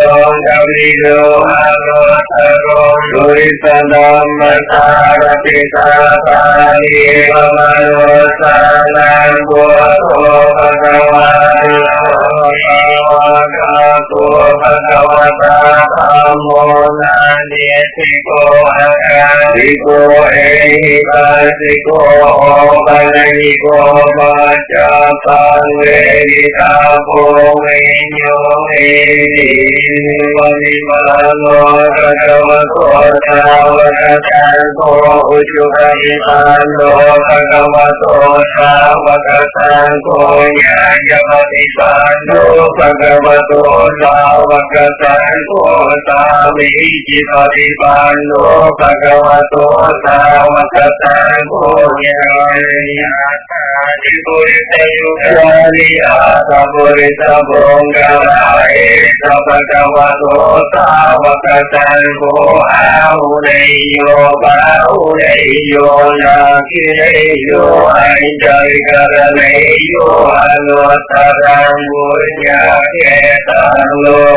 Om Kamido Arotarom Durisadam Masarapita Tani Manosanan Bhagato Bhagavata Amo Nandiyatiko Akadiko Ehikasiko Opanayiko Machapanvedita Bhomenyo Vanimano Bhagavato Savakatanko Uchukamipando Bhagavato Savakatanko Nyayavadipando Bhagavato Savakatanko Savihijivadipando Bhagavato Savakatanko Nyayavadipuritayu Saburita Bongavae Sabhagavato Savakatanko Aureyo Baureyo Nakireyo Aijarikaraneyo Anotarangunya Ketan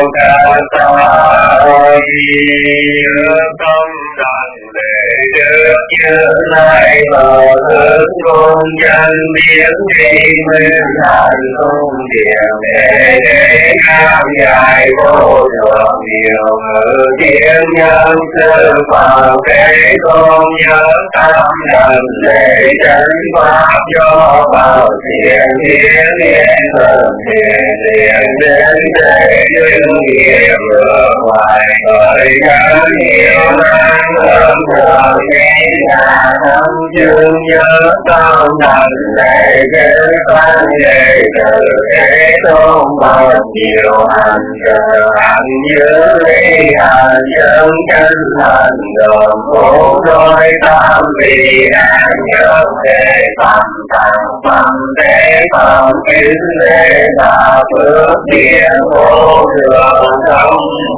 Lokasari Tâm Đàn Lệ Đức Như Lai Bờ Đức Tôn Nhân Biến Tri Nguyên Thành Tôn Điện Đệ Đế Nam Giải Vô Thượng Nhiều Ngữ Thiên Nhân Sư Phật Thế Tôn Nhớ Tâm Đàn Lệ Chánh Pháp Do Bảo Thiện Thiên Thiên Thần Thiện Thiện Đến Thế Duyên Nghiệp Vượt Hoài Thời Kháng Nhiều Năng Lâm Thờ Thế Nhà Thâm Dương Nhớ Tâm Đàn Lệ Chánh Pháp Đệ Tử Thế Tôn Bậc Nhiều Hành Trợ Hành Nhớ Lý Hành Chân Chân Hành Đồn Phổ Đôi Tam Vị An Nhớ Thế Tâm Tăng Tâm Thế Tâm Kính Thế Bà Phước Điện Vô Thượng Thông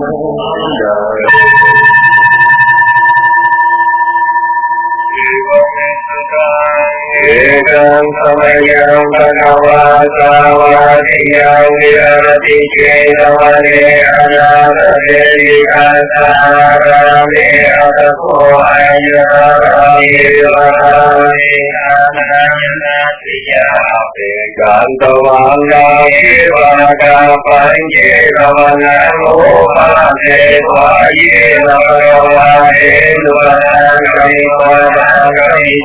Ekam samayam bhagavata-vadiyam virati cetavane anadadeli asarame atako ayarame varame ananatiyape kantavanga evaka panjevana mopate vaye navagavahe nuvarangami varangami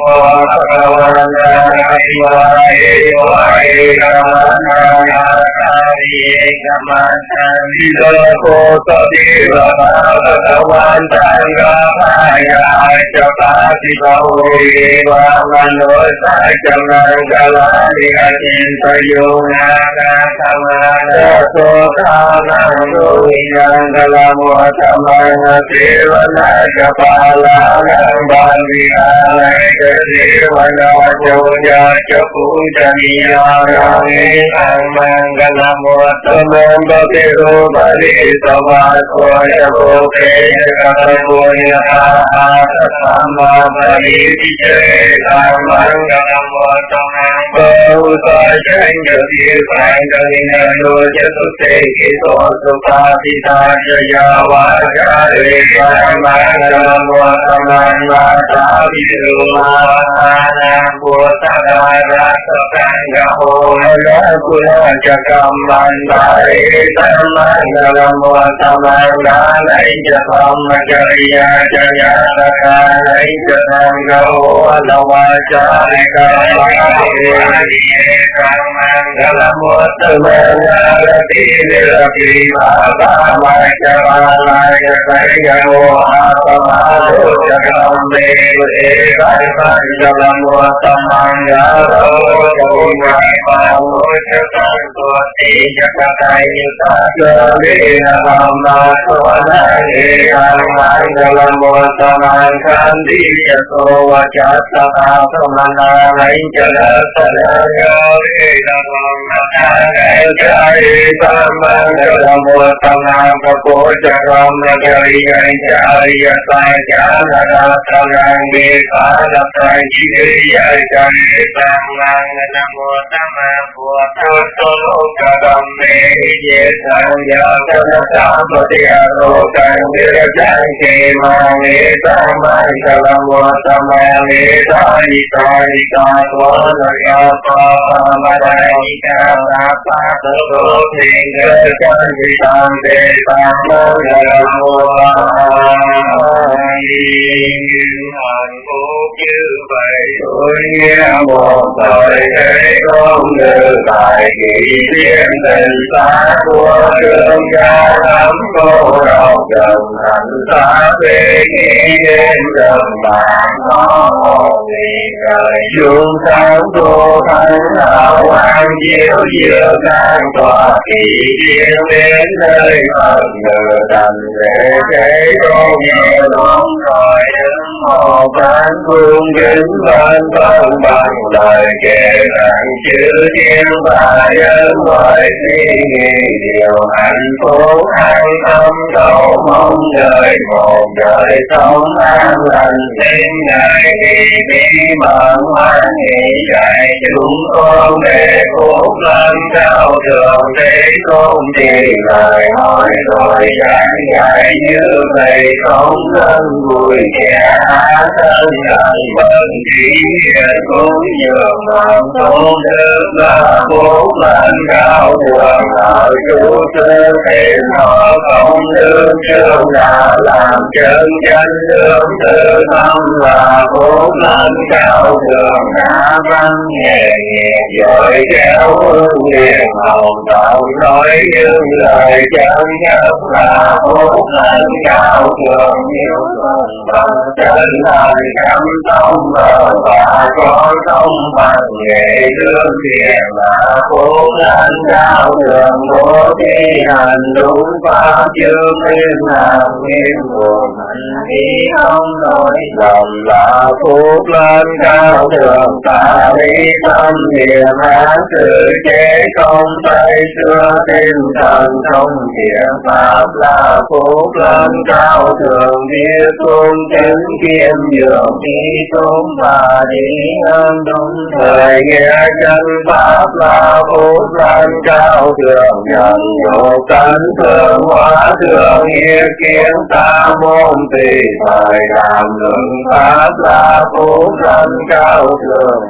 Hãy subscribe cho kênh Ghiền Mì Gõ để không bỏ lỡ hề hằng hằng là một tâm an khăn đi cho cô và cha ta ta tâm an lấy cho nó ta nhớ đi là lòng ta để trái tâm an là một tâm an của cô cha con là đời ngày trái ta cha là ta đang đi ta là ta chỉ đi trái tâm an là một tâm an của ta tôi cả đồng mê về sang giờ cho nó ta có thể rồi càng biết trái khi mà nghe ta mang cho là một tâm an nghe ta đi có là mà đây ca ta tự thiên cơ chân thì tam đề tam mô là mô hạnh phúc như vậy tôi nghe một thời thế không như tại kỳ thiên tình ta của trường ca lắm cô đau trần thành ta về nghĩ đến gần bạn nó vì trời xuống sáng tô thánh đạo hoàng diệu diệu can tòa kỳ thiên đến nơi phật ngự thành để thế tôn nhẹ luôn rồi đứng một ban cung kính ban vâng bằng lời kể rằng chữ thiên và nhân mọi suy nghĩ điều hạnh phúc an tâm cầu mong đời một đời sống an lành đến ngày bí mật hoan hỷ dạy chúng con để phúc lên cao thượng thế tôn thì lời hỏi rồi giảng dạy như vậy không thân vui kẻ thân nhận bận chỉ cũng nhường lòng tôn đức là phúc lên cao thượng ở chủ sư thêm họ không đương chương là làm chân chân đương tự tâm là phúc lên cao thượng đã văn nhẹ nhẹ rồi kéo hương liền hồng tạo nói những lời chân nhất là phúc lên cao thượng nhiều phần bằng chân thành cảm tâm và có công bằng nghệ đương thiện là phúc lên cao thượng bố thí hành đúng pháp chương nguyên làm nguyên buồn ý không nói lòng là phúc lên cao thượng ta lý tâm niệm án sự chế không tay xưa tinh thần thông thiện pháp là phúc lên cao thượng biết tôn chứng kiêm dường đi tôn và đi hơn đúng thời nghe chân pháp là phúc lên cao thượng nhận độ tánh thượng hóa thượng ý kiến ta môn tùy thời làm luận pháp là phúc lên cao thượng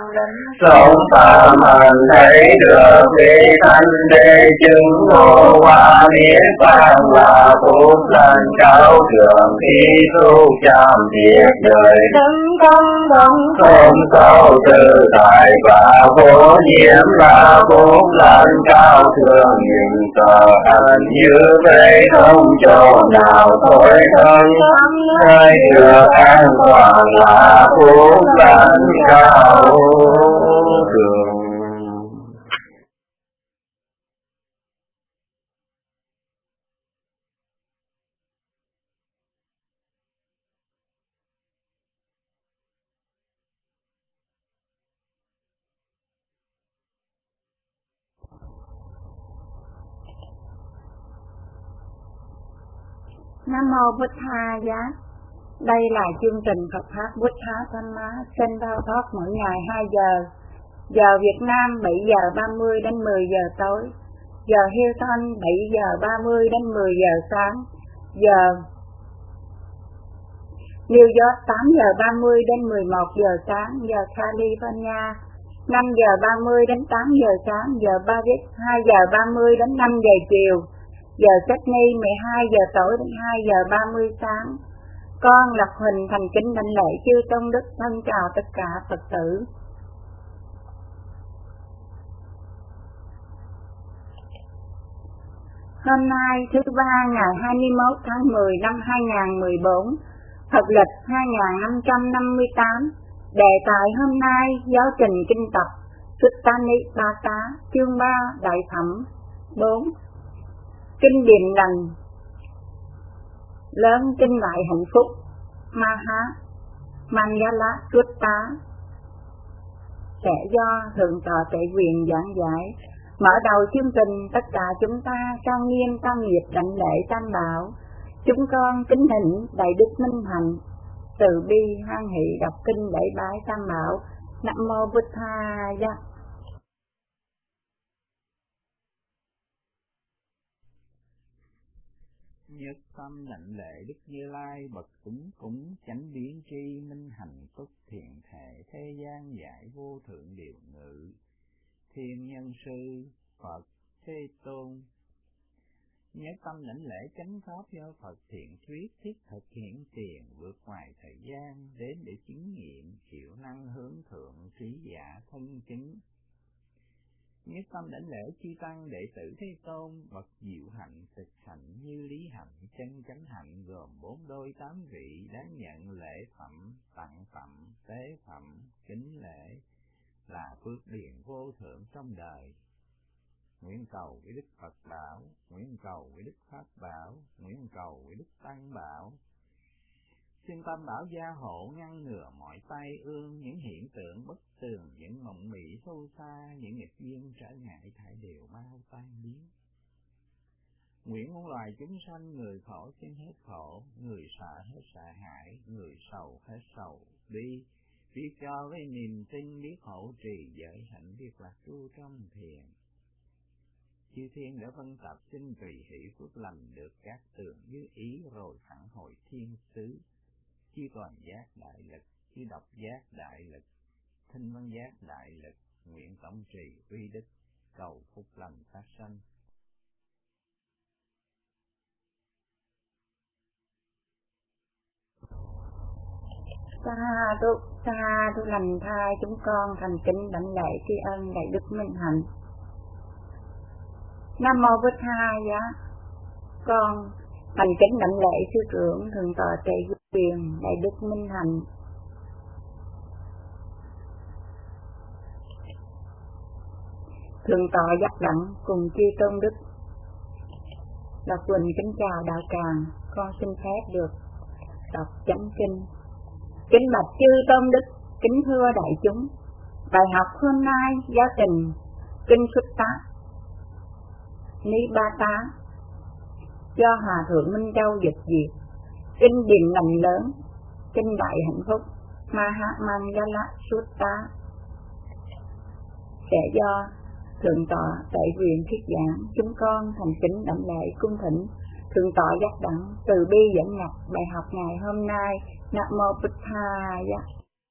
sống ta mình thấy được vị thanh đế chứng ngộ qua niết bàn là phúc lên cao thượng khi tu chạm thiệt đời đứng không sao tự tại và vô nhiễm là phúc lên cao thượng nhìn tờ anh như vậy không chỗ nào thôi thân hay được an toàn là phúc lên cao thượng. Nam mô Bụt Tha Giá. Đây là chương trình Phật pháp Bụt Tha Tham Má xin bao thoát mỗi ngày 2 giờ. Giờ Việt Nam 7 giờ 30 đến 10 giờ tối. Giờ Houston 7 giờ 30 đến 10 giờ sáng. Giờ New York 8 giờ 30 đến 11 giờ sáng. Giờ California 5 giờ 30 đến 8 giờ sáng. Giờ Paris 2 giờ 30 đến 5 giờ chiều. Giờ Sydney 12 giờ tối đến 2 giờ 30 sáng. Con Lập Huỳnh thành kính đảnh lễ chư tôn đức, thân chào tất cả Phật tử. Hôm nay thứ ba ngày 21 tháng 10 năm 2014, Phật lịch 2558. Đề tài hôm nay giáo trình kinh tập Sutta-ni-pa-ta chương 3 Đại Phẩm 4. Kinh điềm lành. lớn kinh đại hạnh phúc Maha Mangala Sutta sẽ do Thượng tọa Tuệ Quyền giảng giải. Mở đầu chương trình, tất cả chúng ta trang nghiêm tam nghiệp đảnh lễ tam bảo. Chúng con kính thỉnh Đại Đức Minh Hạnh từ bi hoan hỷ đọc kinh lễ bái tam bảo. Nam mô Bụt Thaya. Nhất tâm đảnh lễ Đức Như Lai bậc cúng chánh biến tri minh hạnh túc thiện thể thế gian giải vô thượng điều ngự thiên nhân sư Phật Thế Tôn. Nhất tâm đảnh lễ chánh pháp do Phật thiện thuyết thiết thực hiện tiền vượt ngoài thời gian đến để chứng nghiệm hiệu năng hướng thượng trí giả thân chứng. Nhất tâm đảnh lễ chư tăng đệ tử Thế Tôn bậc diệu hạnh thực hạnh như lý hạnh chân chánh hạnh gồm 4 đôi 8 vị đáng nhận lễ phẩm tặng phẩm tế phẩm kính lễ là phước điền vô thượng trong đời. Nguyện cầu với Đức Phật bảo, nguyện cầu với Đức Pháp bảo, nguyện cầu với Đức Tăng bảo. Xin Tam bảo gia hộ ngăn ngừa mọi tai ương, những hiện tượng bất tường, những mộng mị sâu xa, những nghịch duyên trở ngại thải đều mau tan biến. Nguyện muôn loài chúng sanh, người khổ xin hết khổ, người sợ hết sợ hãi, người sầu hết sầu bi. Biết cho với niềm tin, biết hộ trì giới hạnh, biết lạc tu trong thiền. Chư thiên đã phân tập xin tùy hỷ phước lành được các tường như ý rồi phản hồi thiên xứ. Chư toàn giác đại lực, chư độc giác đại lực, thinh văn giác đại lực, nguyện tổng trì uy đức, cầu phúc lành phát sanh. Sa thu lành thai, chúng con thành kính đảnh lễ tri ân Đại Đức Minh Hạnh. Nam mô Bụt Thaya. Con thành kính đảnh lễ sư trưởng Thượng tọa Tuệ Quyền Đại Đức Minh Hạnh. Thượng tọa dắt đẳng cùng chư tôn đức. Đọc Quỳnh kính chào đạo tràng, con xin phép được đọc chánh kinh. Kính bạch chư tôn đức, kính thưa đại chúng. Bài học hôm nay giáo trình kinh Xuất Tá Nibata do Hòa thượng Minh Châu dịch duyệt. Kinh điển lành lớn, kinh đại hạnh phúc Mahamangala Sutta sẽ do Thượng tọa Tuệ Quyền thuyết giảng. Chúng con thành kính đảnh lễ cung thỉnh Thượng tọa giác đẳng từ bi dẫn nhập bài học ngày hôm nay. Nam mô Bụt Thaya.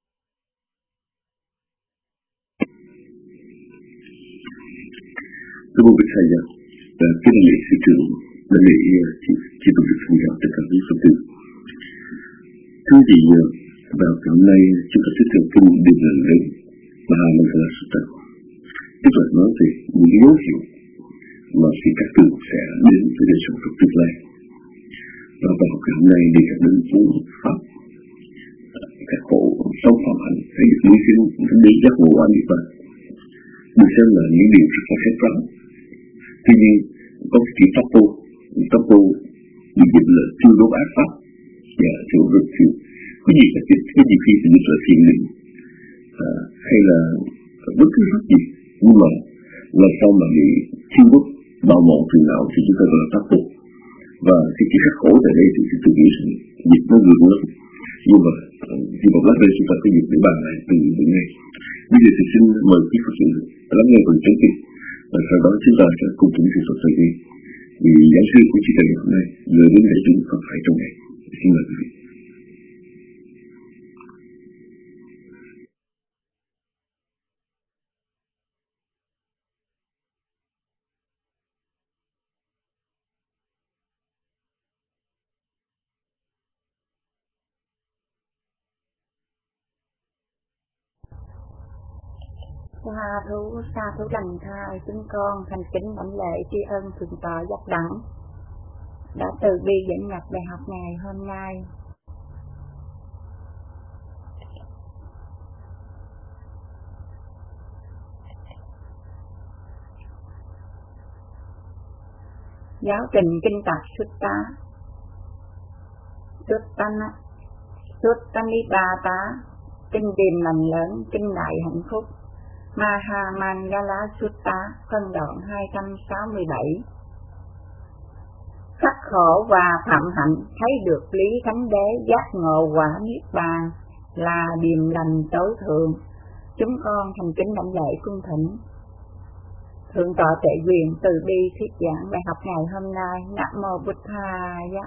Nam mô Bụt Thaya. Kính lễ sư trưởng, lễ chị tổng đức phong giáo tất cả quý Phật tử. Thưa quý vị, vào hôm nay chúng ta sẽ theo kinh điển lành lớn Mahamangala Sutta. Tức là nói về những dấu hiệu mà khi các tường sẽ đến với đời sống trong tương lai. Và vào hôm nay đi các đến bốn pháp, các khổ sống phạm hạnh phải được nuôi sinh đến giác ngộ quả niết bàn, được xem là những điều rất là khách quan. Tuy nhiên có chữ pháp tu bị dịch là chưa đốt ác pháp và chỗ rất nhiều. Cái gì là cái gì khi dịch là thiện định hay là bất cứ pháp gì, nhưng mà làm sao mà bị thiêu đốt bạo mòn từ nào thì chúng ta gọi là pháp tu. Và cái chữ khắc khổ tại đây thì tôi nghĩ rằng dịch nó vượt lắm, nhưng mà khi một lát đây chúng ta có dịp để bàn lại từ hiện nay. Bây giờ thì xin mời quý Phật tử lắng nghe phần chánh kinh, và sau đó chúng ta sẽ cùng thỉnh sự Phật dạy đi. Vì giảng sư của chị ngày hôm nay gửi đến đại chúng Phật phải trong ngày. Xin mời quý vị. Sa thú lành thai, chúng con thành kính đảnh lễ tri ân Thượng tọa giác đẳng đã từ bi dẫn nhập bài học ngày hôm nay. Giáo trình kinh Tạp Sutta Suttanipata, kinh điềm lành lớn, kinh đại hạnh phúc. Mahamangala Sutta, phân đoạn 267. Khắc khổ và phạm hạnh thấy được lý thánh đế, giác ngộ quả niết bàn là điềm lành tối thượng. Chúng con thành kính đảnh lễ cung thỉnh Thượng tọa Tệ Quyền từ bi thuyết giảng bài học ngày hôm nay. Nam mô Bụt Thaya.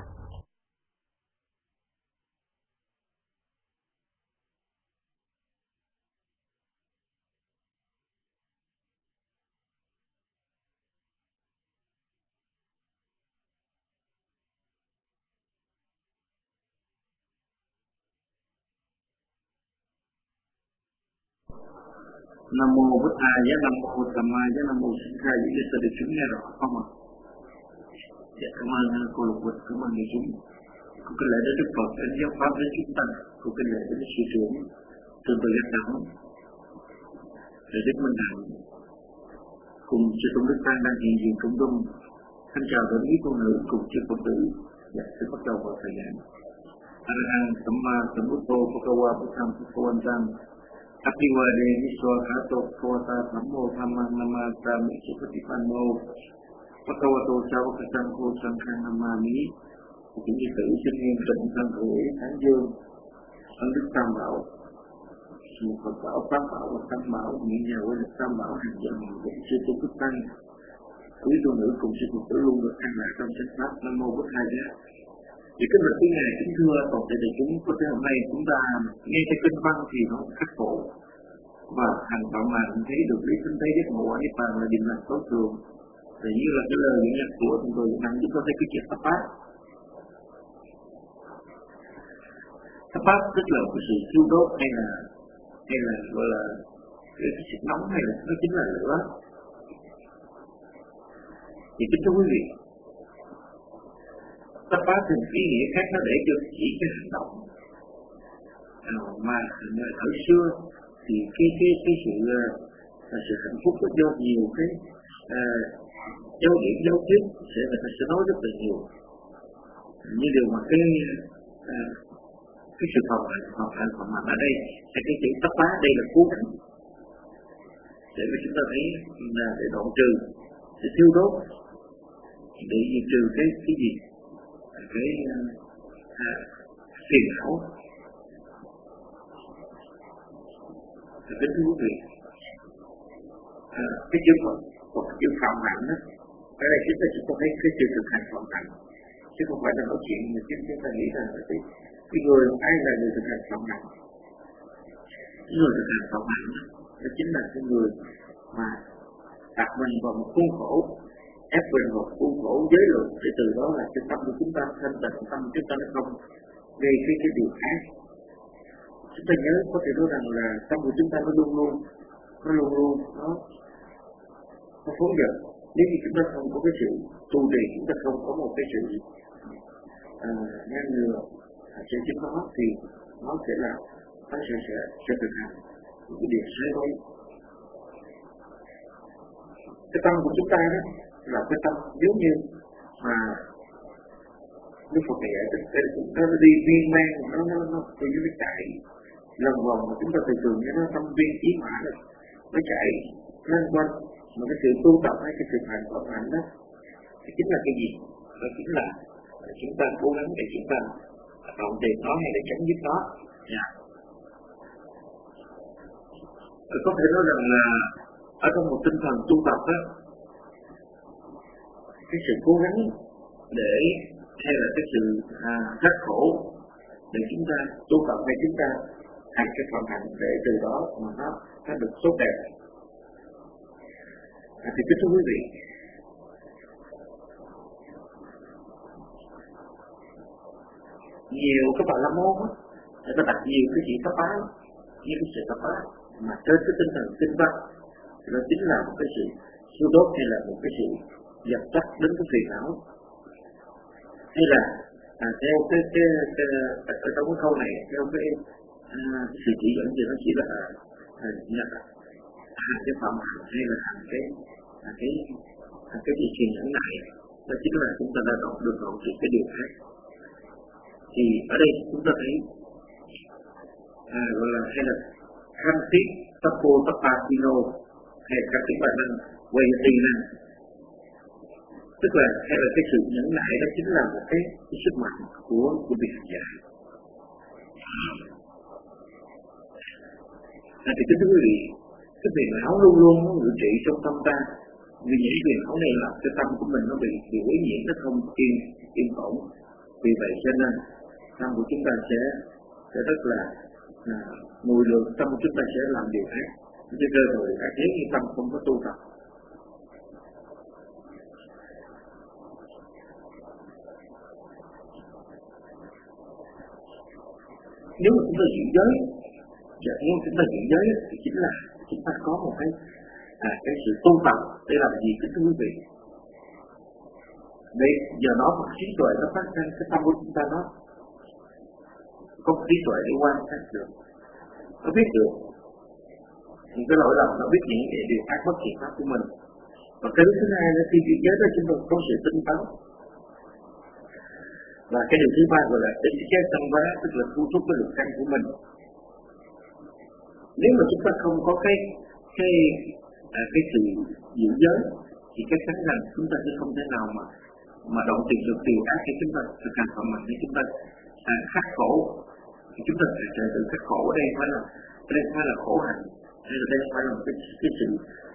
Nam mô Bụt Thaya, Nam mô Tham Maya, Nam mô Sinh Khai. Những cái được chúng nghe rõ không ạ? Dạ, cảm ơn cô Lục Bụt, cảm ơn đại chúng. Cũng cái lễ đến Đức Phật đến giáo pháp đến chúng ta, cũng cái lễ đến sư trưởng từ từ giác đẳng để Đức Minh Hạnh cùng sư Tôn Đức Tăng đang hiện diện cộng đông. Thân chào đến quý cô nữ cùng chư Phật tử. Dạ, sẽ bắt đầu vào thời gian. Arahang Samma Sambuddho Bhagava Buddham Bhagavantam Abhivade Vishwa Khato Bhagavata Dhammo Dhammang Namasami Sukatipanno Bhagavato Savaka Sangho Sanghang Namami. Những vị tử xin nghiêm tịnh thân hữu Thái Dương, ân đức Tam Bảo, một Phật Bảo, Pháp Bảo và Tam Bảo, những nhà quay lực Tam Bảo hàng dân cùng sư Tôn Đức Tăng, quý tu nữ cùng sư Phật tử luôn được an lạc trong chánh pháp. Nam mô Bụt Thaya. Thì kính bạch quý ngài, kính thưa toàn thể đại chúng, có thể hôm nay chúng ta nghe cái kinh văn thì nó khắc khổ và hành động mà cũng thấy được lý thánh thấy giác ngộ quả niết bàn là điềm lành tối thượng. Thì như là cái lời dẫn dắt của chúng tôi năng giúp có thể cái chuyện pháp pháp. Pháp pháp tức là cái sự thiêu đốt hay là gọi là cái sự nóng hay là nó chính là lửa. Thì kính thưa quý vị, pháp pháp thì ý nghĩa khác nó để cho chỉ cái hành động mà ở xưa thì cái sự hạnh phúc có do nhiều cái dấu điểm dấu thuyết sẽ người ta sẽ nói rất là nhiều, như điều mà cái sự phòng hành ở đây hay cái chữ tất phá đây là cố gắng để mà chúng ta thấy là để đoạn trừ, để thiêu đốt, để diệt trừ cái gì, cái phiền não. Kính thưa quý vị, cái chữ phạm hạnh đó, ở đây chúng ta chỉ có thấy cái chữ thực hành phạm hạnh, chứ không phải là nói chuyện mà chúng ta nghĩ rằng là cái người ai là người thực hành phạm hạnh. Người thực hành phạm hạnh đó chính là cái người mà đặt mình vào một khuôn khổ, ép mình vào một khuôn khổ giới luật, để từ đó là cái tâm của chúng ta thanh tịnh, tâm chúng ta nó không gây cái điều khác. Chúng ta nhớ có thể nói rằng là tâm của chúng ta nó luôn luôn nó phóng dật. Nếu như chúng ta không có cái sự tu trì, chúng ta không có một cái sự ngăn ngừa trên chính nó thì nó sẽ là nó sẽ thực hành những cái điều sai quấy. Cái tâm của chúng ta đó là cái tâm giống như mà Đức Phật dạy nó đi viên mang, nó tự nhiên nó chạy lần vòng mà chúng ta thường như nó tâm viên ý mã rồi nó chạy lên quanh. Mà cái sự tu tập hay cái sự hành pháp hạnh đó thì chính là cái gì? Đó chính là chúng ta cố gắng để chúng ta đoạn tìm nó hay để chấm dứt nó. Có thể nói rằng là ở trong một tinh thần tu tập đó, cái sự cố gắng để hay là cái sự khắc khổ để chúng ta tu tập hay chúng ta hành cái phạm hạnh để từ đó mà nó được tốt đẹp. Thì kính thưa quý vị, nhiều các bạn la môn người ta đặt nhiều cái gì pháp phá, như cái sự pháp phá mà trên cái tinh thần kinh văn nó chính là một cái sự siêu đốt hay là một cái sự dập tắt đến cái phiền não, hay là theo cái ở trong cái câu này theo cái sự chỉ dẫn thì nó chỉ là hành cái phạm hạnh hay là hành cái gì truyền nhẫn này, đó chính là chúng ta đã được đoạn trừ cái điều khác. Thì ở đây chúng ta thấy gọi là hay là khăn thiết tapo tapatino hay khăn thiết bản năng quay tì năng, tức là hay là cái sự nhẫn nại đó chính là một cái sức mạnh của việc hành giả. Thì kính thưa quý vị, cái phiền não luôn luôn nó ngự trị trong tâm ta, vì những phiền não này làm cho tâm của mình nó bị quấy nhiễm, nó không yên ổn. Vì vậy cho nên tâm của chúng ta sẽ rất là mùi lượng, tâm của chúng ta sẽ làm điều ác, chứ rơi rồi nếu như tâm không có tu tập. Nếu mà chúng ta giữ giới, nếu chúng ta giữ giới thì chính là chúng ta có một cái sự tu tập để làm gì kính thưa quý vị. Để giờ nó một trí tuệ nó phát ra cái tâm của chúng ta, nó có trí tuệ để quan sát được, nó biết được những cái lỗi lầm, nó biết những điều ác bất thiện pháp của mình. Và cái thứ hai là khi giữ giới đó chúng ta có sự tinh tấn. Và cái điều thứ ba gọi là tinh chế tâm vá, tức là thu thúc cái lực căn của mình. Nếu mà chúng ta không có cái sự giữ giới thì chắc chắn rằng chúng ta sẽ không thể nào mà động tiền được điều ác khi chúng ta thực hành phạm mạnh, khi chúng ta khắc khổ, thì chúng ta sẽ tự khắc khổ. Ở đây phải là khổ hạnh, hay là đây phải là một cái sự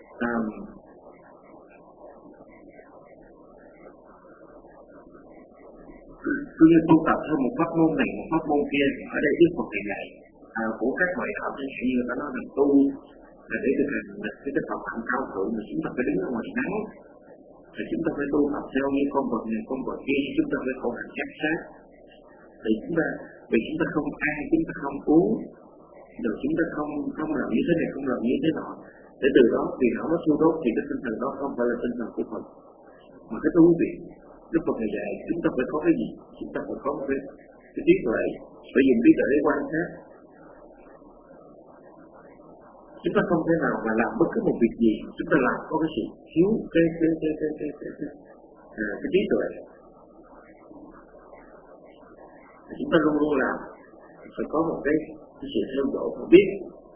cứ như tu tập theo một pháp môn này, một pháp môn kia. Ở đây Đức Phật dạy của các ngoại đạo trên sự như ta nói rằng tu là để thực hành cái pháp hạnh cao thượng, mà chúng ta phải đứng ở ngoài nắng, thì chúng ta phải tu tập theo như con vật này con vật kia, chúng ta phải khổ hạnh chắc sát. Vì chúng ta không ăn, chúng ta không uống, rồi chúng ta không làm như thế này, không làm như thế nọ, để từ đó vì nó thiêu đốt thì cái tinh thần đó không phải là tinh thần của Phật, mà cái thú vị. Đức Phật dạy chúng ta phải có cái gì? Chúng ta phải có một cái trí tuệ, phải dùng trí tuệ để quan sát. Chúng ta không thể nào mà làm bất cứ một việc gì chúng ta làm có cái sự thiếu cái trí tuệ. Chúng ta luôn luôn làm phải có một cái sự theo dõi và biết.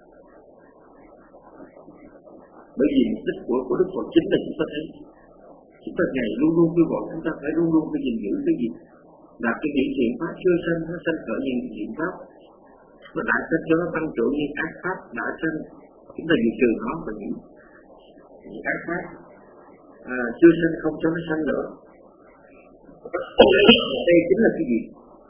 Bởi vì mục đích của Đức Phật chính là chúng ta thấy chúng ta ngày luôn luôn kêu gọi chúng ta phải luôn luôn phải gìn giữ cái gì là cái những thiện pháp chưa sanh, nó sanh khởi những thiện pháp, nó đã sanh cho nó tăng trưởng những ác pháp đã sanh, chúng ta diệt trừ nó, và những ác pháp chưa sanh không cho nó sanh nữa. Đây chính là cái gì?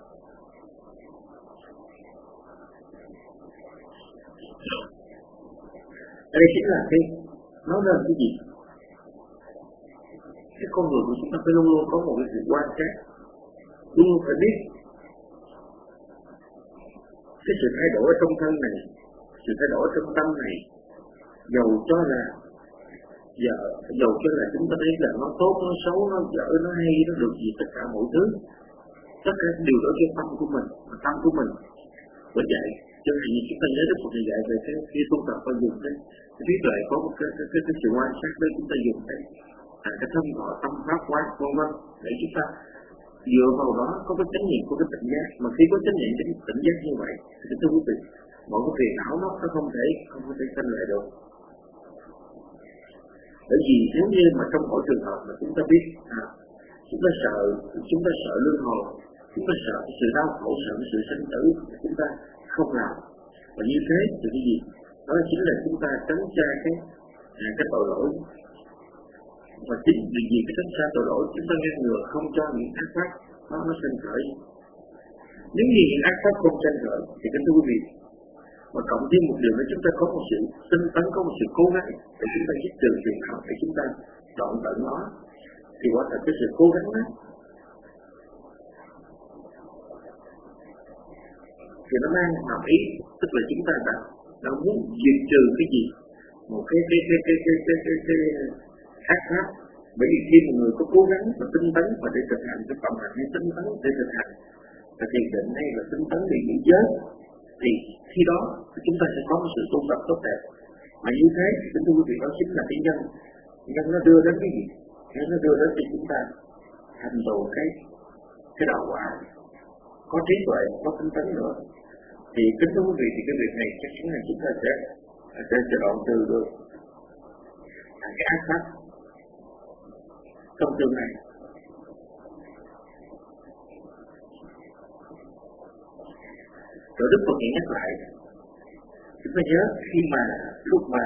Đây chính là cái nói lên cái gì? Cái con người của chúng ta phải luôn luôn có một cái sự quan sát, luôn luôn phải biết cái sự thay đổi trong thân này, sự thay đổi trong tâm này, dầu cho là chúng ta thấy là nó tốt, nó xấu, nó dở, nó hay, nó được gì, tất cả mọi thứ, tất cả đều ở trong tâm của mình, và tâm của mình bởi vậy cho nên chúng ta nhớ Đức Phật dạy về cái tu tập và dùng cái trí tuệ, có một cái sự quan sát để chúng ta dùng cái thân thọ tâm pháp quán vân vân, để chúng ta dựa vào đó có cái chánh niệm của cái tỉnh giác. Mà khi có chánh niệm cái tỉnh giác như vậy thì thưa quý vị, mọi cái phiền não nó không thể sanh lại được. Bởi vì nếu như mà trong mỗi trường hợp mà chúng ta biết chúng ta sợ luân hồi, chúng ta sợ sự đau khổ, sợ sự sinh tử, chúng ta không làm. Và như thế thì cái gì? Đó chính là chúng ta tránh xa cái tội lỗi. Và chính vì cái tránh xa tội lỗi, chúng ta ngăn ngừa không cho những ác pháp nó sinh khởi. Nếu như những ác pháp không sinh khởi thì kính thưa quý vị, và cộng thêm một điều nữa, chúng ta có một sự tinh tấn, có một sự cố gắng để chúng ta dứt trừ phiền não, để chúng ta trọn tận nó, thì quả thật cái sự cố gắng đó thì nó mang hàm ý, tức là chúng ta đã muốn diệt trừ cái gì, một cái ác pháp. Bởi vì khi một người có cố gắng và tinh tấn và để thực hành cái phẩm hạnh, hay tinh tấn để thực hành và thiền định, hay là tinh tấn để giữ giới, thì khi đó chúng ta sẽ có một sự tu tập tốt đẹp. Mà như thế kính thưa quý vị, đó chính là cái nhân nó đưa đến cái gì? Nó đưa đến cho chúng ta thành tựu cái đạo quả. có trí tuệ, có tinh tấn nữa. Thì kính thưa quý vị, thì cái việc này chắc chắn là chúng ta sẽ đoạn trừ được cái ác pháp trong tương lai. Rồi Đức Phật nhắc lại, chúng ta nhớ khi mà lúc mà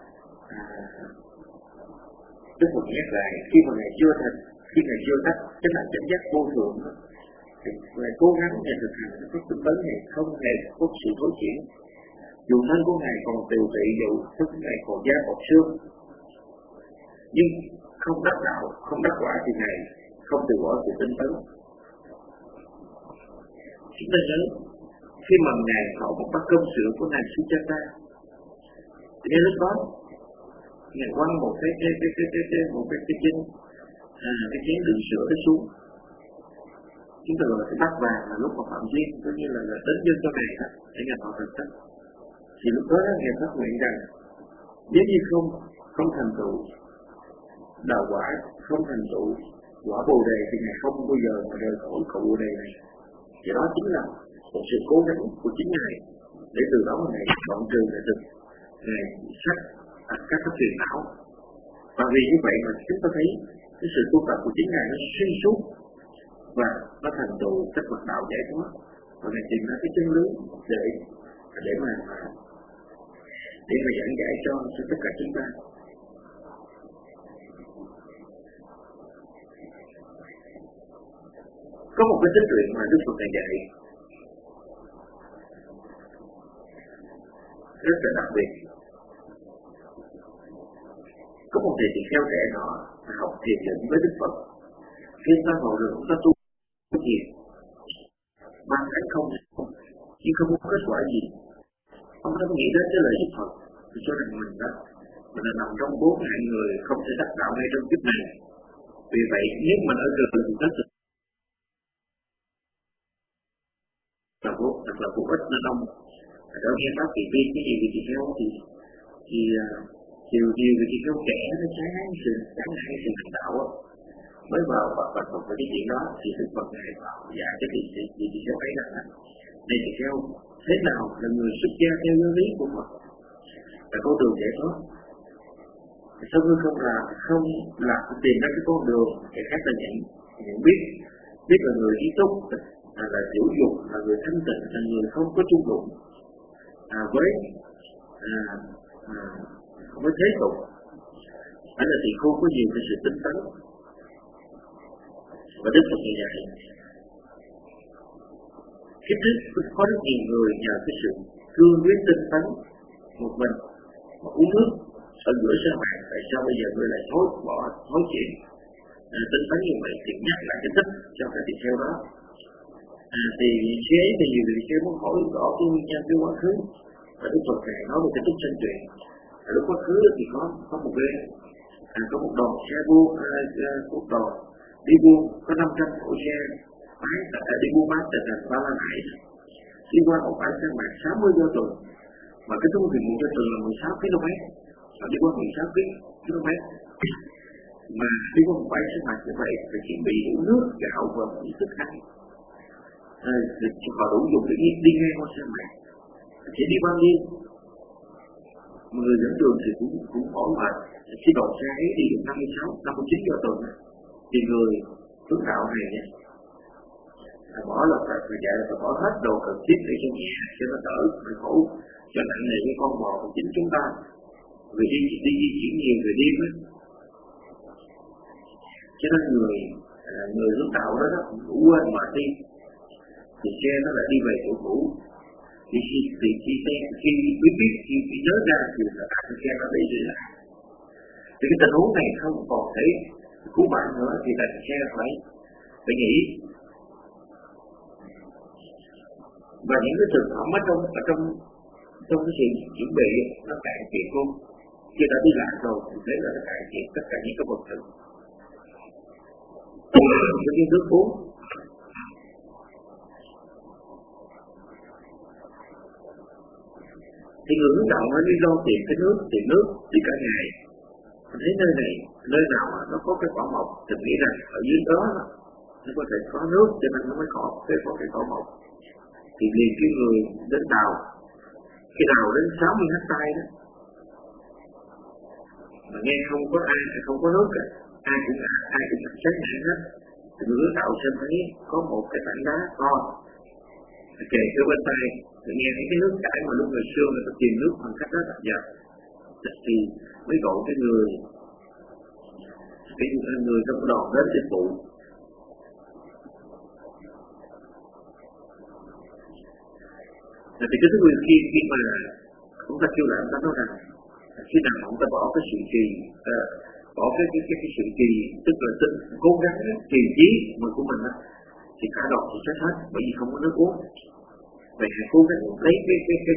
Đức Phật nhắc lại khi mà Ngài chưa thành, khi Ngài chưa đắc cái là chánh giác vô thượng, thì Ngài cố gắng để thực hành cái tinh tấn này không hề có sự thối chuyển. Dù thân của Ngài còn tiều tị, dù thân của Ngài còn da còn xương, nhưng không đắc đạo, không đắc quả thì Ngài không từ bỏ sự tinh tấn. Chúng ta nhớ khi mà Ngài thọ một bát cơm sữa của Ngài Sujata, thì ngay lúc đó Ngài quăng một cái chén đựng sữa đó xuống. Chúng ta gọi là cái bát vàng là lúc mà Phạm Duyên coi như là đến dân cho Ngài đó để Ngài thọ thực tất. Thì lúc đó Ngài phát nguyện rằng nếu như không thành tựu đạo quả, không thành tựu quả Bồ đề thì Ngài không bao giờ mà rời khỏi cội Bồ đề này. Thì đó chính là một sự cố gắng của chính Ngài để từ đó Ngài đoạn trừ lại được Ngài sát các cái phiền não. Và vì như vậy mà chúng ta thấy cái sự tu tập của chính Ngài nó xuyên suốt và nó thành tựu các bậc đạo giải thoát, và Ngài tìm ra cái chân lý để mà giảng giải cho tất cả chúng ta. Có một cái tích luyện mà Đức Phật Ngài dạy rất là đặc biệt. Có một thầy tỳ kheo trẻ nọ học thiền định với Đức Phật. Khi ta ngồi được ta tu thiền 3 tháng không, nhưng không có kết quả gì. Ông đã nghĩ đến cái lời Đức Phật, cho rằng mình là nằm trong 4 hạng người không thể đắc đạo ngay trong kiếp này. Vì vậy nếu mình ở gần thì rất là vô ích nên ông đã nghe pháp kỳ viên cái gì vì tỳ kheo thì chiều vì tỳ kheo trẻ nó chán ngại sự hành đạo á, mới vào bạch Phật về cái chuyện đó. Thì Đức Phật Ngài bảo dạy cho tỳ kheo ấy rằng đây tỳ kheo thế nào là người xuất gia theo giáo lý của Phật là con đường giải thoát. Sao ngươi không là tìm ra cái con đường để khác là nhận biết là người trí túc, là tiểu dục, là người thanh tịnh, là người không có chung đụng với thế tục, phải là tỳ khưu có nhiều cái sự tinh tấn. Và Đức Phật dạy cái trước có rất nhiều người nhờ cái sự cương quyết tinh tấn một mình mà uống nước ở giữa sa mạc. Tại sao bây giờ người lại thối chuyển tinh tấn như vậy? Thì nhắc lại cái tích cho các tỳ kheo đó. Thì nhiều tỳ kheo muốn hỏi rõ cái nguyên nhân cái quá khứ, và Đức Phật Ngài nói về cái tích chân truyện. Lúc quá khứ thì có một bên có một đoàn xe buôn, một đoàn đi buôn có 500 khẩu xe đi buôn bán tại thành Ba La Nại, đi qua một bãi sa mạc 60 giờ tuần, mà cái trung bình một giờ tuần là 16 km, và đi qua 16 km, mà đi qua một bãi sa mạc như vậy phải chuẩn bị đủ nước, gạo và những thức ăn, họ đủ dùng để đi ngang qua sa mạc, chỉ đi bao nhiêu. Người dẫn đường thì cũng hỏi mà khi đoàn xe ấy đi được 56-59 giờ tuần thì người hướng đạo này bỏ là phải dạy là phải bỏ hết đồ cần thiết để cho nhà cho nó đỡ phải khổ cho nặng nề với con bò của chính chúng ta, vì đi di chuyển nhiều người đi á. Cho nên người hướng đạo đó cũng quên mà đi thì xe nó lại đi về chỗ cũ. Khi nhớ ra thì là cái xe nó đi rồi lại. Thì cái tình huống này không còn thể cứu bạn nữa thì là xe phải nghỉ. Và những cái thực phẩm ở trong cái sự chuẩn bị nó cạn kiệt luôn. Khi đã đi lạc rồi thì thấy là nó cạn kiệt tất cả những cái vật thực. Cái nước uống. Thì người hướng đạo nó đi lo tìm cái nước, đi cả ngày. Mình thấy nơi nào nó có cái quả mộc, thì nghĩ rằng ở dưới đó nó có thể có nước cho nên nó mới có cái cỏ mộc. Thì liền cái người đến đào, cái đào đến 60 hectare đó, mà nghe không có nước cả, ai cũng sáng nạn hết. Thì người đào xem thấy có một cái tảng đá to kề ở bên tay, thì nghe thấy cái nước chảy mà lúc ngày xưa người ta tìm nước bằng cách đó đặc dập, thì mới gọi cái người trong đoàn đến để phụ. Thì cái thứ quyền khi mà chúng ta kêu lại, chúng ta nói rằng khi nào chúng ta bỏ cái sự trì, bỏ cái sự trì, tức là cố gắng trì trí của mình đó, thì cả đoàn sẽ chết hết, bởi vì không có nước uống. Vậy hãy cố gắng lấy cái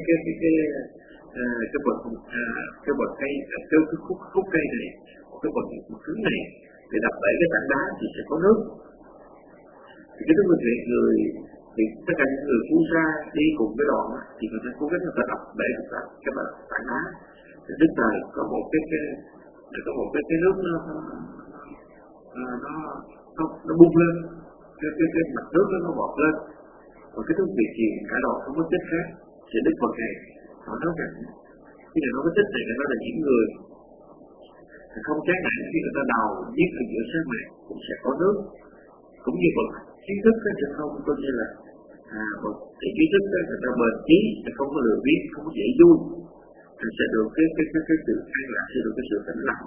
khúc cây này, cái bậc cứng này để đập bể cái tảng đá thì sẽ có nước. Thì cái thứ người thì tất cả những người phú gia đi cùng với đoàn thì người ta cố gắng người ta đập bể cái tảng đá, thì tức là có một cái nước nó bung lên, cái mặt nước nó bọt lên. Và cái thứ việc gì cả đoàn không có chết khác, thì Đức Phật này họ nói rằng cái này nó có tích này nó là những người không chán nản khi người ta đào giết ở giữa sa mạc cũng sẽ có nước, cũng như bậc trí thức đó, chứ không coi như là bậc trí thức đó người ta bền chí, sẽ không có lừa biết, không có dễ vui, thì sẽ được cái sự an lạc, sẽ được cái sự tĩnh lặng.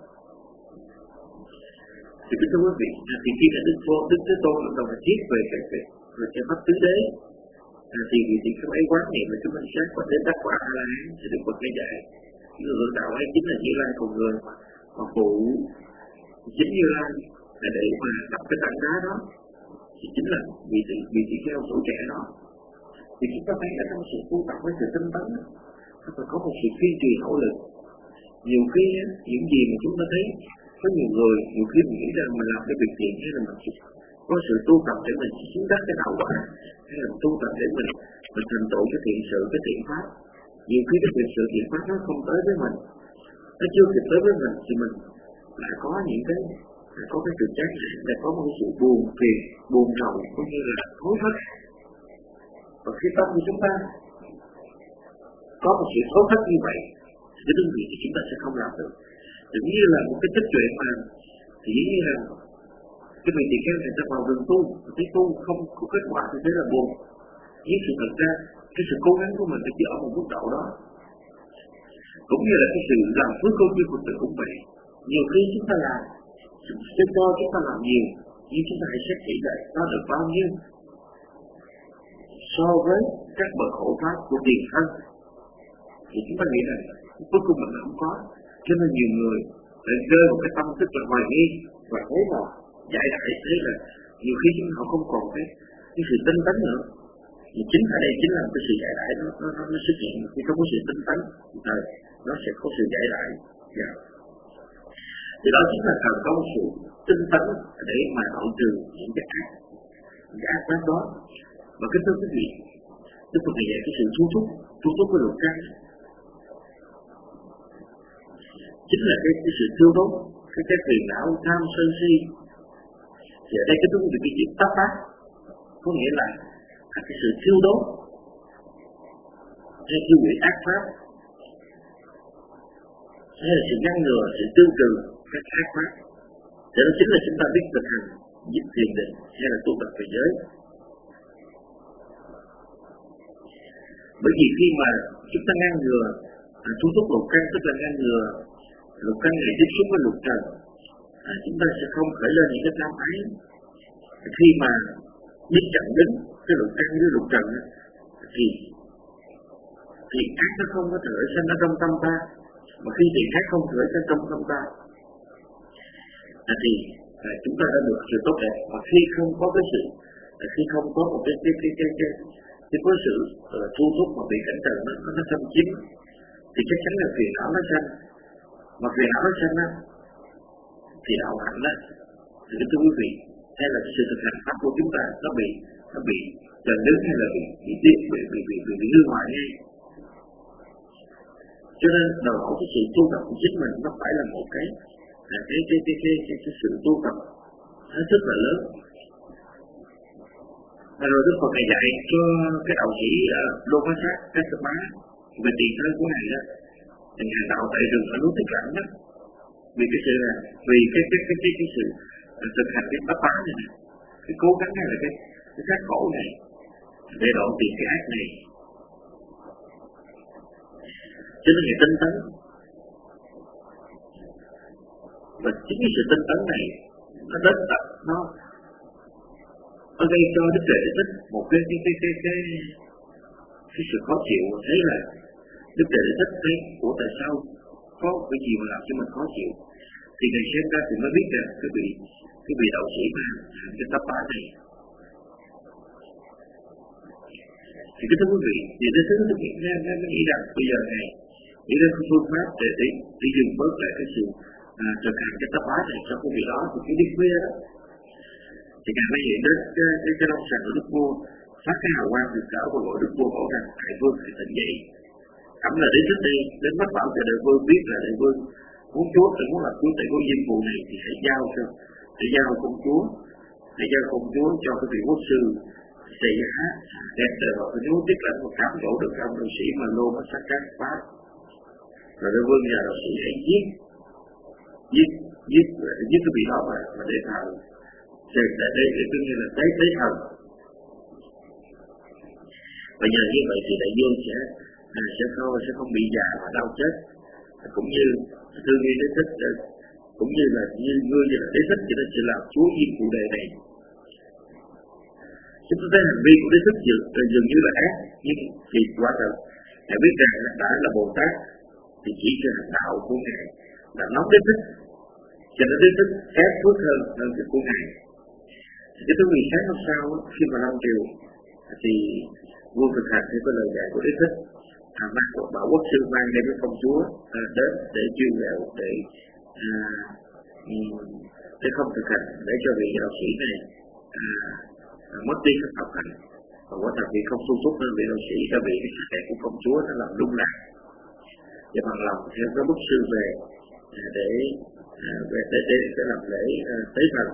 Thì kính thưa quý vị, thì khi là Đức Thế Tôn đồng là viết về cái pháp tứ đế, thì cái ấy quán niệm là chúng mình sát và đến đắc quả A-la-hán sẽ được Phật dạy. Người hưởng đạo ấy chính là Như Lai cùng người mà phụ chính Như Lai là để mà đập cái tảng đá đó, thì chính là vị tỳ kheo tuổi trẻ đó. Thì chúng ta thấy ở trong sự tu tập với sự tinh tấn, nó phải có một sự kiên trì nỗ lực. Nhiều khi những gì mà chúng ta thấy có nhiều người nhiều khi mình nghĩ rằng mình làm cái việc thiện hay là mình có sự tu tập để mình chứng đắc cái đạo quả, hay là tu tập để mình thành tựu cái thiện sự, cái thiện pháp. Nhiều khi cái thiện sự thiện pháp nó không tới với mình, nó chưa kịp tới với mình, thì mình lại có những cái sự chán nản, lại có một sự buồn phiền, buồn rầu cũng như là hối hận. Và khi tâm của chúng ta có một sự hối hận như vậy, thì cái đơn vị thì chúng ta sẽ không làm được. Giống như là một cái tích chuyện mà thì như là cái vị tỳ kheo người ta vào rừng tu, thấy tu không có kết quả thì thế là buồn. Nhưng sự thật ra cái sự cố gắng của mình chỉ ở một mức độ đó. Cũng như là cái sự làm phước công như Phật tử cũng vậy. Nhiều khi chúng ta làm sẽ cho chúng ta làm nhiều, nhưng chúng ta hãy xét kỹ lại nó được bao nhiêu so với các bậc hộ pháp của tiền thân. Thì chúng ta nghĩ rằng cuối cùng mình không có, cho nên nhiều người lại rơi vào cái tâm thức là hoài nghi và thấy là giải đại, thấy là nhiều khi chúng họ không còn cái sự tinh tấn nữa. Thì chính ở đây chính là cái sự giải đại nó xuất hiện. Khi không có sự tinh tấn thì nó sẽ có sự giải đại. Thì đó chính là cần có một sự tinh tấn để mà đoạn trừ những cái ác pháp đó. Và cái thưa quý vị, Đức Phật dạy cái sự thu thúc của lục căn chính là cái sự thiêu đốt cái phiền não tham sân si. Thì ở đây cái đúng là cái chữ tác pháp, có nghĩa là cái sự thiêu đốt hay thiêu hủy ác pháp, hay là sự ngăn ngừa, sự tiêu trừ các ác pháp. Để đó chính là chúng ta biết thực hành giúp thiền định hay là tu tập về giới. Bởi vì khi mà chúng ta ngăn ngừa thu thúc lục căn, tức là ngăn ngừa lục căn này tiếp xúc với lục trần, chúng ta sẽ không khởi lên những cái tham ái. Khi mà biết chặn đứng cái lục căn với lục trần thì ác nó không có thể sinh ở trong tâm ta, mà khi thì ác không thể sinh trong tâm ta thì chúng ta đã được sự tốt đẹp. Mà khi không có cái sự, khi không có một cái có sự thu thúc mà bị cảnh trần nó xâm chiếm, thì chắc chắn là phiền não nó sanh. Mà phiền não nó sanh á thì đạo hạnh đó, thì thưa quý vị, hay là sự thực hành pháp của chúng ta nó bị trần đứng hay là bị hư hoại ngay. Cho nên đòi hỏi cái sự tu tập của chính mình nó phải là một cái sự tu tập hết sức là lớn Rồi Đức Phật này dạy cho cái đạo sĩ Lô Bá Sát Kassapa về tiền thân của ngài đó, thì ngài tạo tại rừng ở núi Tích Lãnh đó, vì cái sự là vì cái sự thực hành cái pháp phá này nè, cái cố gắng này là cái khát khổ này để đoạn tiền cái ác này, cho nên ngài tinh tấn. Và chính cái sự tinh tấn này nó đến tập nó gây cho Đức Trời Thích một cái sự khó chịu. Thấy là Đức Trời Thích thấy của tại sao có cái gì mà làm cho mình khó chịu, thì ngài xem ra thì mới biết rằng cái vị đạo sĩ mà cái tập phá này. Thì cái thưa quý vị, thì cái thứ thực hiện ra nó nghĩ rằng bây giờ này nghĩ ra cái phương pháp để dừng bớt lại cái sự thực hành cái tập phá này cho cái vị đó, thì cái đêm khuya đó thì ngài mới hiện đến cái long sàng của Đức Vua, phát cái hào quang rực rỡ và gọi Đức Vua bảo rằng đại vương hãy tỉnh dậy. Ẩm là đến trước đây đến mách bảo cho đại vương biết là đại vương muốn chúa thì muốn làm chúa tại có nhiệm vụ này thì hãy giao công chúa cho cái vị quốc sư xây giá đẹp trời vào cái núi Tích Lãnh và cám dỗ được ông đạo sĩ mà Lô Bá Sát Kassapa. Rồi đại vương và đạo sĩ hãy giết cái vị đó mà để thờ để cứ như là tế thần. Và nhờ như vậy thì đại vương sẽ không bị già và đau chết, cũng như thương nghi Đế Thích, cũng như là như là Đế Thích thì nó sẽ làm chúa viên cuộc đời này. Chúng ta thấy hành vi của Đế Thích dường như là ác, nhưng thì quả thật ngài biết rằng đã là Bồ Tát thì chỉ cho hành đạo của ngài là nóng Đế Thích, cho nên Đế Thích ác phước hơn cái của ngài. Cái thứ 10 sáng hôm sau khi mà Long Triều thì vua thực hành theo cái lời dạy của Đế Thích, mang một bảo quốc sư mang đến với công chúa đến để chiêu ghẹo để không thực hành, để cho vị đạo sĩ này mất đi cái học hành. Và quả thật vì không tu túc nên vị đạo sĩ đã bị cái sắc đẹp của công chúa nó làm lung lạc, và bằng lòng theo cái bức sư về để làm lễ tế thần.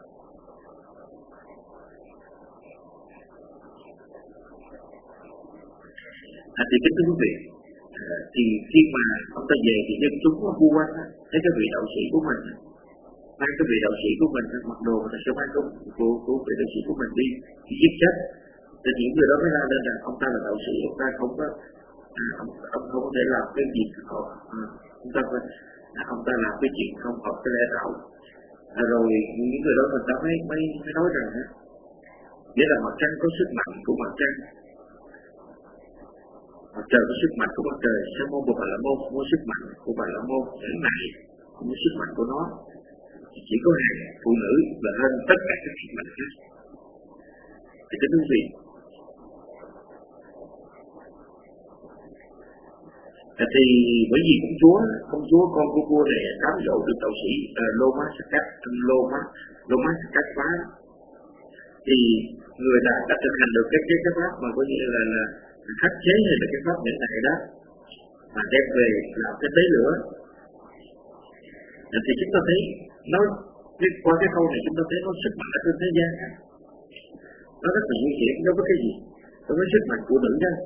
Thì kính thưa quý vị, thì khi mà ông ta về thì dân chúng có vu oan thấy cái vị đạo sĩ của mình mang cái vị đạo sĩ của mình mặc đồ người ta sẽ mang của vị đạo sĩ của mình đi giết chết. Thì những người đó mới ra lên rằng ông ta là đạo sĩ, ông ta không có ông không có thể làm cái gì ông ta làm cái chuyện không hợp cái lẽ đạo. Rồi những người đó người ta mới nói rằng nghĩa là mặt trăng có sức mạnh của mặt trăng, mặt trời có sức mạnh của mặt trời, sao môn Bà La Môn có sức mạnh của Bà La Môn hiện này cũng có sức mạnh của nó, chỉ có hàng phụ nữ là hơn tất cả các sức mạnh khác. Thì cái thứ gì thì bởi vì công chúa con của vua này cám dỗ được đạo sĩ Lô Bá Sát Kassapa, thì người đã thực hành được cái pháp mà coi như là khắc chế hay là cái pháp nhẫn nại đó mà đem về làm cái tế lửa. Thì chúng ta thấy nó qua cái câu này chúng ta thấy nó sức mạnh ở trên thế gian nó rất là nguy hiểm đối với cái gì, đối với sức mạnh của nữ nhân.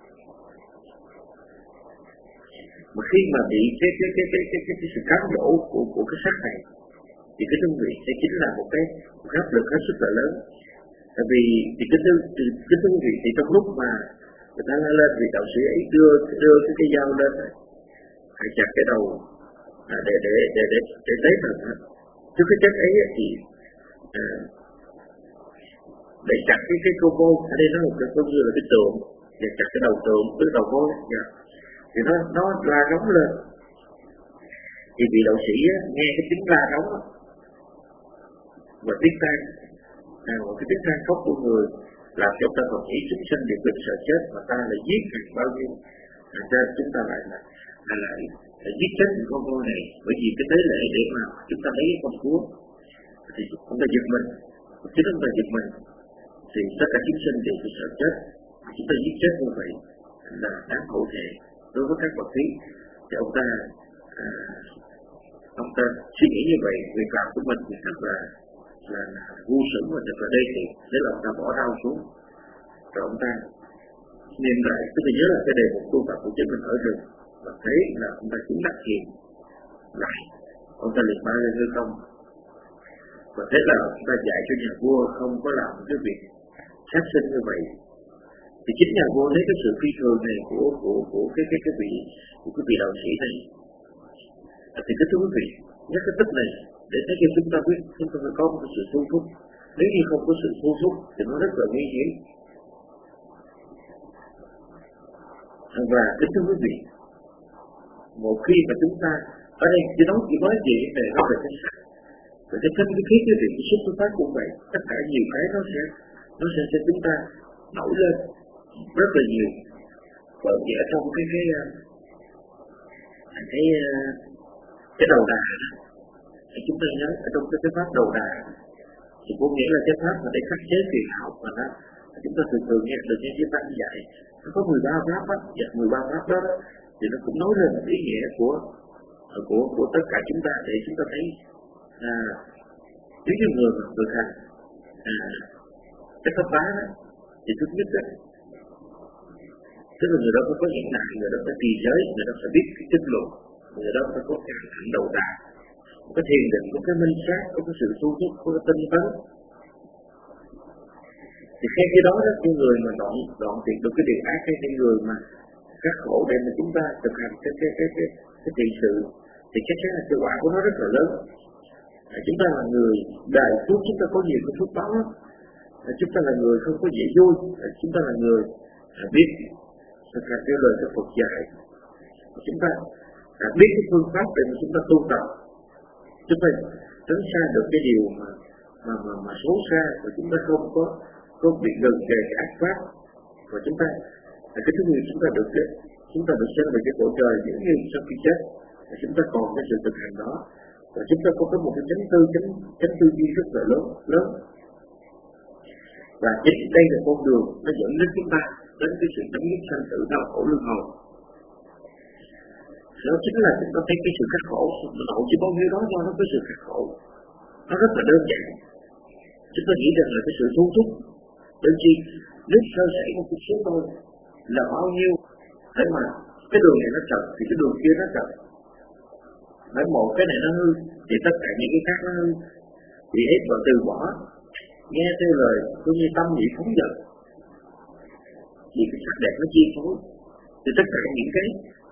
Mà khi mà bị cái sự cám dỗ của cái sắc này thì cái đơn vị sẽ chính là một áp lực hết sức là lớn. Tại vì thì cái đơn vị thì trong lúc mà người ta lên thì đạo sĩ ấy đưa cái dao lên phải chặt cái đầu để tế thần. Trước cái chất ấy thì để chặt cái cô vô ở đây nó một cái giống như là cái tượng, để chặt cái đầu tượng với đầu vô thì nó la rống lên. Thì vị đạo sĩ nghe cái tiếng la rống và tiếng than, một cái tiếng than khóc của người làm cho ta còn nghĩ chúng sinh đều bị sợ chết, mà ta lại giết hàng bao nhiêu, thành ra chúng ta lại giết chết những con voi này. Bởi vì cái tế lễ để mà chúng ta lấy con chúa thì chúng ta giật mình, khi chúng ta giật mình thì tất cả chúng sinh đều bị sợ chết, chúng ta giết chết như vậy là đáng hổ thẹn đối với các bậc thí. Thì ông ta suy nghĩ như vậy, việc làm của mình thì thật là là ngu sững và thật là đê tiện, để là ông ta bỏ đau xuống, rồi ông ta niệm lại, tức là nhớ là cái đề mục tu tập của chính mình ở rừng, và thấy là ông ta chứng đắc thiền lại, ông ta liền bay lên hư không, và thế là ông ta dạy cho nhà vua không có làm cái việc sát sinh như vậy. Thì chính nhà vua lấy cái sự phi thường này của cái vị đạo sĩ này, thì cái thưa quý vị, nhắc cái tích này để thấy cho chúng ta biết chúng ta phải có một sự thu thúc. Nếu như không có sự thu thúc thì nó rất là nguy hiểm. Và cái thưa quý vị, một khi mà chúng ta ở đây chỉ nói gì về nó về cái sắc, về cái thân cái khí cái việc cái xúc cái phát cũng vậy, tất cả nhiều cái nó sẽ chúng ta nổi lên rất là nhiều. Và ở trong cái đầu đà, thì chúng ta nhớ ở trong cái pháp đầu đà thì có nghĩa là cái pháp mà để khắc chế phiền não mà nó chúng ta thường nghe được nghe Tăng dạy, nó có 13 pháp á, và 13 pháp đó thì nó cũng nói lên ý nghĩa của tất cả chúng ta, để chúng ta thấy nếu như người mà thực hành cái pháp phá đó thì thứ nhất đó, tức là người đó phải có nhẫn nại, người đó phải trì giới, người đó phải biết cái chất lượng, người đó phải có cái hành đầu đà, có cái thiền định, có cái minh sát, có cái sự thu hút, có cái tinh tấn. Thì theo cái đó cái người mà đoạn tuyệt được cái điều ác, cái người mà khắc khổ để mà chúng ta thực hành cái trị sự, thì chắc chắn là cái quả của nó rất là lớn. Chúng ta là người đại phước, chúng ta có nhiều cái phước báo lắm. Chúng ta là người không có dễ vui, chúng ta là người biết thực hành theo lời của Phật dạy, chúng ta biết cái phương pháp để mà chúng ta tu tập, chúng ta tránh xa được cái điều mà xấu xa, và chúng ta không có bị gần kề cái ác pháp, và chúng ta cái thứ gì chúng ta được sinh về cái cõi trời giống như sau khi chết, và chúng ta còn cái sự thực hành đó, và chúng ta có một cái chánh tư duy rất là lớn, và chính đây là con đường nó dẫn đến chúng ta đến cái sự chấm dứt sanh tử đau khổ luân hồi. Đó chính là chúng ta thấy cái sự khắc khổ, độ chỉ bao nhiêu đó do nó có sự khắc khổ, nó rất là đơn giản. Chúng ta nghĩ rằng là cái sự thu thúc, đôi khi nếu sơ sẩy một chút xíu thôi là bao nhiêu, thế mà cái đường này nó trật thì cái đường kia nó trật, bởi một cái này nó hư thì tất cả những cái khác nó hư, thì hết và từ bỏ nghe theo lời cũng như tâm nhị phóng dật, vì cái sắc đẹp nó chi phối, thì tất cả những cái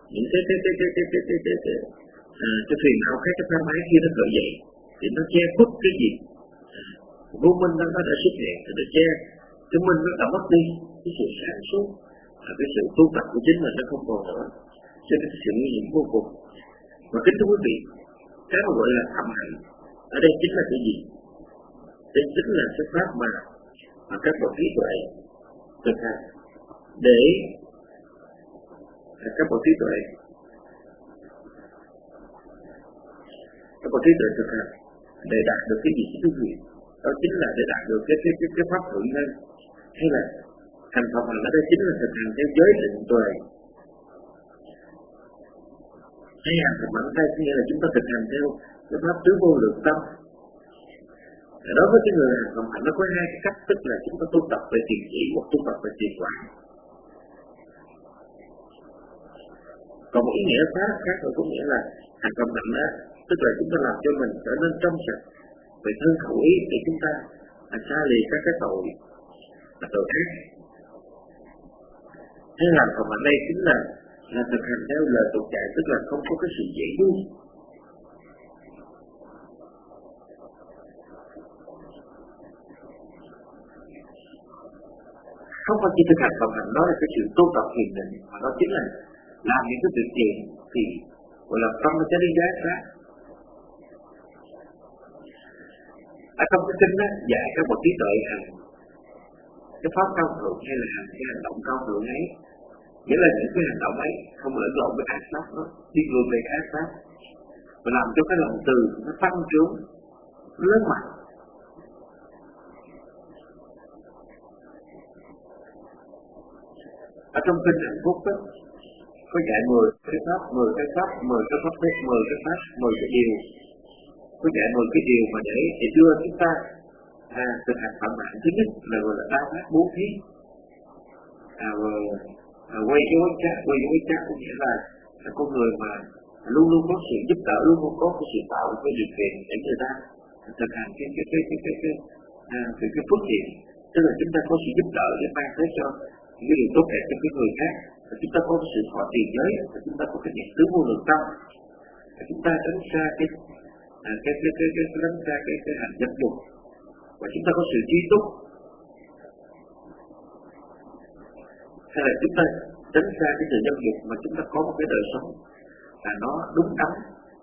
phiền não khác, cái tham ái kia nó khởi dậy, thì nó che khuất cái gì vô minh nó đã xuất hiện, thì nó che cái minh nó đã mất đi cái sự sáng suốt, cái sự tu tập của chính mình nó không còn nữa, cho nên cái sự nguy hiểm vô cùng. Và kính thưa quý vị, cái mà gọi là thầm hạnh ở đây chính là cái gì? Đây chính là cái pháp mà các bậc trí tuệ thực hành để các bậc trí tuệ thực hành để đạt được cái gì thưa quý vị? Đó chính là để đạt được cái pháp thượng nhân, hay là thành Phật hành ở đây chính là thực hành theo giới định tuệ. Hay là thực hành đây nghĩa là chúng ta thực hành theo cái pháp tứ vô lượng tâm. Đối với cái người hành Phật hành nó có hai cái cách, tức là chúng ta tu tập về tiền chỉ hoặc tu tập về tiền quả. Còn một ý nghĩa khác là có nghĩa là hành Phật hành đó, tức là chúng ta làm cho mình trở nên trong sạch về thân khẩu ý, để chúng ta xa lìa các cái tội ác. Hay làm Phật hành đây chính là thực hành theo lời tục dạy, tức là không có cái sự dễ vui. Không phải chỉ thực hành Phật hành đó là cái sự tu tập thiền định, mà đó chính là làm những cái việc thiện thì gọi là tâm nó sẽ đi giá khác. Ở trong cái kinh đó dạy các bậc trí tuệ hành cái pháp cao thượng hay là hành cái hành động cao thượng ấy, nghĩa là những cái hành động ấy không lẫn lộn với ác pháp, nó đi ngược về ác pháp, và làm cho cái lòng từ nó tăng trưởng lớn mạnh. Ở trong kinh hạnh phúc đó có dạy 10 cái pháp, 10 cái pháp, 10 cái pháp, 10 cái pháp, 10 cái điều, có dạy 10 cái điều mà để đưa chúng ta thực hành phạm hạnh. Thứ nhất là gọi là đa phát bố thí, quay dối trác có nghĩa là con người mà luôn luôn có sự giúp đỡ, luôn luôn có cái sự tạo cái điều kiện để người ta thực hành cái phước thiện, tức là chúng ta có sự giúp đỡ để mang tới cho những cái điều tốt đẹp cho cái người khác, và chúng ta có sự thọ trì giới, và chúng ta có cái niệm xứ vô lượng tâm, và chúng ta tránh xa cái hành dâm dục, và chúng ta có sự trí túc, hay là chúng ta tránh xa cái sự dâm dục mà chúng ta có một cái đời sống là nó đúng đắn,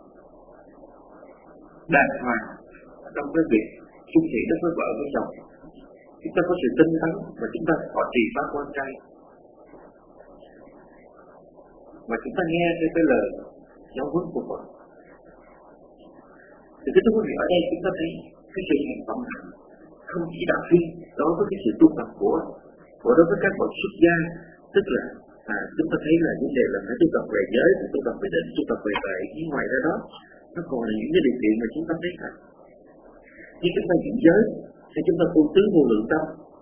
đàng hoàng trong cái việc chung thủy đối với vợ với chồng. Chúng ta có sự tinh tấn và chúng ta thọ trì pháp quan trai, và chúng ta nghe cái lời giáo huấn của Phật. Thì cái quý vị, ở đây chúng ta thấy cái sự hành động hạnh không chỉ đạo phi đối với cái sự tu tập của đối với các bậc xuất gia, tức là chúng ta thấy là vấn đề là phải tu tập về giới, tu tập về định, tu tập về tuệ. Nhưng ngoài ra đó nó còn là những cái điều kiện mà chúng ta thấy rằng khi chúng ta giữ giới thì chúng ta tu tứ vô lượng tâm.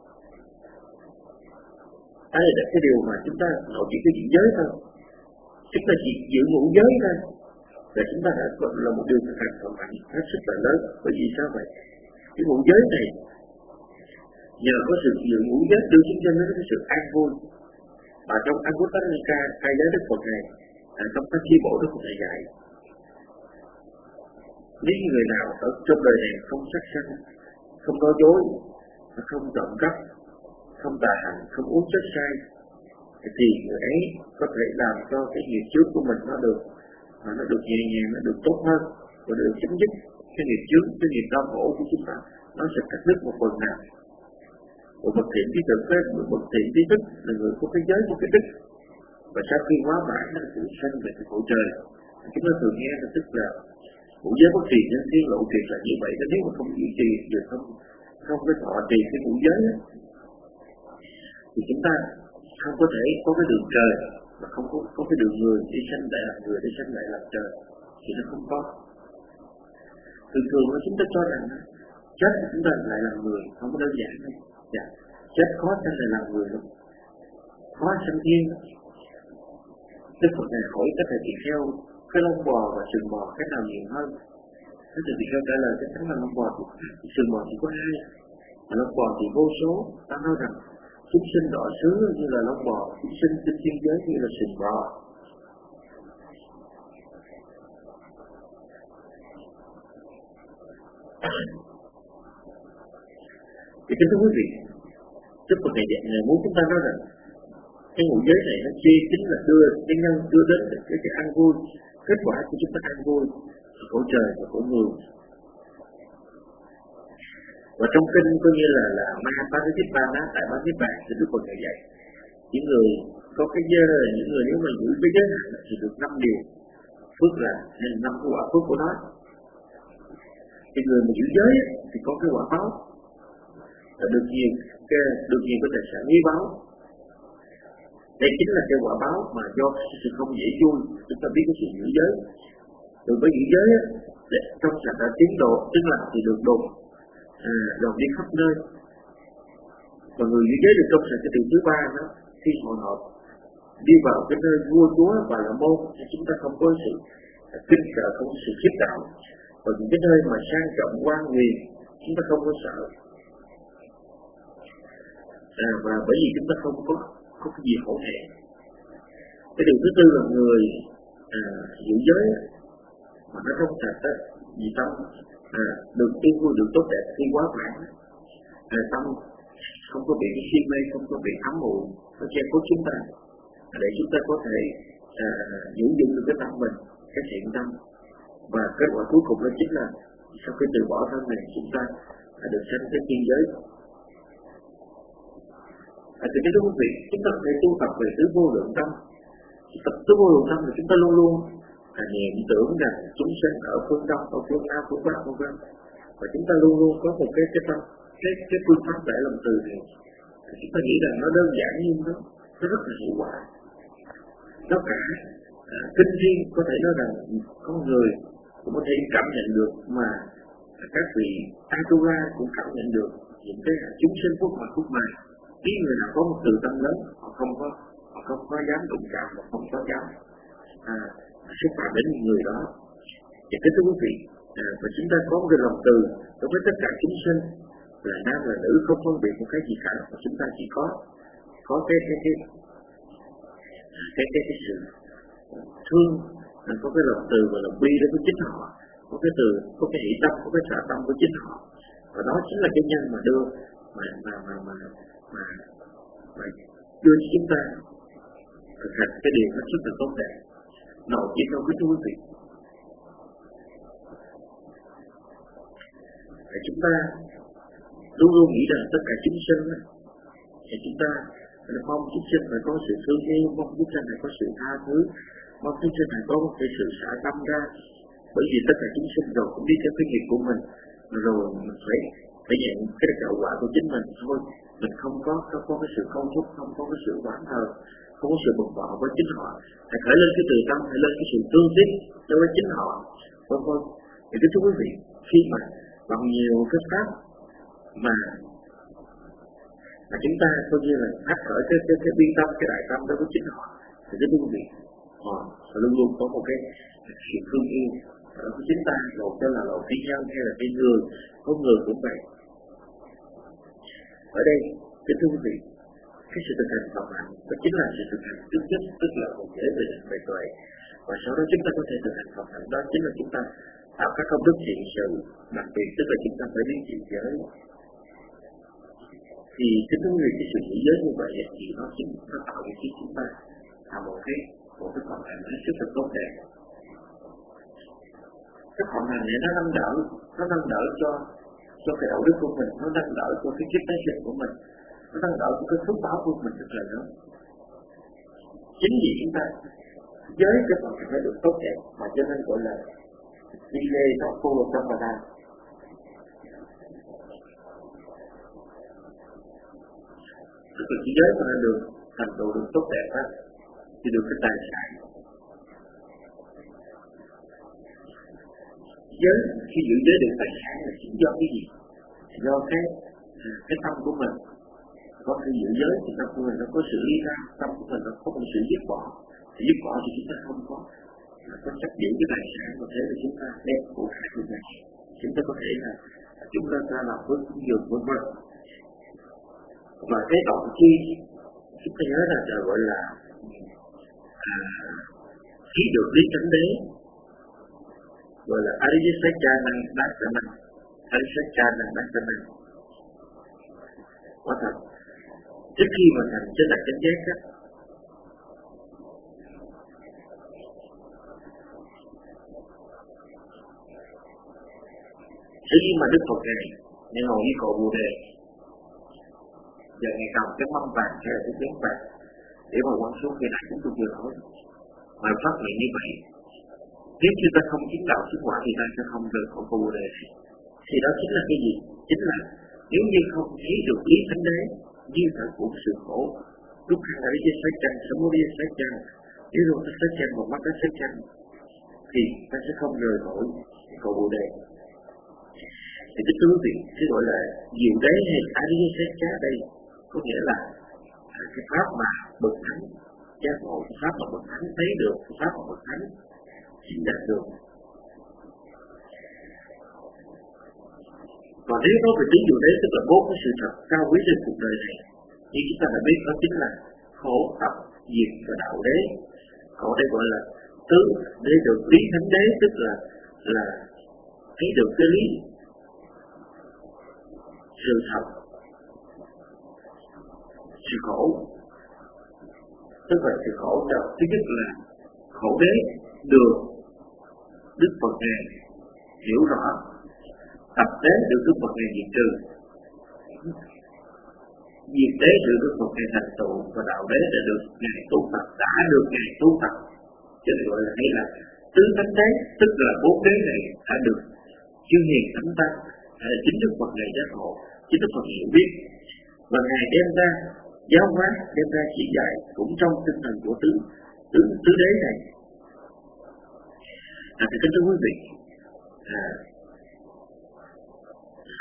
Đây là cái điều mà chúng ta nội chỉ cái giữ giới thôi, chúng ta chỉ giữ ngũ giới thôi là chúng ta đã là một điều thực hành cộng hạnh hết sức là lớn. Bởi vì sao vậy? Cái ngũ giới này nhờ có sự giữ ngũ giới đưa chúng ta đến cái sự an vui. Và trong Anguttara khai giới Đức Phật này, trong các chi bộ Đức Phật này dạy, nếu người nào ở trong đời này không sát sanh, không nói dối, không trộm cắp, không tà hành, không uống chất say, thì người ấy có thể làm cho cái nghiệp chướng của mình nó được nhẹ nhàng, nó được tốt hơn, và được chấm dứt cái nghiệp chướng, cái nghiệp đau khổ của chúng ta, nó sẽ cắt đứt một phần nào. Một bậc thiện trí thực với một bậc thiện trí thức là người có cái giới, có cái đức, và sau khi hóa mãn nó tự sanh về cái cõi trời. Chúng ta thường nghe là tức là ngũ giới bất trì nhân thiên lộ trì là như vậy. Nếu mà không duy trì được, không có thọ trì cái ngũ giới đó, thì chúng ta không có thể có cái đường trời, mà không có cái đường người để sanh lại làm người, để sanh lại làm trời, thì nó không có. Thường là chúng ta cho rằng chết thì chúng ta lại làm người, không có đơn giản đâu. Chết khó sanh lại làm người lắm, khó sanh thiên. Đức Phật này hỏi các thầy tỳ kheo cái lông bò và sừng bò cái nào nhiều hơn? Các thầy tỳ kheo trả lời chắc chắn là lông bò, sừng bò chỉ có hai, mà lông bò thì vô số. Ta nói rằng chúng sinh đỏ xứ như là lông bò, chúng sinh trên thiên giới như là sừng bò. Thì kính thưa quý vị, Đức Phật này muốn chúng ta nói rằng cái ngũ giới này nó chi chính là đưa đến cái ăn vui, kết quả của chúng ta ăn vui của trời và của người. Và trong kinh coi như là Ma Parinibbana tại Bát Niết Bàn thì Đức Phật này dạy những người có cái giới, những người nếu mà giữ cái giới hạnh thì được 5 điều phước là nên 5 cái quả phước của nó. Thì người mà giữ giới thì có cái quả báo, được nhiều cái tài sản quý báu. Đây chính là cái quả báo mà do sự không dễ vui. Chúng ta biết cái sự giữ giới, từ với giữ giới trong sạch đã tiến độ, tức là thì được đồn đi khắp nơi. Và người giữ giới được trong sạch cái điều thứ ba đó, khi hội họp đi vào cái nơi vua chúa và là môn thì chúng ta không có sự kinh sợ, không có sự khiếp đạo. Và những cái nơi mà sang trọng quan quyền chúng ta không có sợ. Và bởi vì chúng ta không có cái gì hổ thẹn. Cái điều thứ tư là người giữ giới mà nó trong sạch đó, vì tâm được yên vui, được tốt đẹp khi quá mãn, tâm không có bị cái si mê, không có bị ám mù nó che khuất chúng ta, để chúng ta có thể giữ vững được cái tâm mình, cái thiện tâm. Và kết quả cuối cùng đó chính là sau khi từ bỏ thân này, chúng ta được sanh cái thiên giới. Thì cái quý vị, chúng ta phải tu tập về tứ vô lượng tâm. Tập tứ vô lượng tâm là chúng ta luôn luôn niệm tưởng rằng chúng sinh ở phương Đông, ở phương Nam, phương Bắc, phương Bắc. Và chúng ta luôn luôn có một cái tâm, cái phương pháp để làm từ này. Thì chúng ta nghĩ rằng nó đơn giản nhưng nó rất là hiệu quả. Nó cả kinh riêng có thể nói rằng con người cũng có thể cảm nhận được mà các vị Atula cũng cảm nhận được những cái chúng sinh phúc mặt phúc mai. Khi người nào có một từ tâm lớn, họ không có dám đụng chạm, họ không có dám xúc phạm đến người đó. Và cái thưa quý vị, và chúng ta có một cái lòng từ đối với tất cả chúng sinh, là nam là nữ không phân biệt một cái gì cả, và chúng ta chỉ có cái sự thương, có cái lòng từ và lòng bi đối với chính họ, có cái từ, có cái hỷ tâm, có cái xả tâm của chính họ, và đó chính là cái nhân mà đưa đưa cho chúng ta thực hành cái điều hết sức là tốt đẹp. Nội chỉ đâu với quý vị, và chúng ta luôn luôn nghĩ rằng tất cả chúng sinh thì chúng ta mong chúng sinh phải có sự thương yêu, mong chúng sinh phải có sự tha thứ, mong chúng sinh phải có một cái sự xả tâm ra, bởi vì tất cả chúng sinh rồi cũng biết cái nghiệp của mình, rồi mình phải nhận cái hậu quả của chính mình thôi. Mình không có cái sự công thúc, không có cái sự oán hờn, không có sự bực bội với chính họ. Hãy khởi lên cái từ tâm, hãy lên cái sự tương thích đối với chính họ, vân vân. Thì thưa quý vị, khi mà bằng nhiều cái pháp mà chúng ta coi như là phát khởi cái bi tâm, cái đại tâm đối với chính họ, thì thưa quý vị, họ luôn luôn có một cái sự thương yêu ở với chúng ta, một cho là lộ thiên nhân hay là thiên người, con người cũng vậy. Ở đây, thưa quý vị, cái sự thực hành Phật hạnh đó chính là sự thực hành trước nhất, tức là một thể về định về tuệ, và sau đó chúng ta có thể thực hành Phật hạnh, đó chính là chúng ta tạo các công đức thiện sự, đặc biệt tức là chúng ta phải biết chịu giới. Thì cái thứ người cái sự giữ giới như vậy thì nó tạo cho chúng ta là một cái Phật hạnh hết sức là tốt đẹp. Cái Phật hạnh này nó nâng đỡ cho cái đạo đức của mình, nó nâng đỡ cho cái kiếp tái sinh của mình, nó nâng đỡ cho cái phước báo của mình rất là lớn. Chính vì chúng ta giới cái Phật hạnh phải được tốt đẹp, mà cho nên gọi là đi lê nó cô trong bà đa. Tức là cái giới mà nó được thành tựu được tốt đẹp á, thì được cái tài sản. Giới khi giữ giới được tài sản là chỉ do cái gì? Do cái tâm của mình. Có khi giữ giới thì tâm của mình nó có sự ly ra, tâm của mình nó có một sự dứt bỏ. Thì dứt bỏ thì chúng ta không có chấp giữ cái tài sản, có thể là chúng ta đem của cải của này, chúng ta có thể là chúng ta làm với nhiều vân vân. Và cái động chi chúng ta nhớ là gọi là khi được lý chánh đế, gọi là Ariyasachanan Dasanan, Ariyasachanan Dasanan. Quả thật, trước khi mà thành chánh đẳng chánh giác á, khi mà Đức Phật này ngồi với cội Bồ Đề, giờ ngày cầm cái mâm vàng hay là cái chén vàng để mà quăng xuống khi nãy chúng tôi vừa nói, mà phát hiện như vậy, nếu như ta không chứng đạo chứng quả thì ta sẽ không rời khỏi Bồ Đề. Thì đó chính là cái gì? Chính là nếu như không thấy được lý thánh đế như thật của sự khổ, lúc khăn ấy với sát chanh, sống với sát chanh, nếu rồi ta sát chanh một mắt ta sát chanh, thì ta sẽ không rời khỏi cội Bồ Đề. Thì cái thứ vị cái gọi là diệu đế hay Ariyasacha đây có nghĩa là cái pháp mà bậc thánh giác ngộ, cái pháp mà bậc thánh thấy được, cái pháp mà bậc thánh chỉ đạt được. Còn nếu nói về tiếng diệu đế tức là bốn cái sự thật cao quý trên cuộc đời này, như chúng ta đã biết đó chính là khổ, tập, diệt và đạo đế. Còn đây gọi là tứ để được lý thánh đế, tức là thấy được cái lý sự thật, sự khổ. Tức là sự khổ đó, thứ nhất là khổ đế được Đức Phật Ngài hiểu rõ, tập đế được Đức Phật Ngài diệt trừ, diệt đế được Đức Phật Ngài thành tựu, và đạo đế đã được Ngài tu tập, đã được Ngài tu tập. Cho nên gọi là hay là tứ thánh đế, tức là bốn đế này đã được chư hiền thánh tăng, chính Đức Phật Ngài giác ngộ, chính Đức Phật hiểu biết, và Ngài đem ra giáo hóa, đem ra chỉ dạy cũng trong tinh thần của tứ đế này. Thì kính thưa quý vị,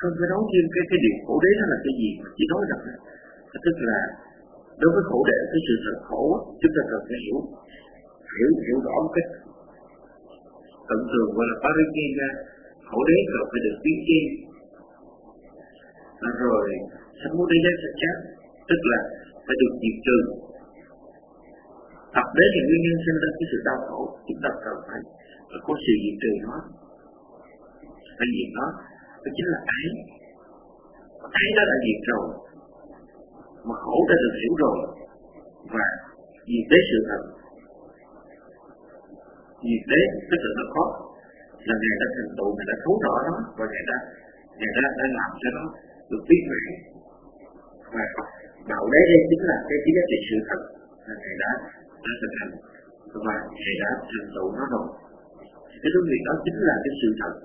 Không phải nói thêm cái điều khổ đế nó là cái gì, mà chỉ nói rằng tức là đối với khổ đế, cái sự thật khổ chúng ta cần phải hiểu rõ một cách tận tường, gọi là parikya. Khổ đế cần phải được biến chiên, rồi samudaya sát, tức là phải được diệt trừ. Tập đế thì nguyên nhân sinh ra cái sự đau khổ, chúng ta cần phải có sự diệt trừ nó, phải diệt nó, đó chính là ái. Ái đó đã diệt rồi, mà khổ đã được hiểu rồi, và diệt đế sự thật. Diệt đế tức là nó có, là Ngài đã thành tựu, Ngài đã thấu rõ nó, và Ngài đã làm cho nó được biết mãn. Và đạo đế đây chính là cái giá trị sự thật là Ngài đã thực hành, và Ngài đã thành tựu nó rồi. Cái đúng việc đó chính là cái sự thật.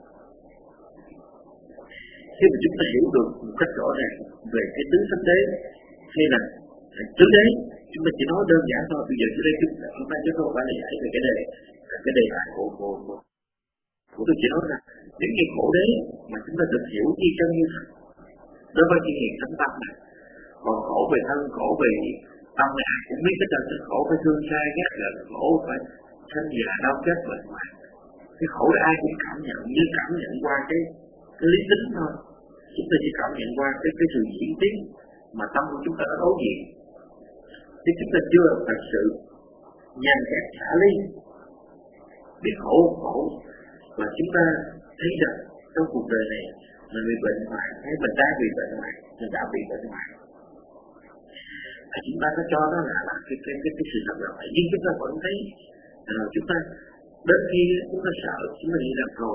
Khi mà chúng ta hiểu được một cách rõ ràng về cái tứ thánh đế hay là tứ đế, chúng ta chỉ nói đơn giản thôi. Bây giờ trước đây chúng ta chứ không phải là giải về cái đề tài của tôi chỉ nói là những cái khổ đế mà chúng ta được hiểu như chân như thật đối với cái hiện thánh tâm này. Còn khổ về thân, khổ về tâm này ai cũng biết cái trần khổ phải thương sai ghét giận, khổ phải sanh già đau chết bệnh hoạn. Cái khổ là ai cũng cảm nhận, như cảm nhận qua cái lý tính thôi. Chúng ta chỉ cảm nhận qua cái sự diễn tiến mà tâm của chúng ta đã đối diện, chứ chúng ta chưa thật sự nhanh nhẹn xả ly biết khổ và chúng ta thấy rằng trong cuộc đời này mình bị bệnh hoạn hay mình đã bị bệnh hoạn, mình đã bị bệnh hoạn, và chúng ta có cho nó là cái sự thật là vậy. Nhưng chúng ta vẫn thấy chúng ta đến khi chúng ta sợ, chúng ta nghĩ rằng rồi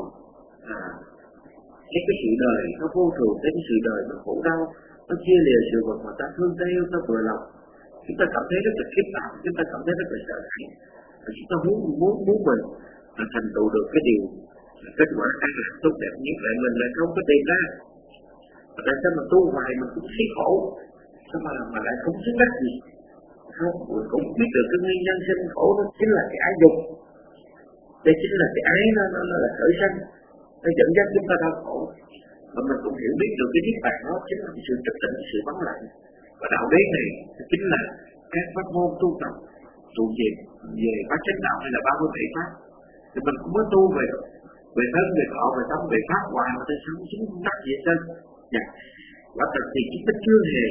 cái sự đời nó vô thường, cái sự đời nó khổ đau, nó chia lìa sự vật mà ta thương yêu, ta vừa lòng, chúng ta cảm thấy rất là khiếp đảm, chúng ta cảm thấy rất là sợ hãi, và chúng ta muốn mình thành tựu được cái điều kết quả an lạc tốt đẹp nhất, lại mình lại không có tìm ra. Và tại sao mà tu hoài mình cũng thấy khổ, sao mà lại không xứng đắc gì? Không, mình cũng biết được cái nguyên nhân sinh khổ đó chính là cái ái dục. Đây chính là cái ái nó là khởi sanh, nó dẫn dắt chúng ta đau khổ. Và mình cũng hiểu biết được cái niết bàn đó chính là sự trật tịnh, sự vắng lặng. Và đạo đế này chính là các pháp môn tu tập tụ về bát chánh đạo hay là 37 pháp. Thì mình cũng mới tu về thân, về thọ, về tâm, về pháp hoài mà tại sao chúng không đắc gì hết. Quả thật thì chúng ta chưa hề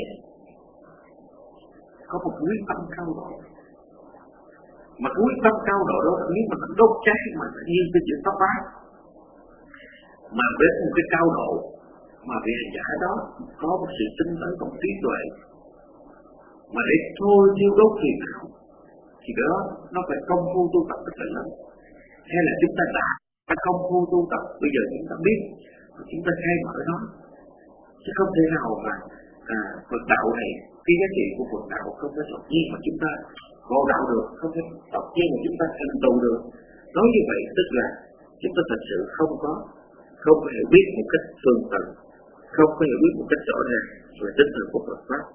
có một quyết tâm cao độ. Mà cái quyết tâm cao độ đó nếu mà nó đốt cháy mà tự nhiên cái chuyện pháp pháp, mà với một cái cao độ mà vị hành giả đó có một sự tinh tấn trong trí tuệ mà để thôi thiêu đốt phiền não, thì đó nó phải công phu tu tập rất là lớn. Hay là chúng ta đã công phu tu tập, bây giờ chúng ta biết chúng ta khai mở nó, chứ không thể nào mà Phật đạo này, cái giá trị của Phật đạo không phải đột nhiên mà chúng ta ngộ đạo được, không phải đột nhiên mà chúng ta thành tựu được. Nói như vậy tức là chúng ta thật sự không có hiểu biết một cách tường tận, không có hiểu biết một cách rõ ràng về tinh thần của Phật pháp.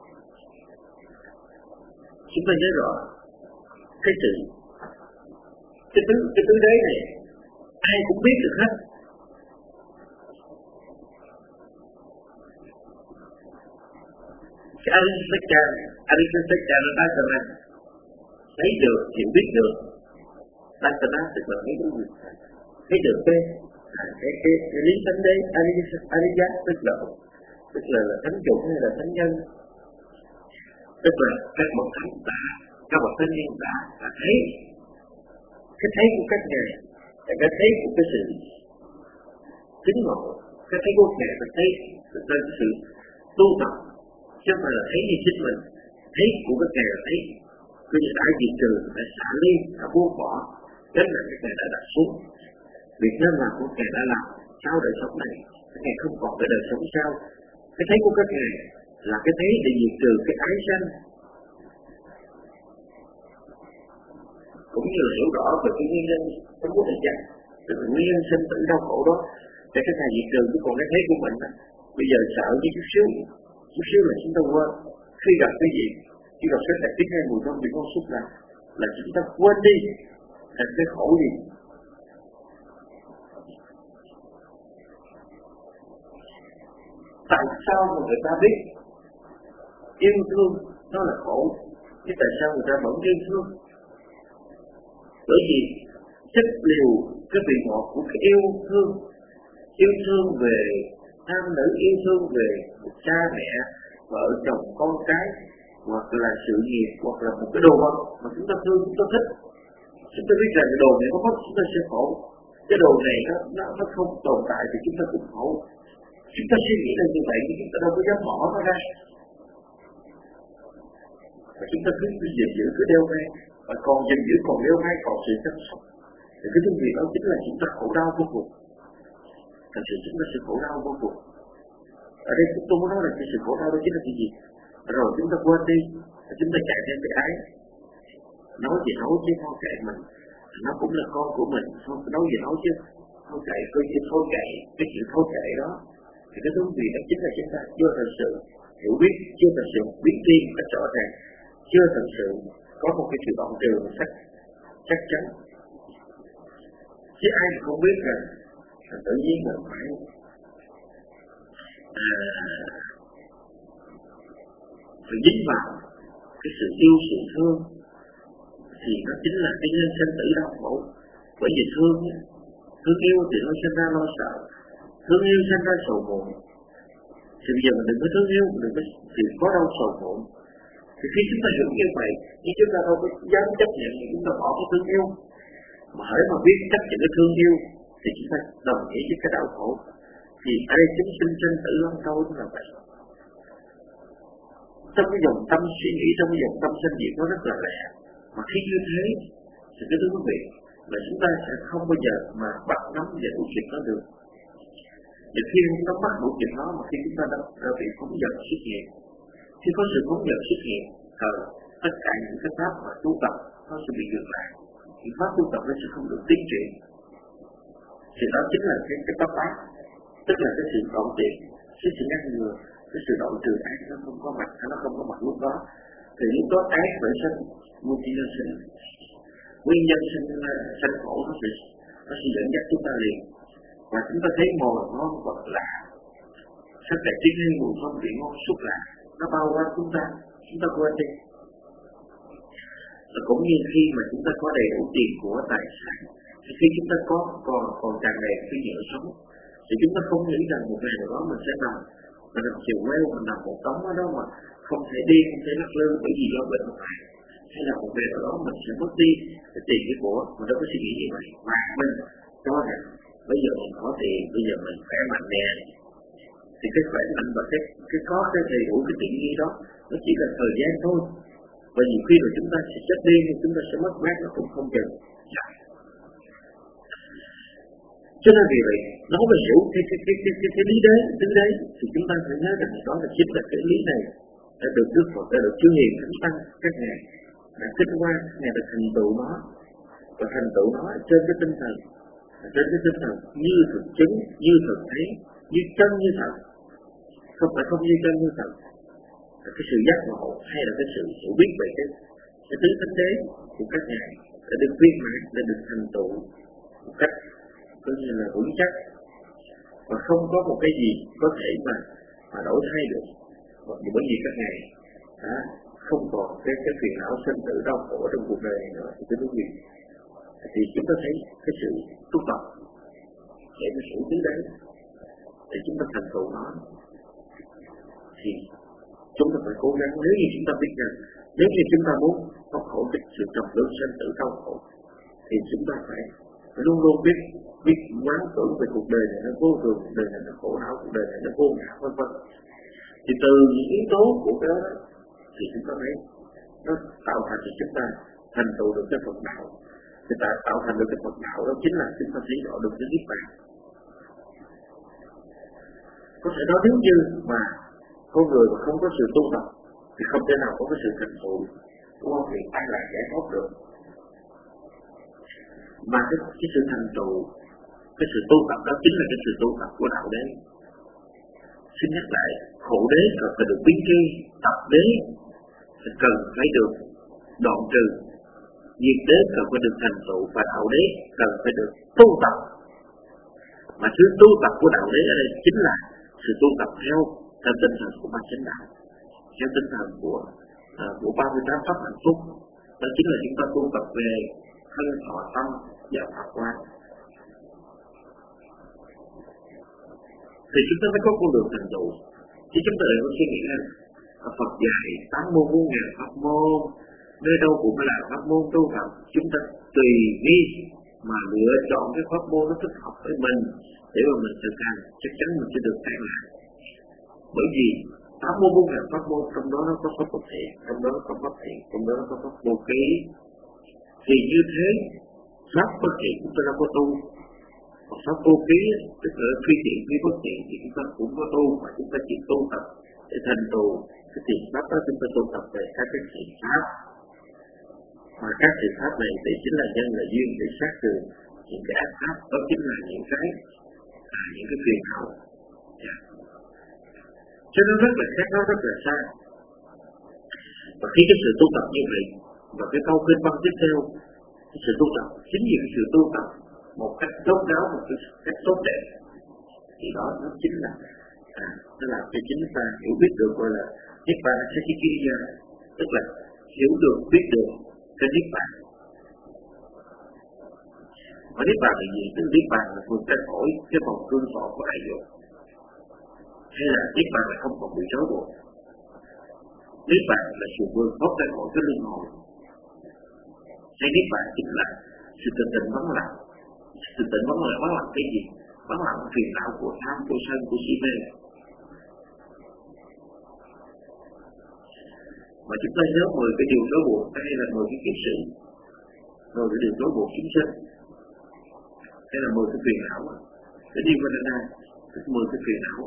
Chúng ta nhớ rõ cái tứ đế này ai cũng biết được hết. Cái Arisakya nó đã trở nên thấy được, hiểu biết được. Dasana tức là mấy cái gì? Thấy được cái lý thánh đế, Ariya tức là thánh chủng hay là thánh nhân. Tức là các bậc thánh các bậc thánh nhân đã thấy cái thấy của các ngài, cái thấy của cái sự chứng ngộ, cái thấy của ngài, cái thấy cái sự tu tập, chứ không phải là thấy như chính mình. Thấy của các ngài là thấy cái gì đã diệt trừ, đã xả ly, đã buông bỏ, đến là các ngài đã đặt xuống. Việc nên làm của ngài đã làm sau đời sống này, các ngài không còn cái đời sống sau. Cái thấy của các ngài là cái thấy để diệt trừ cái ái sanh, cũng như là hiểu rõ về cái nguyên nhân trong cuộc đời chẳng, từ nguyên nhân sinh tử đau khổ đó để các ngài diệt trừ. Chứ còn cái thấy của mình bây giờ sợ với chút xíu là chúng ta quên. Khi gặp cái gì, khi gặp cái đặc tiếng hay mùi thơm bị con xúc là chúng ta quên đi thành cái khổ gì. Tại sao mà người ta biết yêu thương nó là khổ, chứ tại sao người ta vẫn yêu thương? Bởi vì chất liều cái vị ngọt của cái yêu thương về nam nữ, yêu thương về cha mẹ, vợ chồng, con cái, hoặc là sự nghiệp, hoặc là một cái đồ vật mà chúng ta thương, chúng ta thích. Chúng ta biết rằng cái đồ này có mất chúng ta sẽ khổ, cái đồ này nó không tồn tại thì chúng ta cũng khổ. Chúng ta suy nghĩ là như vậy nhưng chúng ta đâu có dám bỏ nó ra, và chúng ta cứ gìn giữ, cứ đeo ngay, và còn gìn giữ, còn đeo ngay, còn sự chăm sóc, thì cái việc đó chính là chúng ta khổ đau vô cùng. Thật sự chúng ta sẽ khổ đau vô cùng. Ở đây tôi muốn nói là cái sự khổ đau đó chính là cái gì? Rồi chúng ta quên đi, và chúng ta chạy theo cái ái, nói gì nói chứ thôi kệ mình, nó cũng là con của mình, không nói gì nói chứ thôi kệ, coi như thôi kệ, cái chuyện thôi kệ đó, thì cái thứ gì đó chính là chúng ta chưa thật sự hiểu biết, chưa thật sự biết riêng và rõ ràng, chưa thật sự có một cái sự đoạn trừ một cách chắc chắn. Chứ ai không biết rằng tự nhiên mình phải dính vào cái sự yêu, sự thương, thì nó chính là cái nhân sinh tử đau khổ. Bởi vì thương yêu thì nó sinh ra lo sợ, thương yêu sinh ra sầu muộn. Thì bây giờ mình đừng có thương yêu, đừng có thì có đâu sầu muộn. Thì khi chúng ta hiểu như vậy, nhưng chúng ta đâu có dám chấp nhận thì chúng ta bỏ cái thương yêu. Mà hễ mà biết chấp nhận cái thương yêu thì chúng ta đồng ý với cái đau khổ. Thì ở đây chúng sinh tử lắm thôi là vậy. Trong cái dòng tâm suy nghĩ, trong cái dòng tâm sinh diệt nó rất là lẹ. Mà khi như thế thì cái thứ quý vị là chúng ta sẽ không bao giờ mà bắt nắm và đủ chuyện nó được. Và khi chúng ta bắt đủ chuyện nó, mà khi chúng ta đã bị phóng dật xuất hiện, khi có sự phóng dật xuất hiện, tất cả những cái pháp mà tu tập nó sẽ bị dừng lại. Những pháp tu tập nó sẽ không được tiến triển. Thì đó chính là cái pháp ác, tức là cái sự đoạn tuyệt, cái sự ngăn ngừa, cái sự đoạn trừ ác nó không có mặt, nó không có mặt lúc đó. Thì lúc đó ác bởi sinh, nguyên nhân sinh, nguyên nhân sinh khổ nó sẽ dẫn dắt chúng ta liền. Và chúng ta thấy mồi ngon vật lạ, sắc đẹp tiếng hay mùi thơm vị ngon xúc lạ, nó bao quanh chúng ta quên đi. Và cũng như khi mà chúng ta có đầy đủ tiền của tài sản, thì khi chúng ta còn tràn đầy cái nhựa sống, thì chúng ta không nghĩ rằng một ngày nào đó mình sẽ nằm chiều queo, mình nằm một tấm ở đó mà không thể đi, không thể lắc lư bởi vì do bệnh hoạn, hay là một ngày nào đó mình sẽ mất đi cái tiền cái của, mình đâu có suy nghĩ như vậy. Mà mình cho rằng bây giờ mình có tiền, bây giờ mình khỏe mạnh nè, thì cái khỏe mạnh và cái có cái đầy đủ cái tiện nghi đó nó chỉ là thời gian thôi. Và nhiều khi mà chúng ta sẽ chết đi, chúng ta sẽ mất mát nó cũng không chừng. Cho nên vì vậy, nói về hiểu cái lý đế, tính đế, thì chúng ta phải nhớ rằng đó là chính là cái lý này đã được Đức Phật, đã được Chư Hiền Thánh Tăng các ngài đã kinh qua, ngài đã thành tựu nó, và thành tựu nó trên cái tinh thần, như thực chứng, như thực thấy, như chân như thật, không phải không như chân như thật. Cái sự giác ngộ hay là cái sự hiểu biết về cái tứ thánh đế của các ngài đã được viên mãn, đã được thành tựu một cách coi như là vững chắc, và không có một cái gì có thể mà đổi thay được. Bởi vì các ngài không còn cái phiền não sinh tử đau khổ trong cuộc đời này nữa, thì cái đúng gì thì chúng ta thấy cái sự tu tập để cái sự tứ đế để chúng ta thành tựu nó, thì chúng ta phải cố gắng. Nếu như chúng ta biết rằng nếu như chúng ta muốn thoát khỏi cái sự trầm luân sinh tử đau khổ, thì chúng ta phải luôn luôn biết quán tưởng về cuộc đời này nó vô thường, cuộc đời này nó khổ não, cuộc đời này nó vô ngã, vân vân. Thì từ những yếu tố của cái đó thì chúng ta thấy nó tạo thành cho chúng ta thành tựu được cái Phật đạo. Thì tạo thành được cái Phật đạo đó chính là chúng ta thấy rõ được cái niết bàn. Có thể nói nếu như mà con người mà không có sự tu tập thì không thể nào có cái sự thành tựu của việc ai lại giải thoát được. Mà cái sự thành tựu, cái sự tu tập đó chính là cái sự tu tập của đạo đế. Xin nhắc lại, khổ đế cần phải được biến tri, tập đế cần phải được đoạn trừ, diệt đế cần phải được thành tựu, và đạo đế cần phải được tu tập. Mà thứ tu tập của đạo đế ở đây chính là sự tu tập theo tinh thần của Ban Chánh Đạo, theo tinh thần của 38 pháp hạnh phúc. Đó chính là chúng ta tu tập về thân thọ tâm và pháp quan, thì chúng ta mới có con đường thành tựu. Chứ chúng ta đừng có suy nghĩ là Phật dạy 8 môn 4.000 pháp môn, nơi đâu cũng là pháp môn tu tập. Chúng ta tùy nghi mà lựa chọn cái pháp môn nó thích hợp với mình để mà mình thực hành, chắc chắn mình sẽ được an lạc. Bởi vì 8 môn 4.000 pháp môn, trong đó nó có pháp bất thiện, trong đó nó có pháp thiện, trong đó nó có pháp vô ký. Thì như thế, pháp bất thiện chúng ta đâu có tu. Còn pháp vô ký, tức là phi thiện, phi bất thiện thì chúng ta cũng có tu, mà chúng ta chỉ tu tập để thành tựu cái thiện pháp đó. Chúng ta tu tập về các cái thiện pháp, mà các thiện pháp này thì chính là nhân là duyên để sát trừ những cái ác pháp. Đó chính là những cái phiền não. Cho nên rất là khác, nó rất là xa. Và khi cái sự tu tập như vậy, và cái câu kinh văn tiếp theo, cái sự tu tập, chính vì cái sự tu tập một cách tốt đáo, một cách tốt đẹp, thì đó nó chính là nó làm cho chính ta hiểu biết được gọi là Niết Bàn Satchikiriya, tức là hiểu được, biết được cái Niết Bàn. Và Niết Bàn là gì? Từ Niết Bàn là vượt ra khỏi cái vòng cương thọ của đại dục, hay là Niết Bàn là không còn bị trói buộc. Niết Bàn là sự vượt thoát ra khỏi cái luân hồi. Hay Niết Bàn chính là sự tịnh vắng lặng. Sự tịnh vắng lặng cái gì? Vắng lặng phiền não của tham, của sân, của si mê. Mà chúng ta nhớ 10 cái điều trói buộc, hay là 10 cái kiết sử, 10 cái điều trói buộc chúng sinh, hay là 10 cái phiền não, cái điều mà đây, 10 cái phiền não.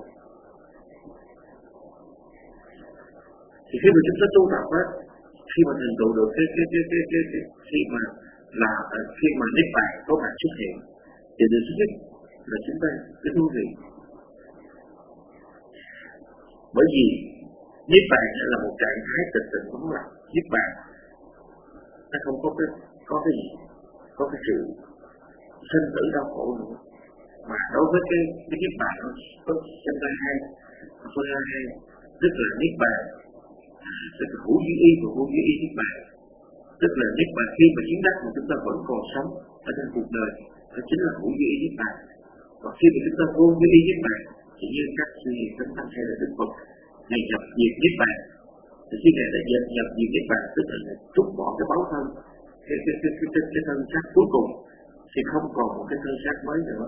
Thì khi mà chúng ta tu tập á, khi mà thành tựu được khi mà Niết Bàn có mặt xuất hiện, thì điều thứ nhất là chúng ta cái thú vị. Bởi vì Niết Bàn là một trạng thái tịch tịnh vắng lặng. Niết Bàn nó không có cái gì, có cái sự sinh tử đau khổ nữa. Mà đối với cái Niết Bàn nó có sinh ra hai, tức là Niết Bàn, tức là hữu duy y và vô duy y Niết Bàn. Tức là Niết Bàn khi mà chứng đắc mà chúng ta vẫn còn sống ở trên cuộc đời, đó chính là hữu duy y Niết Bàn. Và khi mà chúng ta vô duy y Niết Bàn, thì như các sư hiền thánh tăng hay là Đức Phật ngày nhập diệt Niết Bàn, thì khi ngày đã nhập diệt Niết Bàn, tức là trút bỏ cái báo thân, cái thân xác cuối cùng, thì không còn một cái thân xác mới nữa.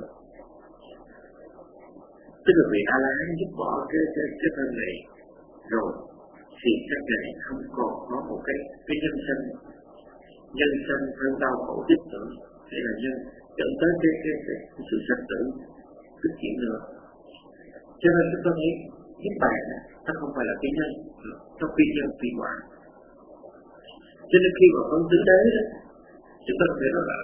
Tức là vị A La Hán dứt bỏ cái thân này rồi, thì các ngài không còn có một cái nhân sinh thân đau khổ tiếp nữa, hay là dẫn tới cái sự sanh tử thực hiện nữa. Cho nên chúng ta thấy Niết Bàn nó không phải là cái nhân, nó phi nhân phi quả. Cho nên khi mà phân tứ đế đó, chúng ta có thể nói là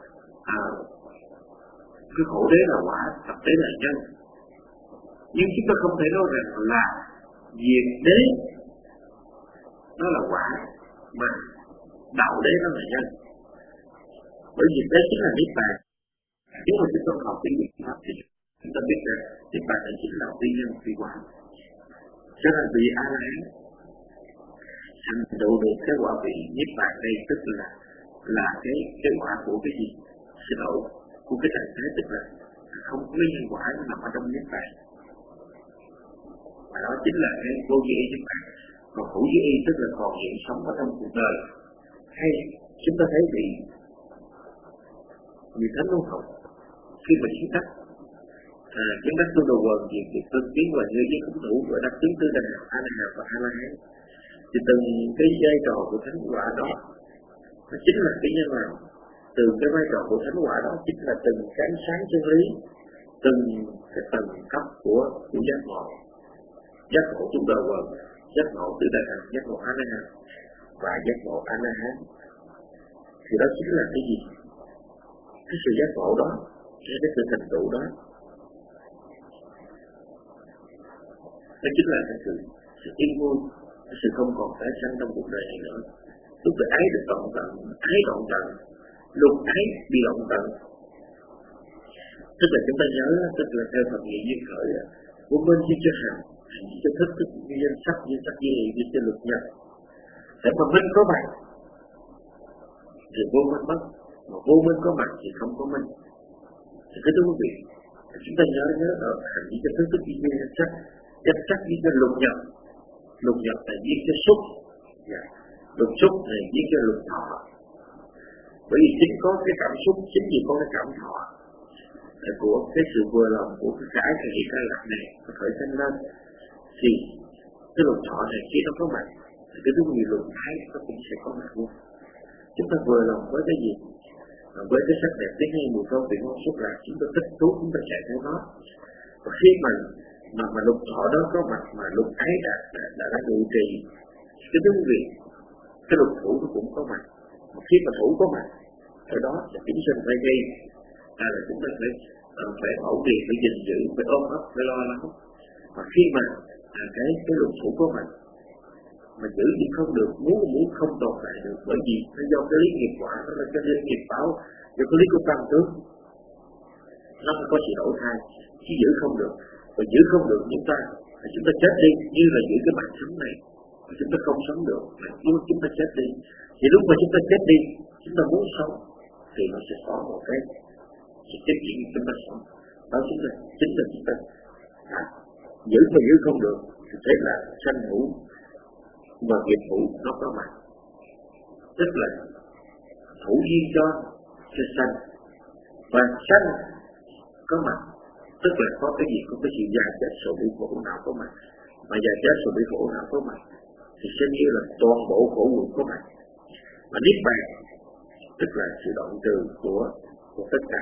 cái khổ đế là quả, tập đế là nhân. Nhưng chúng ta không thể nói rằng là diệt đế nó là quả, mà đạo đế nó là nhân. Bởi vì đế chính là Niết Bàn. Nếu mà chúng ta học cái Niết Bàn thì chúng ta biết rằng Niết Bàn này chính là phi nhân phi quả. Cho nên vị A La Hán thành tựu được cái quả vị Niết Bàn đây, tức là cái quả của cái gì? Xin lỗi, của cái trạng thái, tức là không có nhân quả nằm ở trong Niết Bàn. Và đó chính là cái vô duy y Niết Bàn. Còn hữu duy y tức là còn hiện sống ở trong cuộc đời. Hay chúng ta thấy vị Thánh Luân Hồi khi mà chứng đắc tu đầu quần diệt tương tiến và như với khủng thủ và đắc tiến tư đà A La Hán và A La Hán, thì từng cái vai trò của thánh quả đó nó chính là cái nhân nào. Từ cái vai trò của thánh quả đó chính là từng cái ánh sáng chân lý, từng cái tầng cấp của giác ngộ tu đầu quần, giác ngộ tư đà, giác ngộ A La Hán và giác ngộ A La Hán. Thì đó chính là cái gì? Cái sự giác ngộ đó, cái sự thành tựu đó, đó chính là cái sự yên vui, cái sự không còn tái sanh trong cuộc đời này nữa. Lúc được ái được đoạn tận, lúc ái bị đoạn tận. Tức là chúng ta nhớ, tức là theo Phật dạy duyên khởi, vô minh ghi cho hành ghi cho thức, thức ghi cho sắc, ghi sắc ghi cho luật nhập. Để mà minh có mặt thì vô minh mất, mà vô minh có mặt thì không có minh. Thì cái thú vị, chúng ta nhớ ở hành ghi cho thức, thức ghi cho sắc ghi cho luật nhập là ghi cho xúc, luật xúc này ghi cho luật thọ. Bởi vì chính có cái cảm xúc, chính vì có cái cảm thọ của cái sự vừa lòng của cái hiện cái lạc này nó khởi sinh lên, thì cái luật thọ này khi nó có mặt thì cái đúng nhiều luật thái nó cũng sẽ có mặt luôn. Chúng ta vừa lòng với cái gì, với cái sắc đẹp, tiếng hay, mùi thơm, vị ngon, xúc lạc, chúng ta thích thú, chúng ta chạy theo nó. Và khi mà luật thọ đó có mặt mà luật ái đã ngự trì cái đúng vị, cái luật thủ nó cũng có mặt. Mà khi mà thủ có mặt ở đó là chúng sinh phải gây là chúng ta phải bảo vệ, phải gìn giữ, phải ôm ấp, phải lo lắng. Và khi mà cái luật thủ có mặt mà giữ thì không được, muốn không tồn tại được, bởi vì nó do cái lý nghiệp quả, nó là cái lý nghiệp báo, do cái lý của căn tướng, nó có sự đổi thay, chứ giữ không được. Và giữ không được chúng ta chết đi, như là giữ cái mạng sống này, mà chúng ta không sống được, mà chúng ta chết đi. Thì lúc mà chúng ta chết đi, chúng ta muốn sống, thì nó sẽ có một cái trách nhiệm chúng ta sống. Đó chính là chúng ta giữ mà giữ không được, thì thế là sanh hữu và nghiệp hữu nó có mặt. Tức là hữu duyên cho sanh, và sanh có mặt, tức là có cái gì, có cái sự già chết sự bị khổ nào có mặt. Mà già chết sự bị khổ nào có mặt thì sẽ như là toàn bộ khổ nguồn có mặt. Mà niết bàn tức là sự đoạn trừ của tất cả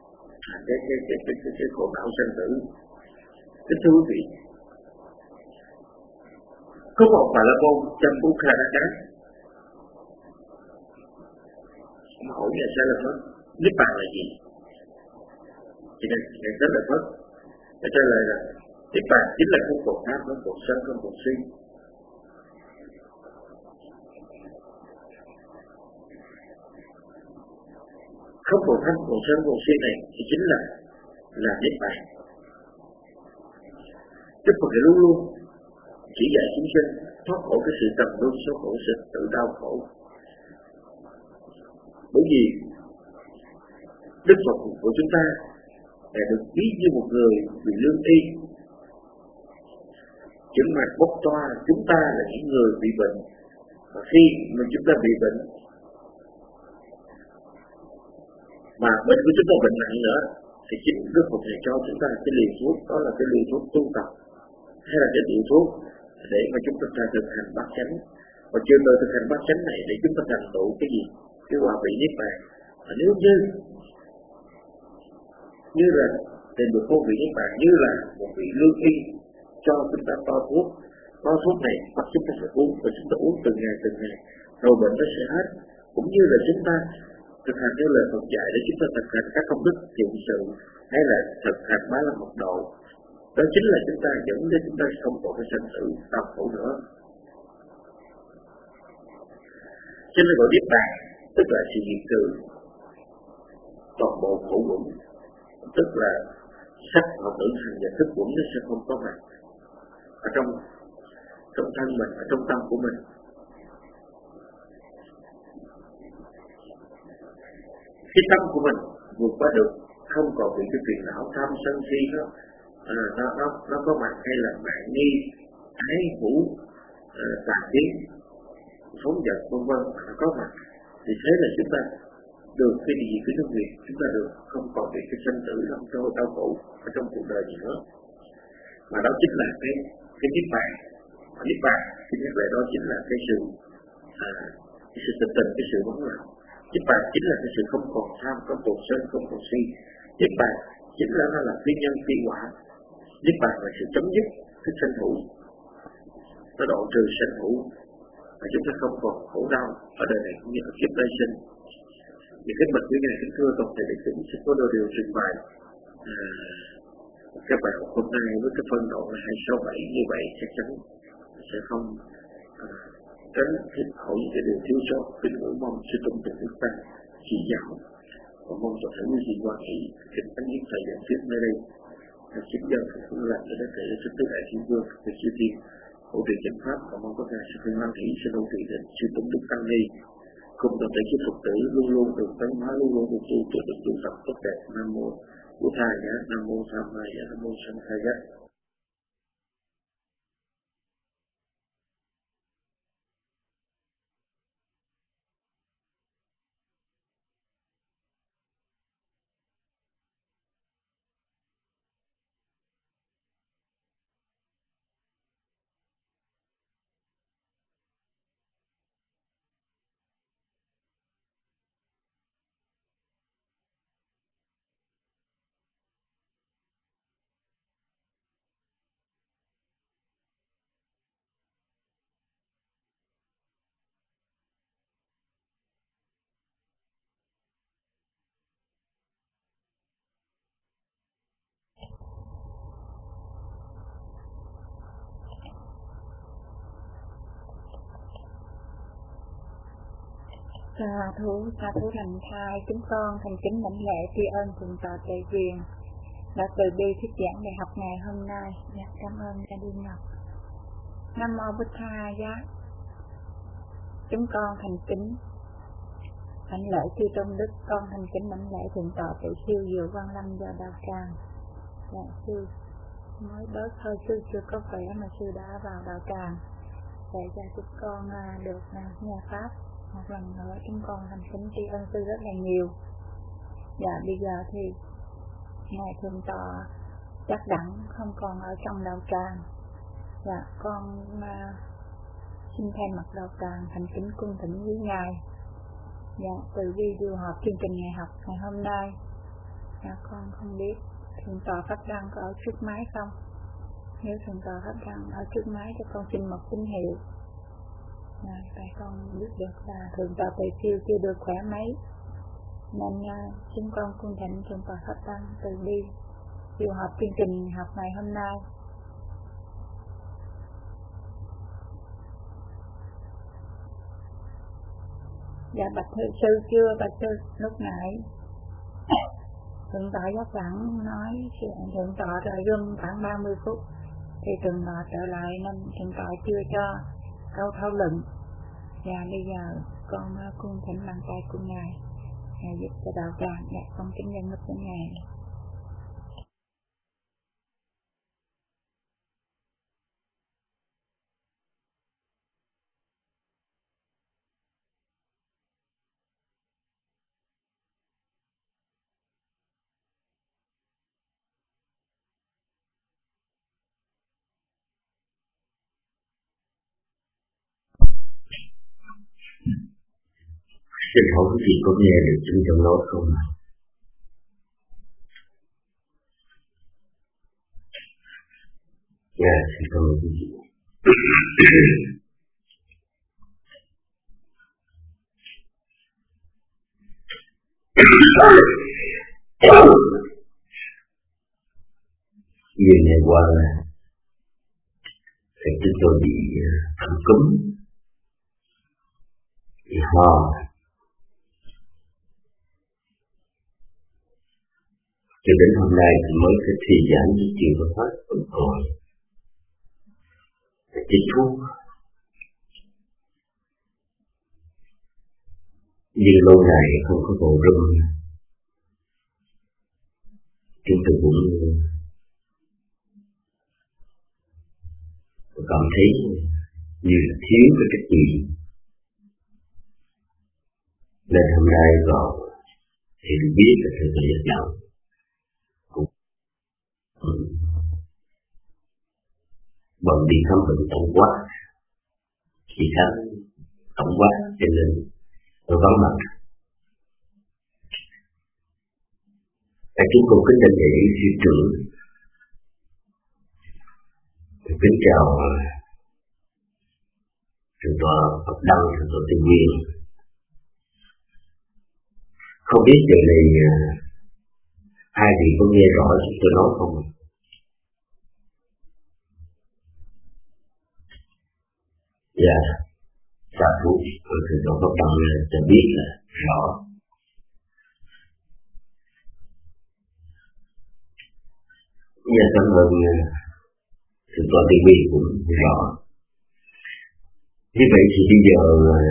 cái khổ não sanh tử. Cái thú vị, có một Bà La Môn trong Bố Kha Đa Cát hỏi là sao là hết niết bàn là gì? Thì ngài rất là hết, ngài trả lời là niết bàn chính là không còn tham, không còn sân, không còn si. Không còn tham, còn sân, còn si này thì chính là niết bàn. Đức Phật luôn luôn chỉ dạy chúng sinh thoát khỏi cái sự trầm luân số khổ, sự tự đau khổ. Bởi vì Đức Phật của chúng ta là được ví như một người bị lương y, chứng mặt bốc toa. Chúng ta là những người bị bệnh, và khi mà chúng ta bị bệnh mà bệnh của chúng ta bệnh nặng nữa, thì chính Đức Phật này cho chúng ta cái liều thuốc, đó là cái liều thuốc tu tập, hay là cái liều thuốc để mà chúng ta thực hành bát chánh. Và chưa tới thực hành bát chánh này để chúng ta thành tựu cái gì? Cái hòa vị niết bàn. Và nếu như là tìm được vô vị niết bàn, như là một vị lương y cho chúng ta to thuốc này bắt chúng ta phải uống, và chúng ta uống từng ngày, rồi bệnh nó sẽ hết. Cũng như là chúng ta thực hành theo lời Phật dạy để chúng ta thực hành các công đức thiện sự, hay là thực hành bá la mật độ. Đó chính là chúng ta dẫn đến chúng ta không còn cái sanh tử đau khổ nữa. Cho nên gọi niết bàn tức là sự diệt trừ toàn bộ khổ uẩn, tức là sắc hoặc tưởng hành và thức uẩn nó sẽ không có mặt ở trong thân mình, ở trong tâm của mình. Cái tâm của mình vượt qua được, không còn bị cái phiền não tham sân si nó có mặt, hay là mạng nghi, ái hữu, tà kiến, phóng dật vân vân nó có mặt, thì thế là chúng ta được cái gì cái công việc, chúng ta được không còn bị cái sanh tử lâm trôi đau khổ ở trong cuộc đời gì nữa. Mà đó chính là cái niết bàn. Niết bàn thì nhắc lại đó chính là cái sự tịch tình, cái sự vắng lặng. Niết bàn chính là cái sự không còn tham, không còn sân, không còn si. Niết bàn chính là nó là phi nhân phi quả. Niết bàn là sự chấm dứt cái sanh hữu, nó đoạn trừ sanh hữu, và chúng ta không còn khổ đau ở đời này cũng như ở kiếp tái sinh. Thì các bậc quý ngài kính thưa toàn thể đệ tử sẽ có đôi điều trình bày các bài học hôm nay với cái phân đoạn là 267, như vậy chắc chắn sẽ không tránh thiệt hỏi những cái điều thiếu sót. Kính ngưỡng mong sư tôn từ nước ta chỉ giáo, và mong toàn thể quý vị quan hệ kính thánh những thầy giảng thuyết nơi đây thật chính dân thật cũng làm cho đất thể cho tất cả chư vương về chư thiên hỗ trợ chánh pháp và mong có thể sự khuyên năng thị sự đầu thị định chư tụng đức tăng ni cùng toàn thể chư Phật tử luôn luôn được tấn hóa luôn luôn được tu được tu tập tốt đẹp. Nam mô Bổn Thầy Giá, Nam mô Tham Ma Giá, Nam mô Sanh Khai Giá. Sa thú thành thai, chúng con thành kính đảnh lễ tri ân thượng tọa Tề Quyền đã từ bi thuyết giảng bài học ngày hôm nay. Cảm ơn Cha Đi Ngọc. Nam mô Bổn Thầy Giá. Chúng con thành kính đảnh lễ chư tôn đức, con thành kính đảnh lễ thượng tọa Tề Siêu Diệu Quang Lâm do Đạo Tràng. Sư mới bớt thôi, sư chưa có khỏe mà sư đã vào Đạo Tràng để cho chúng con được nghe pháp. Một lần nữa chúng con thành kính tri ân sư rất là nhiều. Bây giờ thì ngài thượng tọa chắc đẳng không còn ở trong Đạo Tràng. Con xin thay mặt Đạo Tràng thành kính cung thỉnh với ngài. Từ video họp chương trình ngày học ngày hôm nay, con không biết thượng tọa Pháp Đăng có ở trước máy không. Nếu thượng tọa Pháp Đăng ở trước máy cho con xin một tín hiệu. Tại con biết được là thượng tọa Tề Siêu chưa được khỏe mấy, nên chúng con cung thỉnh thượng tọa Pháp Đăng từ đi điều họp chương trình học ngày hôm nay. Bạch sư chưa, bạch sư lúc nãy thượng tọa Giác Đẳng nói thượng tọa rời room khoảng 30 phút thì thượng tọa trở lại nên thượng tọa chưa cho câu thảo luận. Bây giờ con cung thỉnh bàn tay của ngài giúp cho Đạo Tràng. Con kính dân lực của ngài. Xin hỏi quý vị có nghe được chúng tôi nói không? Xin cảm ơn quý vị. Nhiều ngày qua thì chúng tôi bị cảm cúm, bị ho. Cho đến hôm nay thì mới có thư giãn với chuyện của hết vẫn còn chích thuốc. Nhưng lâu ngày không có bộ rung, chúng tôi cũng cảm thấy như là thiếu cái gì. Nên hôm nay vào thì được biết là sự việc nào bằng đi khám bệnh tổng quát, khi khám tổng quát cho nên tôi vắng mặt. Chúng con kính đảnh lễ sư trưởng, kính chào thượng tọa Pháp Đăng, thượng tọa Tề Quyền. Không biết giờ này hai vị có nghe rõ chúng tôi nói không? Sa thú thượng tọa Pháp Đăng cho biết là rõ. cảm ơn sự tọa TV cũng rõ. Như vậy thì bây giờ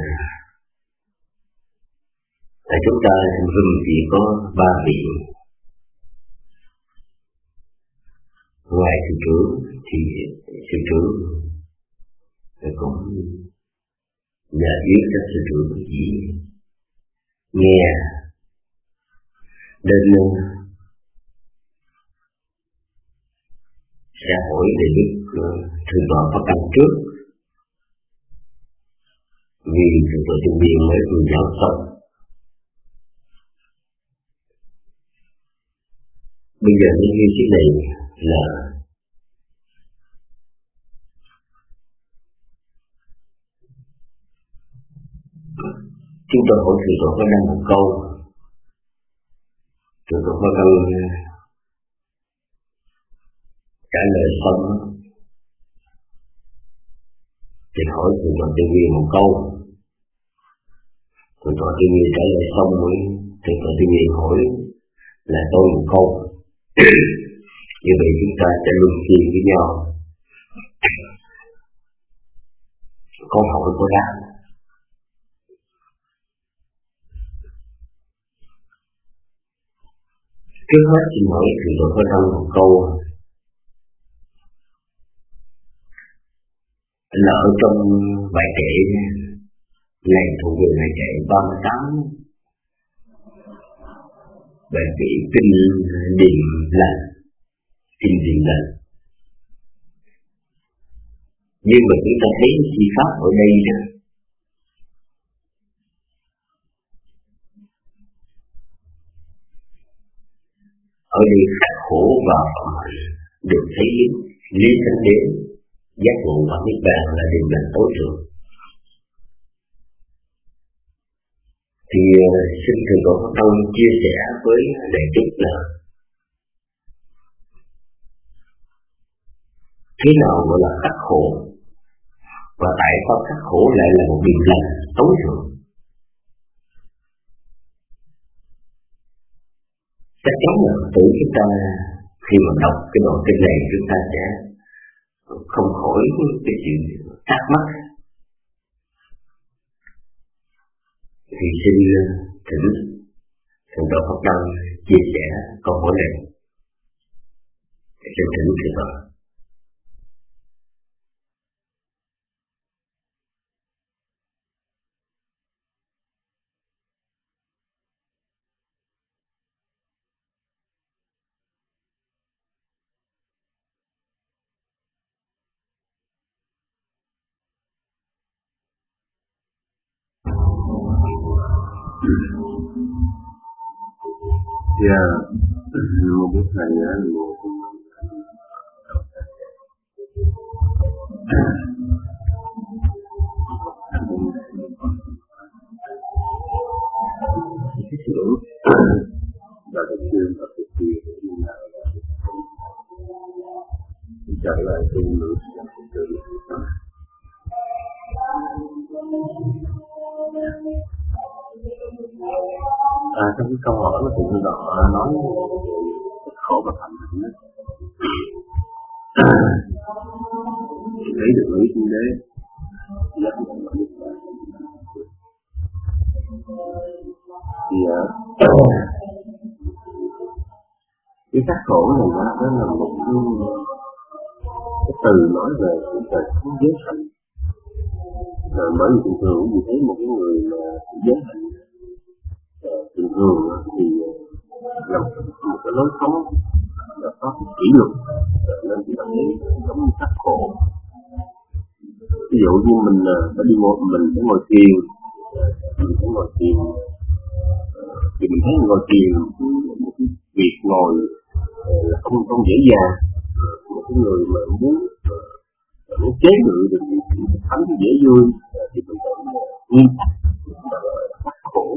tại chúng ta trong room chỉ có 3 vị. Ngoài sư trưởng thì sư trưởng cũng đã biết các sư trưởng chỉ nghe nên sẽ hỏi về đức thượng tọa Pháp Đăng trước, vì thượng tọa Trung Biên mới vừa giáo xong. Bây giờ những như thế này là chúng tôi hỏi thượng tọa Pháp Đăng một câu, thượng tọa Pháp Đăng trả lời xong thì hỏi thượng tọa Trung Biên một câu, thượng tọa Trung Biên trả lời xong mới thượng tọa Trung Biên hỏi là tôi một câu. Như vậy chúng ta sẽ luân phiên với nhau, câu hỏi có đáp. Trước hết xin hỏi thượng tọa Pháp Đăng một câu là ở trong bài kệ này thuộc về bài kệ 38, bài kệ kinh điển lành, kinh điển lành. Nhưng mà chúng ta thấy chi pháp ở đây nè, ở đây khắc khổ và phạm hạnh được thấy lý thánh đến giác ngộ và niết bàn là điều lành tối thượng. Thì xin thượng tọa Pháp Đăng chia sẻ với đại chúng là thế nào gọi là khắc khổ và tại sao khắc khổ lại là một điều lành tối thượng. Chắc chắn là tự chúng ta khi mà đọc cái đoạn kinh này chúng ta sẽ không khỏi cái chuyện thắc mắc. Thì xin thỉnh thượng tọa Pháp Đăng chia sẻ câu hỏi này. Xin thỉnh thượng tọa. Dạ, một bức thầy á, cái sự và cái chuyện và cái chuyện trở lại tu nữ tự trong cái câu hỏi mà thượng tọa nói khổ và phạm hạnh đó, thấy được lý thiên đế giác ngộ và niết bàn. Thì cái khắc khổ này đó là một cái từ nói về sự giới hạnh. Bởi vì thường thường vì thấy một cái người mà giới hạnh thường thường thì là một cái lối sống là có cái kỷ luật, nên chúng ta thấy giống như khắc khổ. Ví dụ như mình phải đi mình phải ngồi thiền, thì mình thấy ngồi thiền một cái việc ngồi là không dễ dàng. Một cái người mà muốn chế ngự được những cái thánh dễ vui thì mình phải nghiêm khắc, khắc khổ.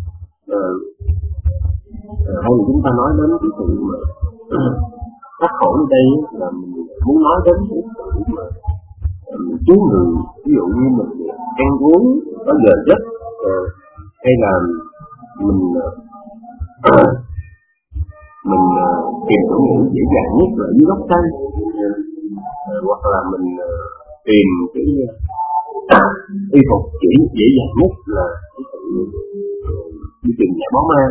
Hay là chúng ta nói đến cái sự mà khắc khổ ở đây là mình muốn nói đến cái sự mà mình chế ngự, ví dụ như mình ăn uống có giờ giấc, hay là mình mình tìm chỗ ngủ dễ dàng nhất là dưới gốc cây, hoặc là mình tìm cái y phục chỉ dễ dàng nhất là cái sự đi tìm nhà bó ma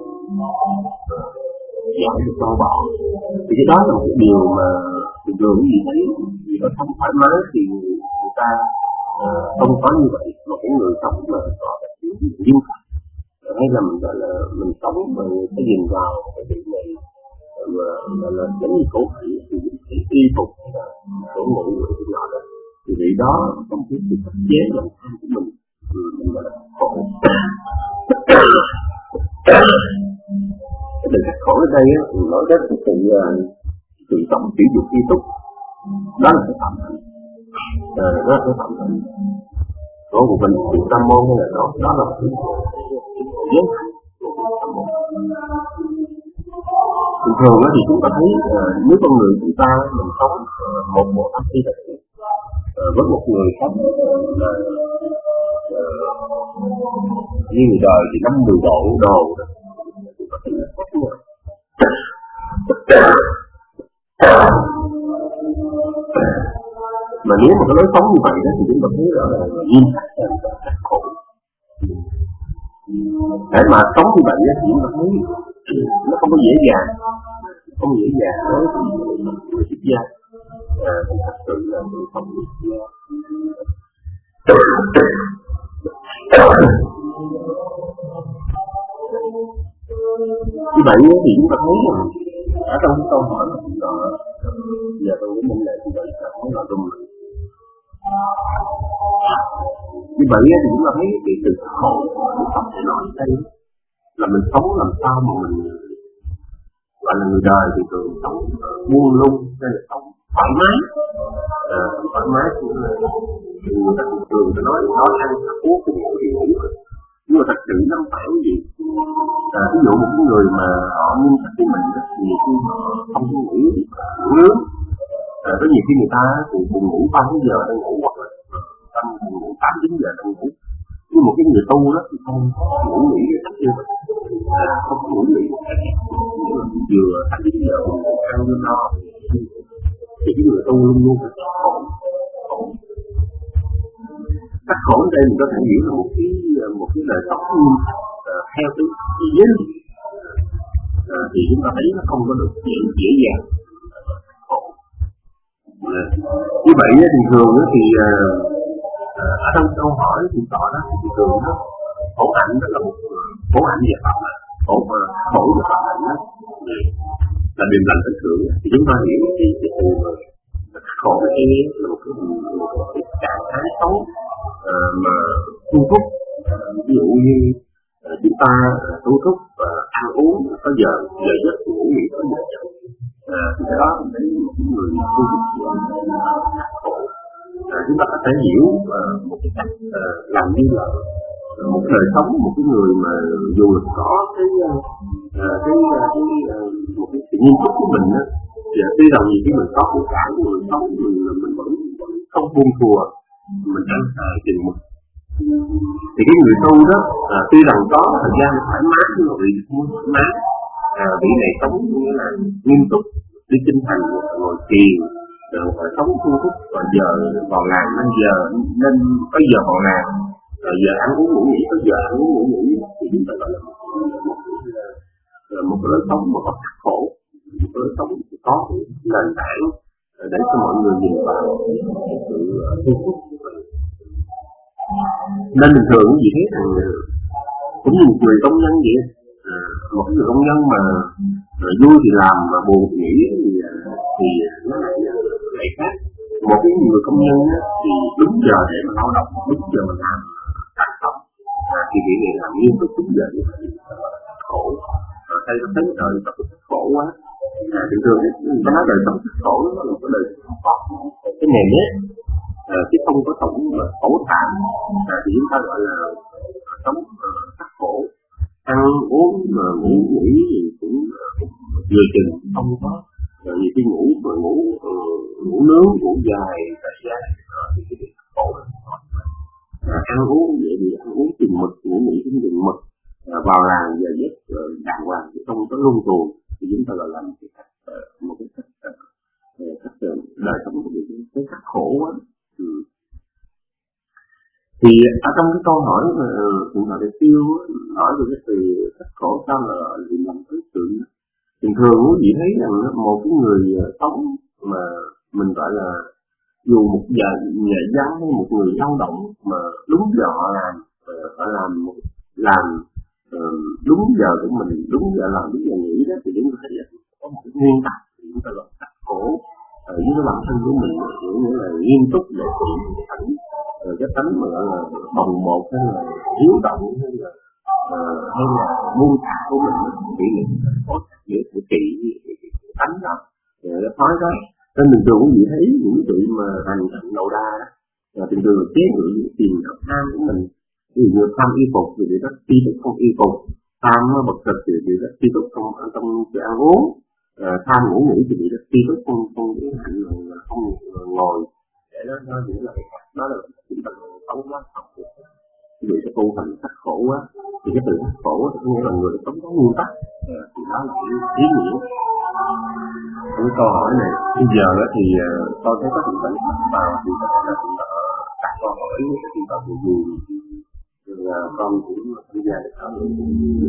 giải được đau bỏ. Thì cái đó là một cái điều mà thường gì thấy vì nó không thoải mái thì người ta không có như vậy. Một cái người sống mà có cái duyên phận hay là mình gọi là mình sống mà cái nhìn vào cái việc này mà là giống như cổ khỉ thì cái y phục chỗ ngủ cái nhỏ đó thì vì đó không biết sự khắc chế lòng tham của mình gọi là khổ. Cái từ khắc khổ ở đây á, nói đến sự sống sử dụng y túc, đó là cái phạm hạnh, đó là cái phạm hạnh. Có một mình sự tam môn hay là đó là cái giới hạn. Thường thì chúng ta thấy nếu con người chúng ta mình sống một bộ ác thi thật với một người sống như người đời thì 50 độ đồ chúng ta thấy là khác nhau. Mà nếu mà cái lối sống như vậy đó thì chúng ta thấy rõ là nghiêm khắc là khổ. Để mà sống như vậy thì chúng ta thấy nó không có dễ dàng, không dễ dàng đối với người xuất gia. Thì thật sự là người sống như vậy thì chúng ta thấy rằng ở trong cái câu hỏi của chúng ta giờ tôi nghĩ mình là chúng ta sẽ hỏi nội dung này. Như vậy thì chúng ta thấy cái sự khổ của Phật thể nói đây là mình sống làm sao mà mình gọi là người đời thì thường sống buông lung hay là sống thoải mái, thoải mái cũng là người ta thường nói ăn uống cũng ngủ thì ngủ, nhưng mà thật sự nó không phải cái gì. Ví dụ một cái người mà họ nghiêm khắc với mình thì nhiều khi họ không có ngủ nướng, có nhiều khi người ta thì cùng ngủ 3 giờ đang ngủ hoặc là cùng ngủ 8-9 giờ đang ngủ, nhưng một cái người tu đó thì không ngủ nghỉ cách như vậy, không ngủ nghỉ vừa 8-9 giờ ăn như no thì cái người tu luôn luôn phải khổ. Các khổ ở đây mình có thể hiểu là một cái lời sống nghiêm theo cái giới luật, thì chúng ta thấy nó không có được dễ dàng khổ. Như vậy thì thường thì ở trong câu hỏi hiện tại đó thì thường đó khổ hạnh đó là một khổ hạnh về pháp hạnh, khổ về pháp hạnh đó là điềm lành thật sự. Thì chúng ta hiểu cái từ khổ cái là một cái trạng thái xấu mà thu thúc, ví dụ như chúng ta thu thúc và ăn uống có giờ giấc, ngủ nghỉ có giờ giấc, thì cái đó là một người thu thúc khổ. Chúng ta có thể hiểu một cái cách làm như là một đời sống, một cái người mà dù là có một cái sự nghiêm túc của mình á, thì tuy rằng nhiều khi mình có của cả người sống mình vẫn không buông thùa, mình ăn chừng mực. Thì cái người tu đó tuy rằng có thời gian thoải mái nhưng mà vì không thoải mái, vị này sống như là nghiêm túc, đi tinh thần ngồi thiền, rồi phải sống thu thúc vào giờ vào làng nên có giờ vào làng, rồi giờ ăn uống ngủ nghỉ có giờ ăn uống ngủ nghỉ, thì chúng ta gọi là một cái lối sống mà có khắc khổ, một cái lối sống có nền tảng để cho mọi người nhìn vào sự thu hút. Nên bình thường gì thế rằng cũng như một người công nhân vậy, một người công nhân mà vui thì làm mà buồn thì nghỉ thì nó lại khác. Một cái người công nhân thì đúng giờ để mà lao động, đúng giờ mà làm tác động, thì việc này làm nghiêm túc đúng giờ như vậy khổ. Đây nó thấy đời nó khổ quá. Thường thường người ta nói đời sống khổ nó là cái đời sống cái nền nhất, chứ không có tổng mà khổ thảm, thì chúng ta gọi là sống khắc khổ. Ăn uống mà ngủ nghỉ thì cũng vừa chừng, không có nhiều khi ngủ nướng, ngủ dài thời gian thì cái việc khổ ăn uống vậy thì ăn uống chừng mực, ngủ nghỉ cũng chừng mực, vào làng giờ giấc đàng hoàng chứ không có luân tuồng, thì chúng ta Thì ở trong cái câu hỏi mà Thượng Tọa Đại Siêu hỏi về cái từ khắc khổ sao là niệm lòng ấn tượng, thường thường quý vị thấy rằng một cái người sống mà mình gọi là dù một nhà văn hay một người lao động mà đúng giờ họ làm, phải làm đúng giờ của mình, đúng giờ làm, đúng giờ nghỉ đó, thì chúng ta thấy là có một cái nguyên tắc chúng ta gọi khắc khổ với cái bản thân của mình, nghĩa là nghiêm túc để trị cái tánh mà gọi là bồng bột hay là hiếu động hay là buông thả của mình, chỉ là có để trị cái tánh đó, cái thói đó. Nên mình thường quý vị thấy những vị mà hành tận đầu đa đó, là thường thường chế ngự những tiền tham của mình. Ví dụ như tham y phục thì rất tri túc không y phục, tham vật thực thì rất tri túc trong sự ăn uống, tham ngủ nghỉ thì rất tri túc không cái hạnh là không ngồi, để nó nghĩa là đó là chúng ta sống quá học được. Vì cái tu hành khắc khổ quá, thì cái từ khắc khổ thì có nghĩa là người sống có nguyên tắc, thì đó là ý nghĩa. Cái câu hỏi này bây giờ đó thì tôi thấy có những bạn vào thì có thể là chúng ta đặt câu hỏi với các chúng ta vừa gì rồi con cũng tham gia để thảo luận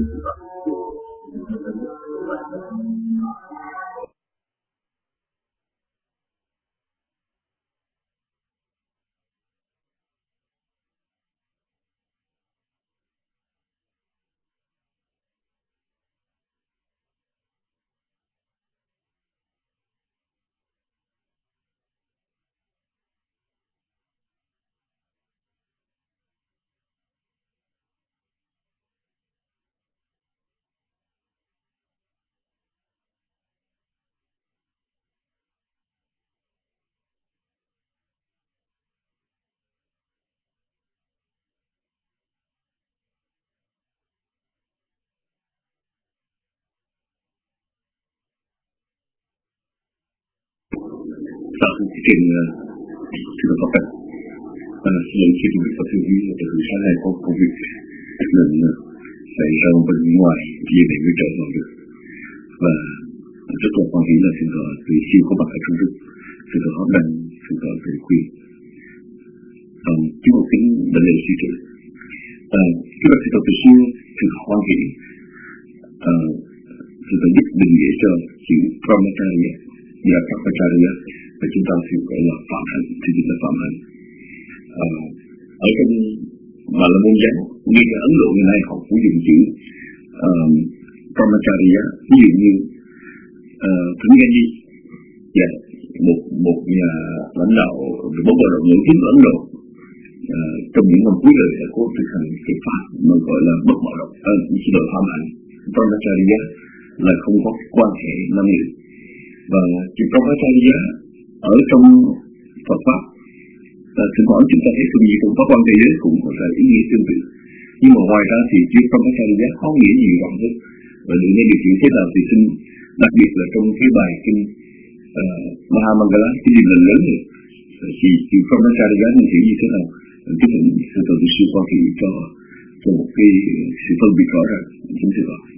Sau chương trình Phật Tịch, xin khi mình có thư viết từ sáng nay có công việc nên phải ra bên ngoài về để hỗ trợ vào được, và rất là quan trọng là Thượng Tọa Từ Siêu có mặt ở trong nước, Thượng Tọa Pháp Đăng, Thượng Tọa Từ Khuyên. Kính một kính vấn đề suy tưởng, cái bậc Thượng Tọa Từ Siêu Thượng Tọa Hoan Hỷ, Thượng Tọa giúp định nghĩa cho chữ Brahmacharya và Brahmacharya, và chúng ta thường gọi là phạm hạnh, thì chúng ta phạm hạnh. Ở trong mà là môn giáo, ngay cả Ấn Độ ngày nay họ cũng dùng chữ Brahmacharya, ví dụ như Thượng Gandhi, một nhà lãnh đạo bóng bầu động nổi tiếng ở Ấn Độ, trong những năm cuối đời đã cố thực hành cái pháp mà gọi là bất bạo động, chỉ độ phạm hạnh. Brahmacharya là không có quan hệ nam nữ, và chữ Brahmacharya ở trong Phật pháp thỉnh thoảng chúng ta thấy từ nhiều trong pháp quan thế giới cũng có ý nghĩa tương tự, nhưng mà ngoài ra thì chữ Brahmacharya có nghĩa nhiều rộng hơn, và được nên điều chỉnh thế nào thì xin đặc biệt là trong cái bài kinh Mahamangala, cái điểm lần lớn này, thì chữ Brahmacharya mình hiểu như thế nào, cái thỉnh sự tự sự quan hệ cho một cái sự phân biệt rõ ràng chính sự đó.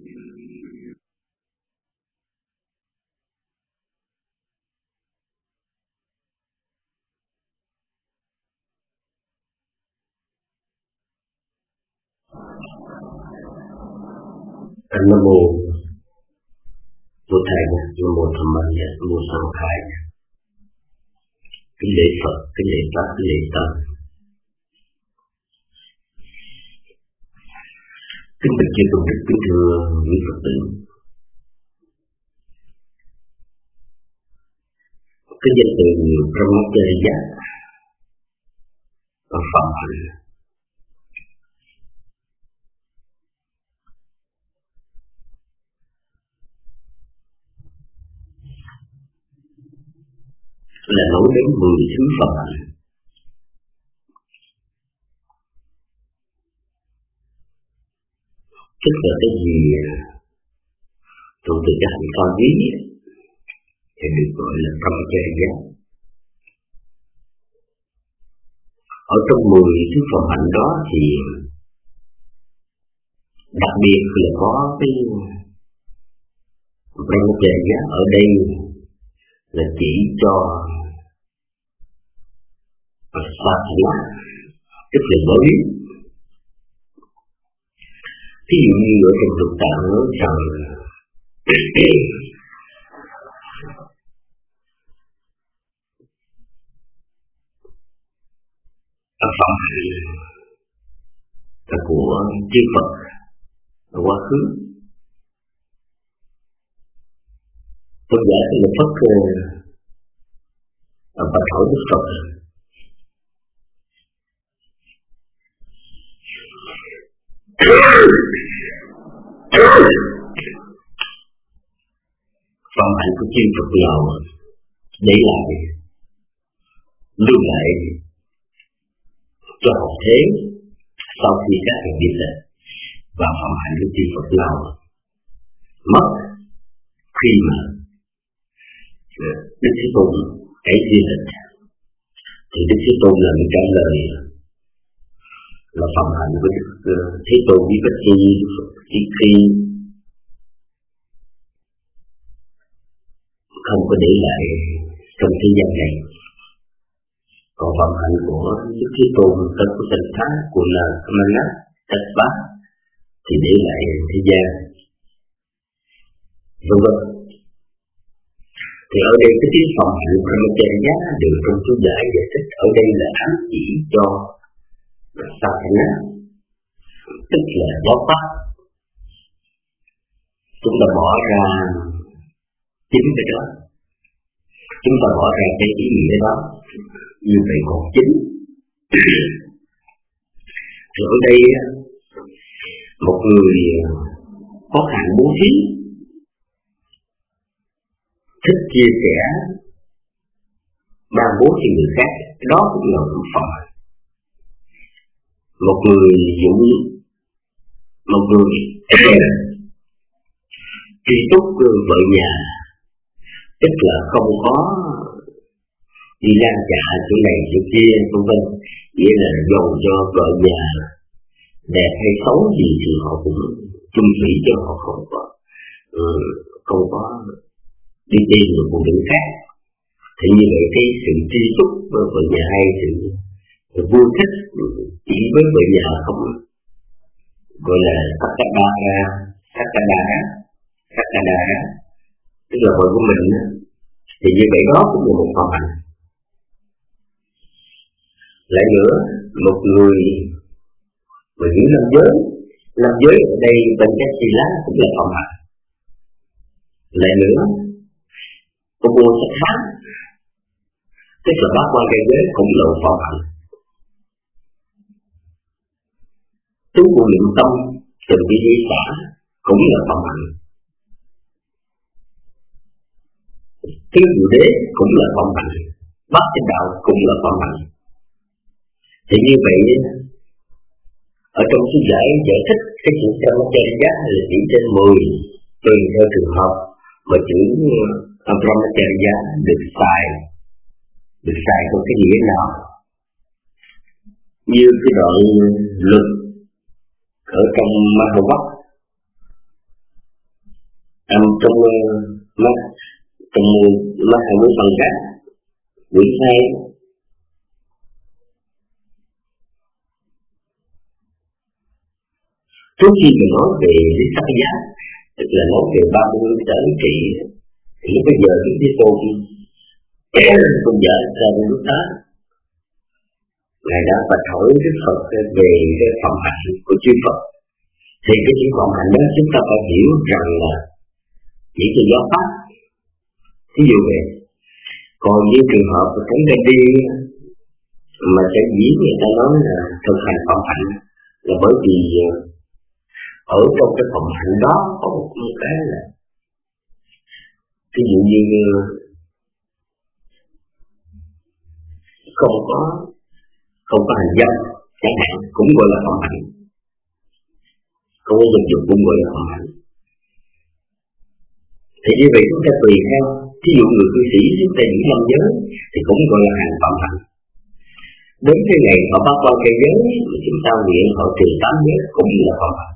Nam mô Bổn Thầy, Nam mô Tham Maya, Nam mô Sang Khai. Kính lễ Phật, kính lễ Pháp, kính lễ Tăng. Kính bạch chư tôn đức, kính thưa quý Phật tử. Cái danh từ Brahmacharya và phạm hạnh là nói đến 10 thứ Phật hạnh. Tức là cái gì thuộc từ cái hạnh cao quý thì được gọi là Brahmacharya. Ở trong 10 thứ Phật hạnh đó thì đặc biệt là có cái Brahmacharya ở đây là chỉ cho Satya, tức là mới. Ví dụ như ở trong thực tạng nói rằng phẩm hạnh là của chư Phật ở quá khứ. Tôn giả Thích Nhật Phất bạch hỏi Đức Phật: phẩm hạnh của chư Phật nào để lại lưu lại cho hậu thế sau khi các ngài đi lên, và phẩm hạnh của chư Phật nào mất khi mà Đức Thế Tôn ấy di lịch, thì Đức Thế Tôn là một trả lời là phẩm hạnh của Đức Thế Tôn với Bích Chi khi không có để lại trong thế gian này. Còn phẩm hạnh của Đức Thế Tôn tất của Tịnh Thá của là Kamana Tất Bá thì để lại thế gian. Vâng vâng. Thì ở đây cái tiếng phẩm hạnh Brahmacharya được trong chú giải thích ở đây là ám chỉ cho Sadhana, tức là giáo pháp. Chúng ta bỏ ra chính cái đó, chúng ta bỏ ra cái ý nghĩa đó, như vậy còn chính. Thì ở đây một người có hạnh bố thí, thích chia sẻ, ban bố cho người khác, đó cũng là một phẩm. Một người tri túc vợ nhà, tức là không có đi lan dạ chỗ này chỗ kia, vân vân, nghĩa là dầu cho vợ nhà đẹp hay xấu gì thì họ cũng chung thủy cho họ, không có đi tìm một phụ nữ khác. Thì như vậy cái sự tri túc với vợ nhà hay sự vui thích chỉ với vợ nhà không gọi là Sakadara, tức là vợ của mình, thì như vậy đó cũng là một phẩm hạnh. Lại nữa, một người mà giữ nam giới ở đây bên cái xì lá cũng là phẩm hạnh. Lại nữa, có vô sắc há, tức là bác quan cây giới cũng là một phẩm hạnh. Tứ vô niệm tâm, từng đi di xã cũng là phẩm hạnh. Tứ diệu đế cũng là phẩm hạnh, bát chánh đạo cũng là phẩm hạnh. Thì như vậy, ở trong chú giải thích cái chữ Brahmacharya là chỉ trên 10, tùy theo trường hợp mà chữ Brahmacharya được xài có cái nghĩa nào. Như cái đoạn luật ở trong Mahavak, trong Mahavak phần khác quyển 2, trước khi mình nói về lý sắc giá, tức là nói về 30 trở trị, thì lúc bây giờ Đức Thế Tôn cũng dở ra lúc đó Ngài đã bạch hỏi Đức Phật về cái phẩm hạnh của chư Phật. Thì cái chữ phẩm hạnh đó chúng ta phải hiểu rằng là chỉ là giáo pháp. Ví dụ vậy. Còn như trường hợp của chúng ta đi mà sẽ dĩ người ta nói là thực hành phẩm hạnh là bởi vì ở trong cái phẩm hạnh đó có một cái là ví dụ như không có hành dâm chẳng hạn, cũng gọi là phẩm hạnh. Không có dục dục cũng gọi là phẩm hạnh. Thì như vậy chúng ta tùy theo, ví dụ người cư sĩ chúng ta giữ năm giới thì cũng gọi là hành phẩm hạnh. Đến cái ngày họ bắt qua cây giới thì chúng ta nguyện họ trừ 8 giới cũng là phẩm hạnh.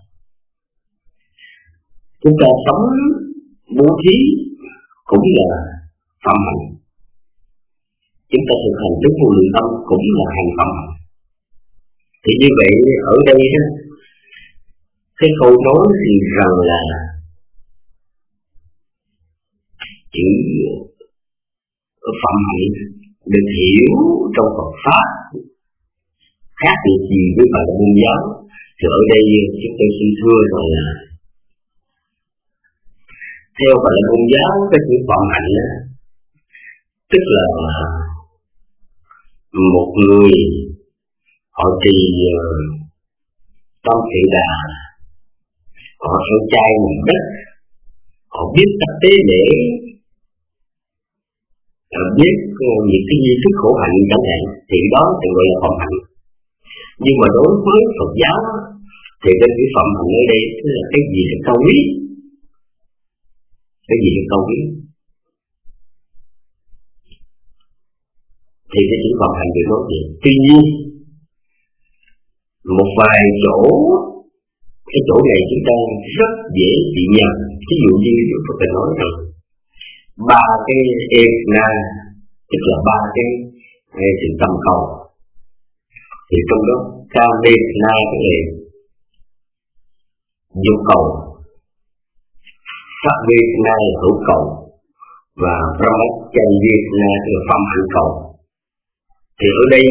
Chúng ta sống bố thí cũng là phẩm hạnh. Chúng ta thực hành tứ vô lượng tâm cũng là hành phẩm hạnh. Thì như vậy ở đây đó, cái câu nói thì rằng là chữ phẩm hạnh được hiểu trong Phật pháp khác biệt gì với Phật Môn giáo. Thì ở đây chúng tôi xin thưa rằng là theo Phật Môn giáo, cái chữ phẩm hạnh đó, tức là một người họ trì tâm thị đà, họ theo chay nguồn đất, họ biết cách tế lễ, họ biết những cái nghi thức khổ hạnh chẳng hạn, thì đó thì gọi là phẩm hạnh. Nhưng mà đối với Phật giáo thì cái chữ phẩm hạnh ở đây là cái gì là cao quý, cái gì là cao quý. Thì cái chữ phẩm hạnh được nói gì. Tuy nhiên một vài chỗ, cái chỗ này chúng ta rất dễ bị nhầm. Ví dụ như Đức Phật đã nói rằng ba cái ekna, tức là ba cái sự tâm cầu. Thì trong đó kamena cái này dục cầu, sabvena là hữu cầu, và brahmacharya là phẩm hạnh cầu. Thì ở đây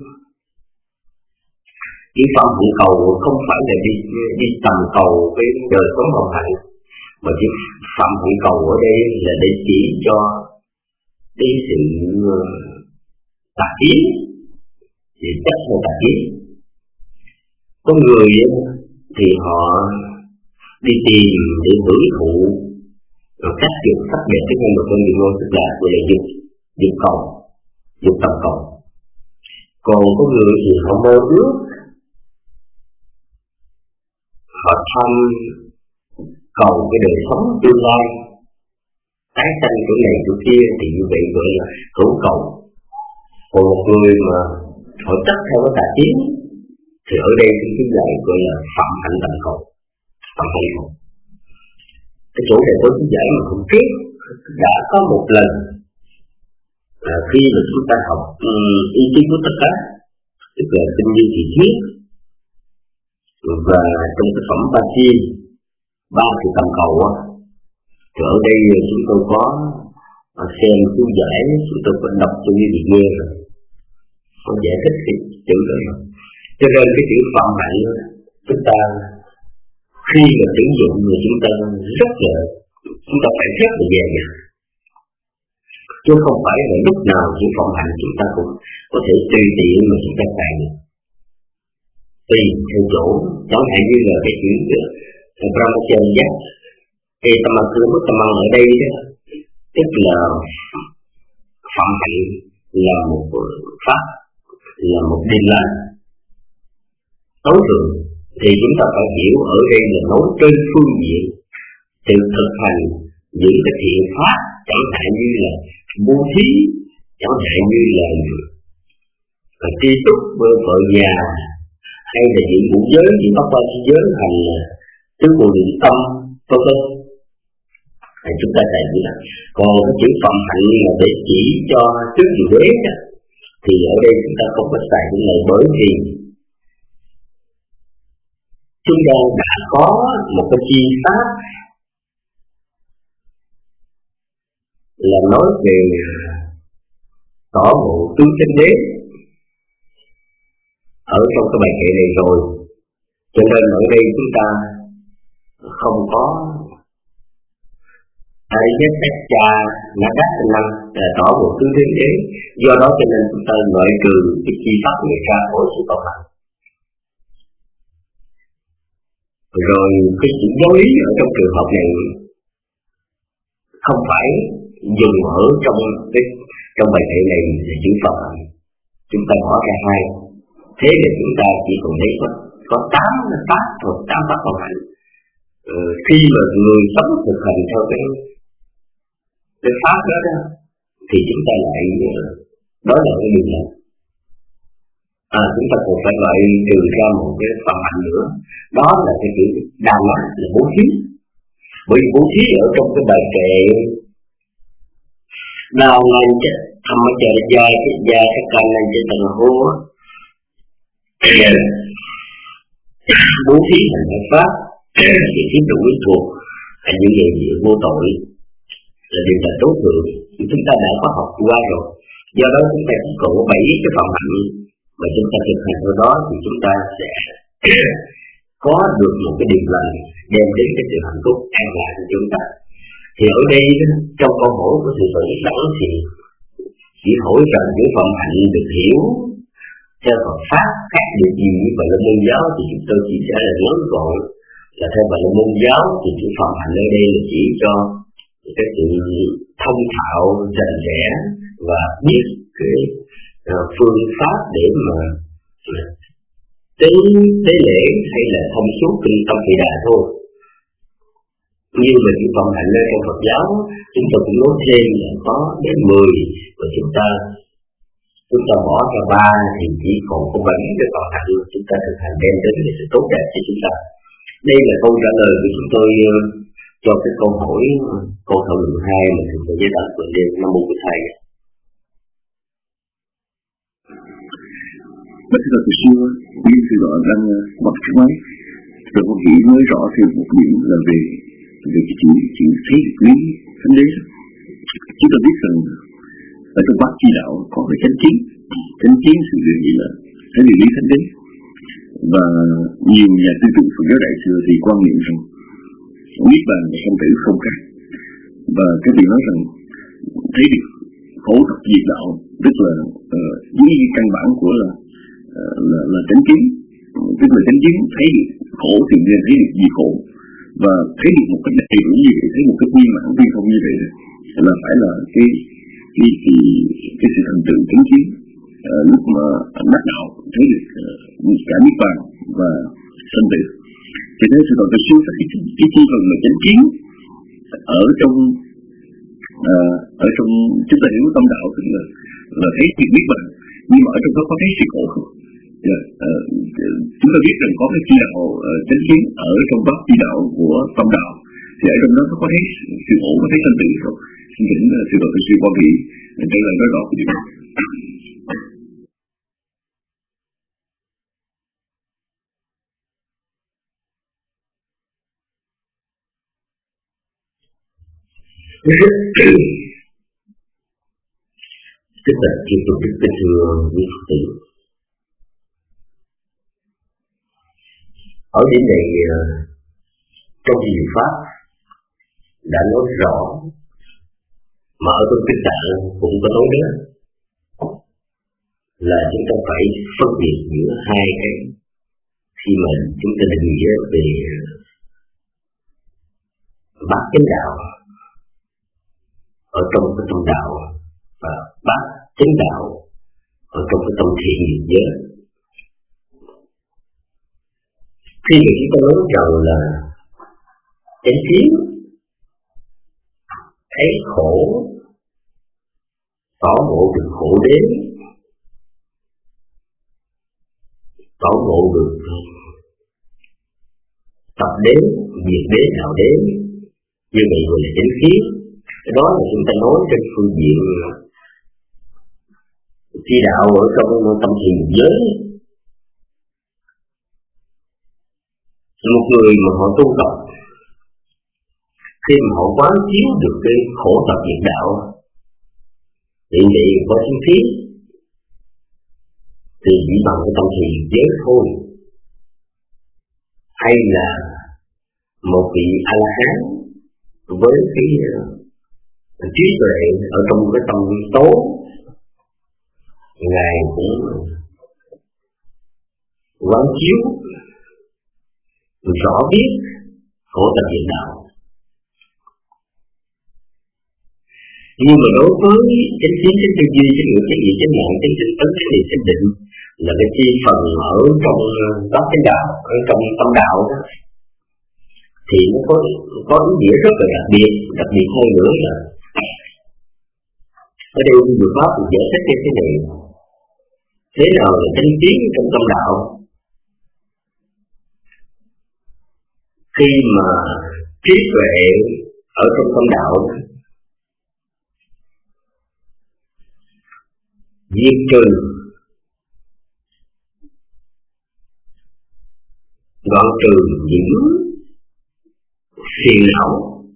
cái phẩm hạnh cầu không phải là đi tầm cầu cái đời sống hồng hạnh, mà cái phẩm hạnh cầu ở đây là để chỉ cho cái sự tà kiến, thì chất là tà kiến. Có người thì họ đi tìm để hưởng thụ các dục sắc đẹp cái nhân vật con người ngôn, tức là gọi là dục cầu, dục tầm cầu. Còn có người thì họ mơ ước, họ thăm cầu cái đời sống tương lai, tái sanh chỗ này chỗ kia, thì như vậy gọi là hữu cầu. Còn một người mà họ chấp theo cái tà kiến thì ở đây chúng dạy gọi là phạm hạnh tầm cầu, phạm hạnh cầu. Cái chỗ này có chú giải mà không trước đã có một lần khi mà chúng ta học ý chí của tất cả, tức là tinh như thị thiết, và trong cái phẩm ba chi, ba sự tầm cầu á, thì ở đây chúng tôi có xem chú giải, chúng tôi có đọc cho như việc nghe rồi, có giải thích cái chữ đó. Cho nên cái chữ phẩm hạnh chúng ta khi mà sử dụng thì chúng ta phải rất là dè dặt, chứ không phải là lúc nào chữ phẩm hạnh chúng ta cũng có thể tùy tiện mà chúng ta xài được. Tùy theo chỗ, chẳng hạn như là cái chữ brahmacharya, thì tamang ở đây đó, tức là phẩm hạnh là một pháp, là một điềm lành tối thượng. Thì chúng ta phải hiểu ở đây là nói trên phương diện sự thực hành những cái thiện pháp, chẳng hạn như là bố thí, chẳng hạn như là tri túc với vợ nhà, hay là những ngũ giới, những bắt quan giới hành tứ bộ định tâm, vân vân. Chúng ta dạy như vậy. Còn cái chữ phẩm hạnh là để chỉ cho tứ diệu đế thì ở đây chúng ta không có xài cái này, bởi vì chúng ta đã có một cái chi pháp là nói về tỏ ngộ tứ chánh đế ở trong cái bài kệ này rồi, cho nên ở đây chúng ta không có ai nhất cách cha là đắc năng tỏ ngộ tứ chánh đế. Do đó cho nên chúng ta loại trừ cái chi pháp này ra khỏi sự cộng hành. Rồi cái chữ giáo lý ở trong trường hợp này không phải dùng ở trong bài kệ này là chữ Phật, chúng ta bỏ ra hai. Thế là chúng ta chỉ còn thấy có 8 pháp thuộc 8 pháp cộng hành. Khi mà người sống thực hành theo cái pháp đó thì chúng ta lại đó là cái điều này. Chúng ta còn phải loại trừ ra một cái phẩm hạnh nữa, đó là cái chữ đa mã, là bố thí. Bởi vì bố thí ở trong cái bài kệ đào ngành chết thầm mà chờ dài cái càng ngành chết tầng hô bố thí hành hợp pháp thì tiếp tục quyến thuộc những nghề nghiệp vô tội là điều là tối thượng. Chúng ta đã có học qua rồi, do đó chúng ta chỉ còn có 7 cái phẩm hạnh mà chúng ta thực hành ở đó thì chúng ta sẽ có được một cái điều lành đem đến cái sự hạnh phúc an lạc của chúng ta. Thì ở đây trong câu hỏi của thầy Phật Đẳng thì chỉ hỏi rằng những phẩm hạnh được hiểu theo Phật pháp khác điều gì và là môn giáo thì chúng tôi chỉ sẽ là ngắn gọn là theo và là môn giáo thì những phẩm hạnh ở đây là chỉ cho cái sự thông thạo rành rẽ và biết cái phương pháp để mà tế lễ hay là thông suốt kinh tâm Phật Đà thôi. Nhưng mà những phẩm hạnh ở trong Phật giáo chúng ta cũng nói thêm là có đến 10 và chúng ta bỏ ra 3 thì chỉ còn có 7 cái phẩm hạnh chúng ta thực hành đem đến sự tốt đẹp cho chúng ta. Đây là câu trả lời của chúng tôi cho cái câu hỏi câu thảo luận 2 mà chúng tôi giải đáp của đêm Nam Mô của thầy. Bạch Thầy Sư Nguyên Sư Đạo đang bật cái máy rồi có nghĩ nói rõ thêm một điểm là về cái chuyện thấy lý thánh đế. Chúng ta biết rằng ở trong Bát Chi Đạo có cái chánh kiến sự việc gì là thấy lý thánh đế, và nhiều nhà tư tưởng Phật giáo đại thừa thì quan niệm rằng niết bàn và sanh tử không khác, và cái việc nói rằng thấy được khổ tập diệt đạo tức là dưới căn bản của là chánh kiến, tức là chánh kiến thấy được khổ thì nên thấy được diệt khổ, và thấy được một cái đầy đủ như vậy, thấy một cái viên mãn viên không như vậy là phải là cái sự thành tựu chánh kiến. Lúc mà đắc đạo thấy được cả niết bàn và sanh tử. Thì thế sự Đạo siêu các cái chi phần là chánh kiến ở trong chúng ta hiểu tâm đạo tức là thấy việc niết bàn, nhưng mà ở trong đó có thấy sự khổ không? Chúng ta biết rằng có cái chi đạo chánh kiến ở trong Bát Chi Đạo của tâm đạo, thì ở trong đó có thấy sự khổ, có thấy sanh tử không? Xin thỉnh sự Đạo siêu quan vị trả lời nói rõ của điều này. Tức là khi tôi biết cái thưa quý Phật tử ở điểm này trong nhiều pháp đã nói rõ, mà ở trong kinh tạng cũng có nói đó là chúng ta phải phân biệt giữa hai cái khi mà chúng ta định nghĩa về bát chánh đạo ở trong cái tâm đạo và bát chánh đạo ở trong cái tâm thiện nghiệp giới. Khi mà chúng ta nói rằng là chánh kiến thấy khổ, tỏ ngộ được khổ đến, tỏ ngộ được tập đến, diệt đến, đạo đến, như vậy gọi là chánh kiến. Cái đó là chúng ta nói trên phương diện chi đạo ở trong tâm thiền giới. Một người mà họ tu tập, khi mà họ quán chiếu được cái khổ tập diệt đạo thì vậy có chánh kiến thì chỉ bằng cái tâm thiền giới thôi, hay là một vị A-la-hán với cái trí tuệ ở trong cái tâm tố, Ngài cũng quán chiếu rõ biết khổ tập diệt đạo. Nhưng mà đối với chánh kiến, chánh tư duy, chánh ngữ, chánh niệm, chánh mạng, chánh tinh tấn, chánh niệm, chánh định là cái chi phần ở trong bát chánh đạo, ở trong tâm đạo đó, thì nó có ý nghĩa rất là đặc biệt hơn nữa là ở đây vừa pháp được giải thích cho cái này. Thế nào là chánh kiến trong tâm đạo? Khi mà trí tuệ ở trong tâm đạo diệt trừ đoạn trừ những phiền não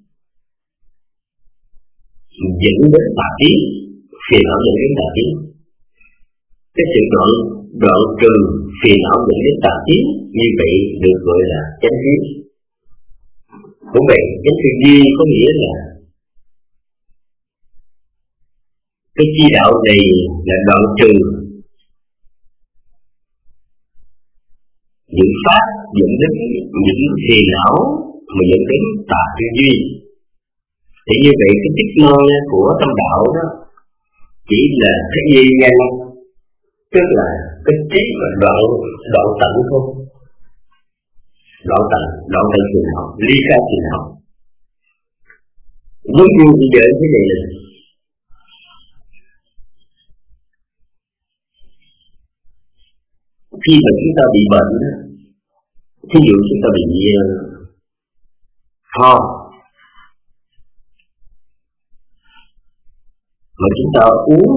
dẫn đến tà kiến, phiền não dẫn đến tà kiến. Cái sự đoạn trừ phiền não dẫn đến tà kiến như vậy được gọi là chánh kiến. Cũng vậy, chánh tư duy có nghĩa là cái chi đạo này là đoạn trừ những pháp dẫn đến những phiền não mà dẫn đến tà tư duy. Thì như vậy cái chức năng của tâm đạo đó chỉ là cái gì nhanh, tức là cái trí và đoạn tận thôi, đoạn tận phiền não, ly khai phiền não. Giống như bây giờ thế này là khi mà chúng ta bị bệnh, thí dụ chúng ta bị ho, mà chúng ta uống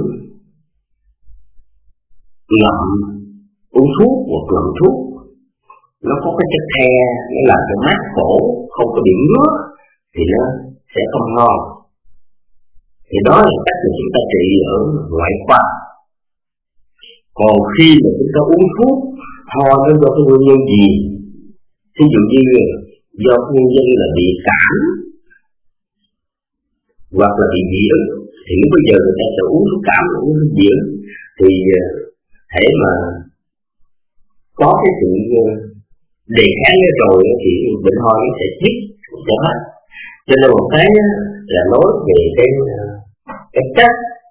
thuốc hoặc ngậm thuốc, nó có cái chất the, nó làm cho mát cổ, không có bị ngứa, thì nó sẽ không ho. Thì đó là cách mà chúng ta trị ở ngoại khoa. Còn khi mà chúng ta uống thuốc ho nó do cái nguyên nhân gì, ví dụ như do nguyên nhân là bị cảm hoặc là bị dị ứng, thì bây giờ người ta sẽ uống thuốc cảm, uống thuốc dị ứng, thì thể mà có cái sự đề kháng rồi thì bệnh ho nó sẽ dứt cho hết. Cho nên một cái là nói về cái chất,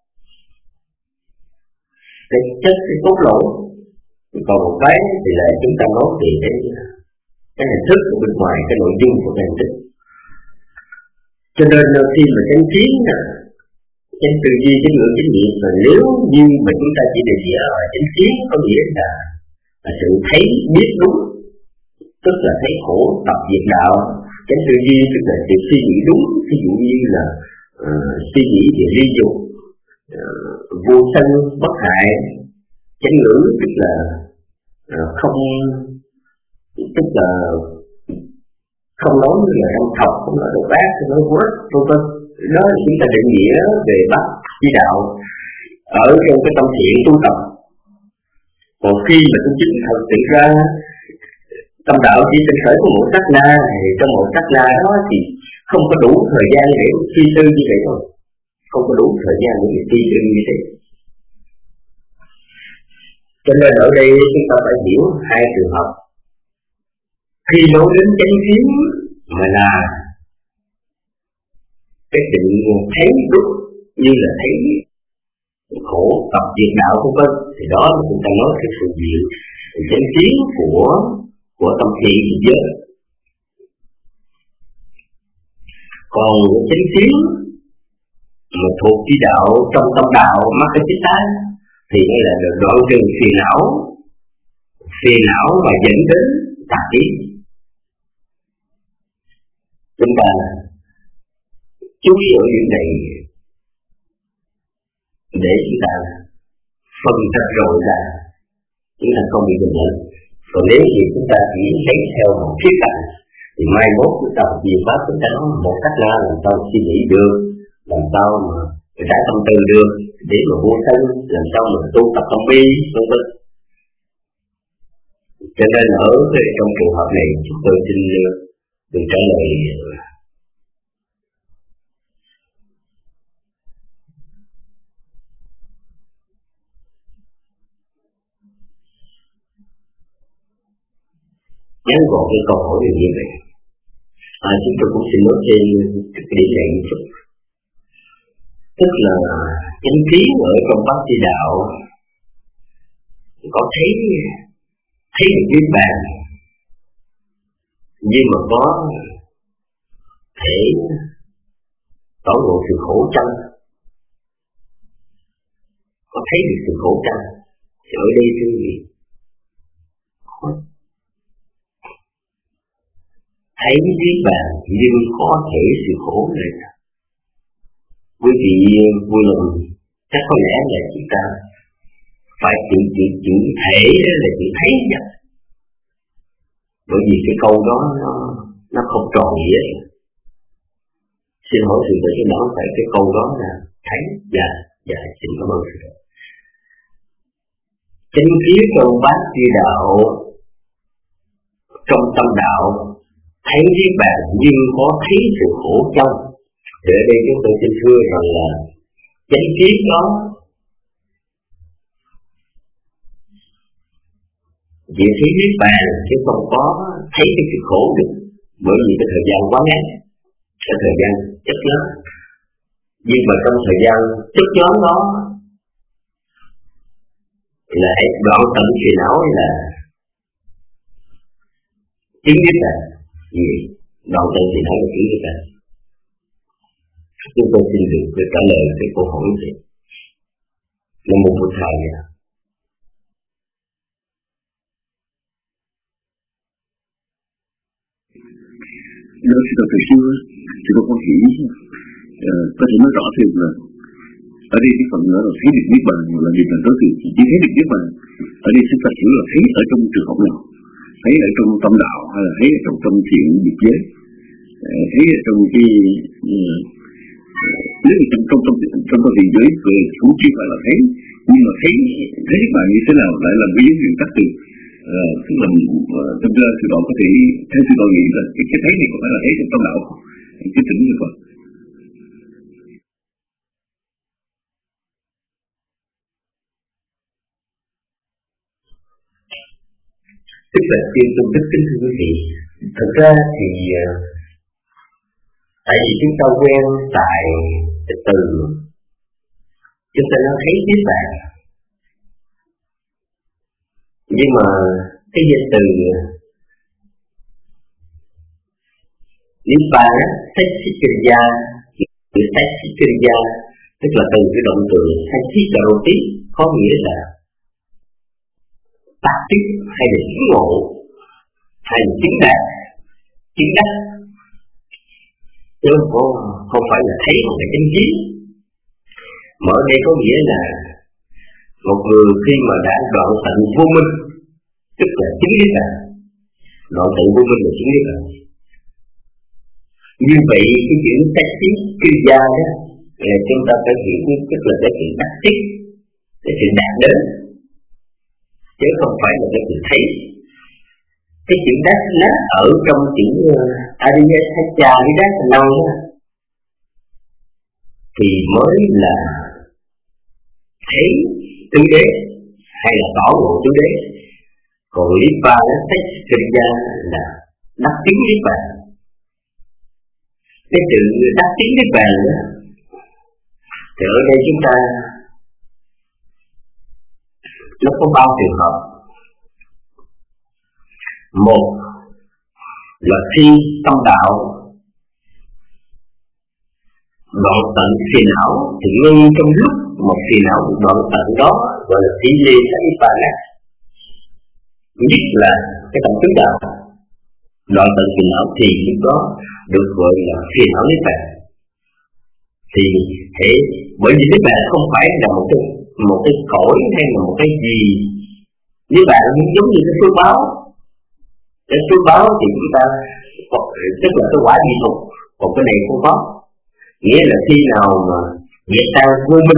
cái cốt lõi. Còn một cái thì là chúng ta nói về cái hình thức của bên ngoài, cái nội dung của cái hình thức. Cho nên khi mà chánh kiến, chánh tư duy, chánh ngữ, chánh niệm, mà nếu như mà chúng ta chỉ định nghĩa ở chánh kiến có nghĩa là sự thấy biết đúng, tức là thấy khổ tập diệt đạo. Chánh tư duy tức là sự suy nghĩ đúng, ví dụ như là suy nghĩ về ly dục, vô sân bất hại. Chánh ngữ tức là không nói như là trong học, không nói độc ác, không nói quất, v.v. Đó là chúng ta định nghĩa về bát chi đạo ở trong cái tâm thiện tu tập. Còn khi mà tu chính thật tự ra tâm đạo chỉ sinh khởi của một sát na, thì trong một sát na đó thì không có đủ thời gian để suy tư như vậy thôi, không có đủ thời gian để suy tư như thế. Cho nên ở đây chúng ta phải hiểu hai trường hợp. Khi nói đến chánh kiến mà là cái định thấy đúng như là thấy khổ tập diệt đạo v.v. thì đó là chúng ta nói cái sự diệu chánh kiến của tâm thiện giới. Còn chánh kiến mà thuộc chi đạo trong tâm đạo mắc cái chính tái thì đây là đoạn trừ phiền não mà dẫn đến tà kiến. Chúng ta chú ý ở điểm này để chúng ta phân tích rồi ra chúng ta không bị nhầm lẫn. Còn nếu như chúng ta chỉ lấy theo một khía cạnh thì mai mốt chúng ta học nhiều pháp, chúng ta nói một cách là làm sao suy nghĩ được, làm sao mà giải tâm tư được để mà vô sân, làm sao mà tu tập tâm bi v.v. Cho nên ở trong trường hợp này chúng tôi xin được trả lời ngắn gọn cái câu hỏi như vậy. Chúng tôi cũng xin nói thêm cái điểm này một chút, tức là chánh kiến ở trong bát chi đạo có thấy được niết bàn, nhưng mà có thể tỏ lộ sự khổ chân, có thấy được sự khổ chân. Thì ở đâyคือgì? Thấy niết bàn nhưng có thể sự khổ này. Quý vị vui lòng chắc có lẽ là chúng ta phải chữ thể là chữ thấy nhỉ. Bởi vì cái câu đó nó không tròn nghĩa. Xin hỏi sự tự nhiên đó phải cái câu đó là thánh. Dạ xin cảm ơn sự. Chánh kiến trong bát chư đạo, trong tâm đạo, thấy với bạn nhưng có thấy sự khổ trong. Để ở đây chúng tôi xin thưa rằng là chánh kiến đó chỉ thấy biết bàn chứ không có thấy cái sự khổ được. Bởi vì cái thời gian quá ngắn, cái thời gian chất lớn. Nhưng mà trong thời gian chất lớn đó là hãy đoạn tận phiền não là tiếng biết là gì? Đoạn tận phiền não là tiếng biết là. Chúng tôi xin được trả lời cái câu hỏi này. Nam mô Bụt Thầy. Đó thì từ xưa thì con hiểu có thể nói rõ thêm là ở đây cái phần nữa là thấy được niết bàn là niệm bàn tối thượng, chỉ thấy được niết bàn. Ở đây chúng ta hiểu là thấy ở trong trường học nào, thấy ở trong tâm đạo hay là thấy ở trong thiện biệt giới, thấy ở trong cái nếu như trong cái thiện giới về cũng chưa phải là thấy, nhưng mà thấy niết bàn như thế nào lại là cái giới nguyện tắc từ. Tức là trong ra sư đoạn có thể theo sư đoạn nghĩ là cái thấy này có phải là thấy trong tâm đạo không? Cái tỉnh được không? Tức là tiên tu đức kính thưa quý vị. Thực ra thì tại vì chúng ta quen tại từ chúng ta nói thấy biết bạn, nhưng mà cái danh từ niết bàn á, sách xích kinh gia, từ sách xích kinh gia tức là từ cái động từ sách xích cà rô tí, có nghĩa là tác tích hay là chứng ngộ hay là chứng đạt, chứng đắc, chứ không phải là thấy một cái chánh kiến. Mà ở đây có nghĩa là một người khi mà đã đoạn tận vô minh, tức là chứng niết bàn. Đoạn tận vô minh là chứng niết bàn. Như vậy cái chữ tác tích kinh gia đó là chúng ta phải hiểu, tức là cái chuyện tác tích, cái chuyện đạt đến, chứ không phải là cái chuyện thấy. Cái chuyện đắc nó ở trong chữ Ariya Satcha với đắc lâu đó thì mới là thấy tứ đế hay là tỏ ngộ tứ đế. Còn niết bàn nó sách kinh gia là đắc chứng niết bàn. Cái chữ đắc chứng niết bàn đó thì ở đây chúng ta nó có bao trường hợp. Một là khi tâm đạo đoạn tận phiền não thì ngay trong lúc một phiền não đoạn tận đó gọi là thị lê sa ipana, nhất là cái tâm tướng đạo đoạn tận phiền não thì lúc đó được gọi là phiền não niết bàn. Thì thế bởi vì niết bàn không phải là một cái cõi hay là một cái gì, niết bàn giống như cái phước báo. Cái phước báo thì chúng ta tức là cái quả địa ngục, còn cái này không có. Nghĩa là khi nào mà diệt tan vô minh,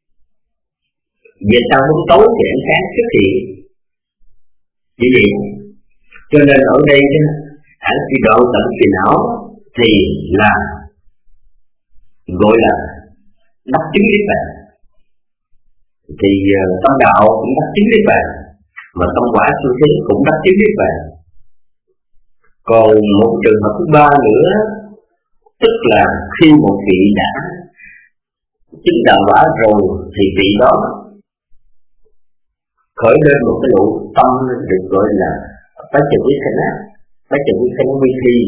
diệt tan bóng tối thì ánh sáng xuất hiện. Chỉ vậy. Cho nên ở đây hẳn khi đoạn tận phiền não thì là gọi là đắc chứng niết bàn. Thì tâm đạo cũng đắc chứng niết bàn, mà tâm quả siêu thế cũng đắc chứng niết bàn. Còn một trường hợp thứ ba nữa, tức là khi một vị đã chứng đạo quả rồi thì vị đó khởi lên một cái lộ tâm được gọi là Paccavickhana,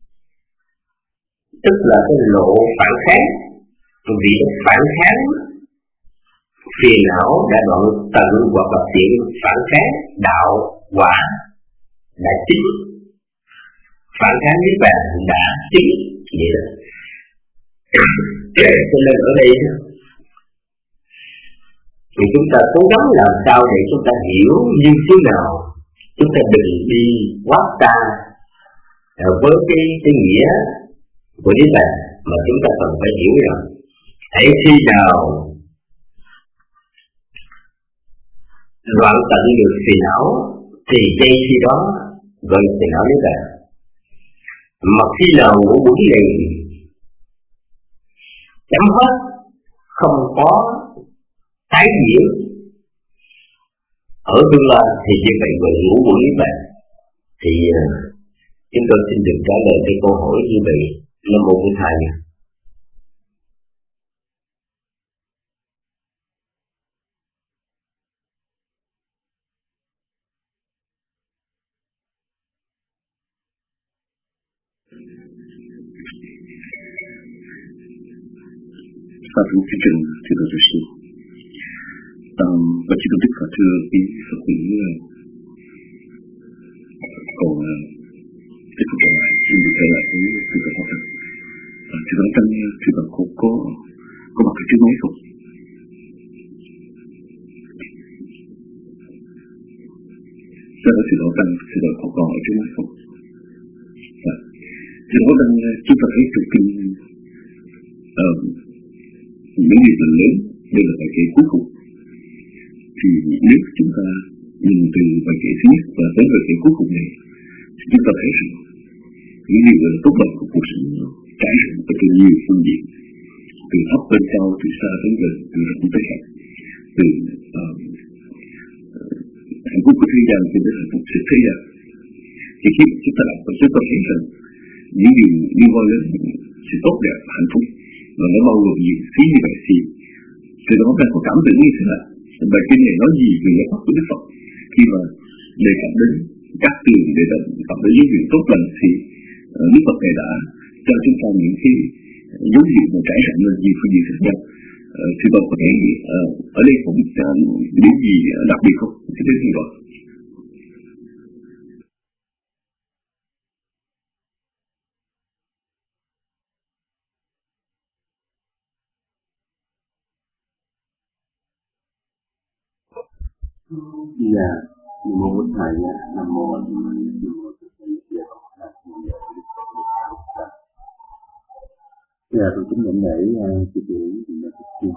tức là cái lộ phản kháng. Vị phản kháng phiền não đã đoạn tận hoặc là chuyện phản kháng đạo quả đã chính, phản kháng niết bàn đã chính. Vậy đó. Cho nên ở đây thì chúng ta cố gắng làm sao để chúng ta hiểu như thế nào chúng ta đừng đi quá xa với cái nghĩa của Niết Bàn, mà chúng ta cần phải hiểu rằng hãy khi nào đoạn tận được phiền não thì ngay khi đó gọi là phiền não Niết Bàn. Mà khi nào ngũ uẩn này chấm hết, không có tái diễn ở tương lai thì như vậy gọi ngũ uẩn Niết Bàn. Thì chúng tôi xin được trả lời cái câu hỏi như vậy. Nam mô Bổn Thầy. Pháp hữu chương trình thưa Đức Sư. Và chỉ cần Đức Phật thưa ý Phật tử còn tiếp tục trở lại, xin được trở lại với sự Phật học. Thưa Đạo Tăng, thưa Đạo có mặt ở trước máy không? Thưa Đạo Tăng, thưa Đạo còn ở trước máy không? Thưa Đạo Tăng, chúng ta thấy thực kinh những điều lớn, đây là bài kể cuối cùng. Thì nếu chúng ta nhìn từ bài kể thứ nhất và tới bài kể cuối cùng này, thì chúng ta thấy rằng những điều tốt đẹp của cuộc sống trải rộng ở từ nhiều phương diện, từ thấp lên cao, từ xa đến gần, từ rộng tới hẹp, từ hạnh phúc của thế gian cho đến hạnh phúc của thế gian. Thì khi chúng ta đọc và chúng ta thấy rằng những điều liên quan đến sự tốt đẹp, hạnh phúc và nó bao gồm nhiều phí như vậy thì đó ta có cảm tưởng như thế nào? Bài kinh này nói gì về giáo pháp của Đức Phật khi mà đề cập đến các tường, đề cập đến những điều tốt lành thì Đức Phật này đã cho chúng ta những cái dấu hiệu mà trải rộng lên nhiều phương diện khác nhau. Thì tôi có thể ở đây cũng điểm gì đặc biệt không? Cái thứ gì đó. Dạ, Nam mô Bổn Thầy, Nam mô tôi kính định để chia sẻ thì là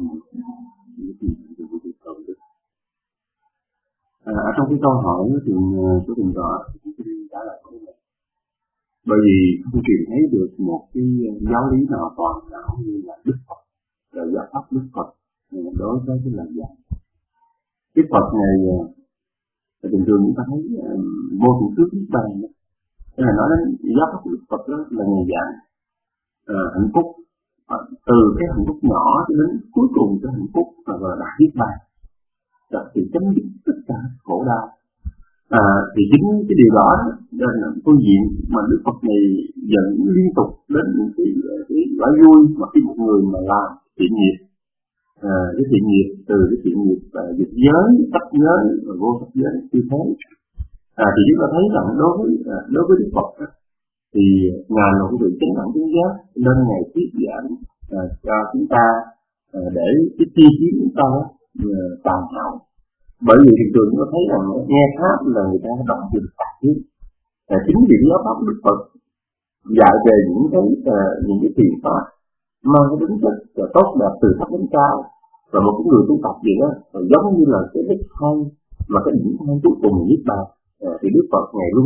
ở trong cái câu hỏi thì số tình cờ trả lời câu này. Bởi vì không tìm thấy được một cái giáo lý nào toàn não như là Đức Phật, rồi giáo pháp Đức Phật đối với cái lời dạy. Đức Phật này bình thường chúng ta thấy vô cùng trước Niết Bàn, tức là nói đến giáo pháp Đức Phật đó là ngày dạy hạnh phúc, từ cái hạnh phúc nhỏ cho đến cuối cùng cái hạnh phúc và đạt Niết Bàn, thì chấm dứt tất cả khổ đau. Thì chính cái điều đó nên là phương diện mà Đức Phật này dẫn liên tục đến những cái quả vui mà khi một người mà làm thiện nghiệp, cái thiện nghiệp từ cái thiện nghiệp dục giới, sắc giới và vô sắc giới như thế, thì chúng ta thấy rằng đối với Đức Phật thì ngài là một vị chánh đẳng chánh giác, nên ngài thuyết giảng cho chúng ta để cái chi kiến chúng ta tàn hảo. Bởi vì thường thường chúng ta thấy rằng nghe pháp là người ta đọc từ tà kiến. Chính vì giáo pháp Đức Phật dạy về những cái thiện pháp mang cái tính chất tốt đẹp từ thấp đến cao, và một cái người tu tập gì đó giống như là cái đích thang mà cái đỉnh thang cuối cùng Niết Bàn. Thì Đức Phật ngày luôn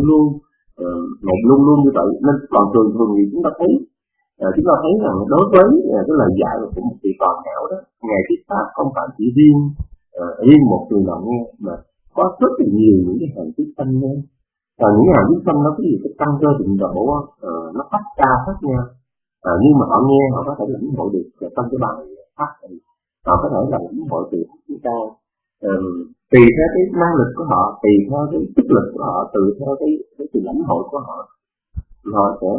luôn như vậy. Nên còn thường thì chúng ta thấy rằng đối với cái lời dạy của một vị toàn hảo đó, ngày thuyết pháp không phải chỉ riêng một người nào nghe, mà có rất là nhiều những cái hàng thuyết sanh nghe. Và những hàng thuyết sanh nó có gì cái tăng cơ trình độ nó phát cao khác nhau, nhưng mà họ nghe họ có thể lĩnh hội được trong cái bài pháp này, họ có thể là lĩnh hội từ chúng ta tùy theo cái năng lực của họ, tùy theo cái sức lực của họ, tùy theo cái sự lãnh hội của họ sẽ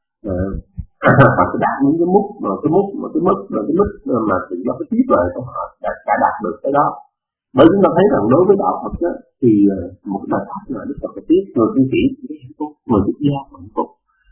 họ sẽ đạt những cái mức mà cái mức mà sự do cái trí tuệ của họ đã đạt được cái đó. Bởi chúng ta thấy rằng đối với đạo Phật thì một cái bài pháp là Đức Phật tiếp người tu sĩ hạnh phúc, người xuất gia hạnh phúc,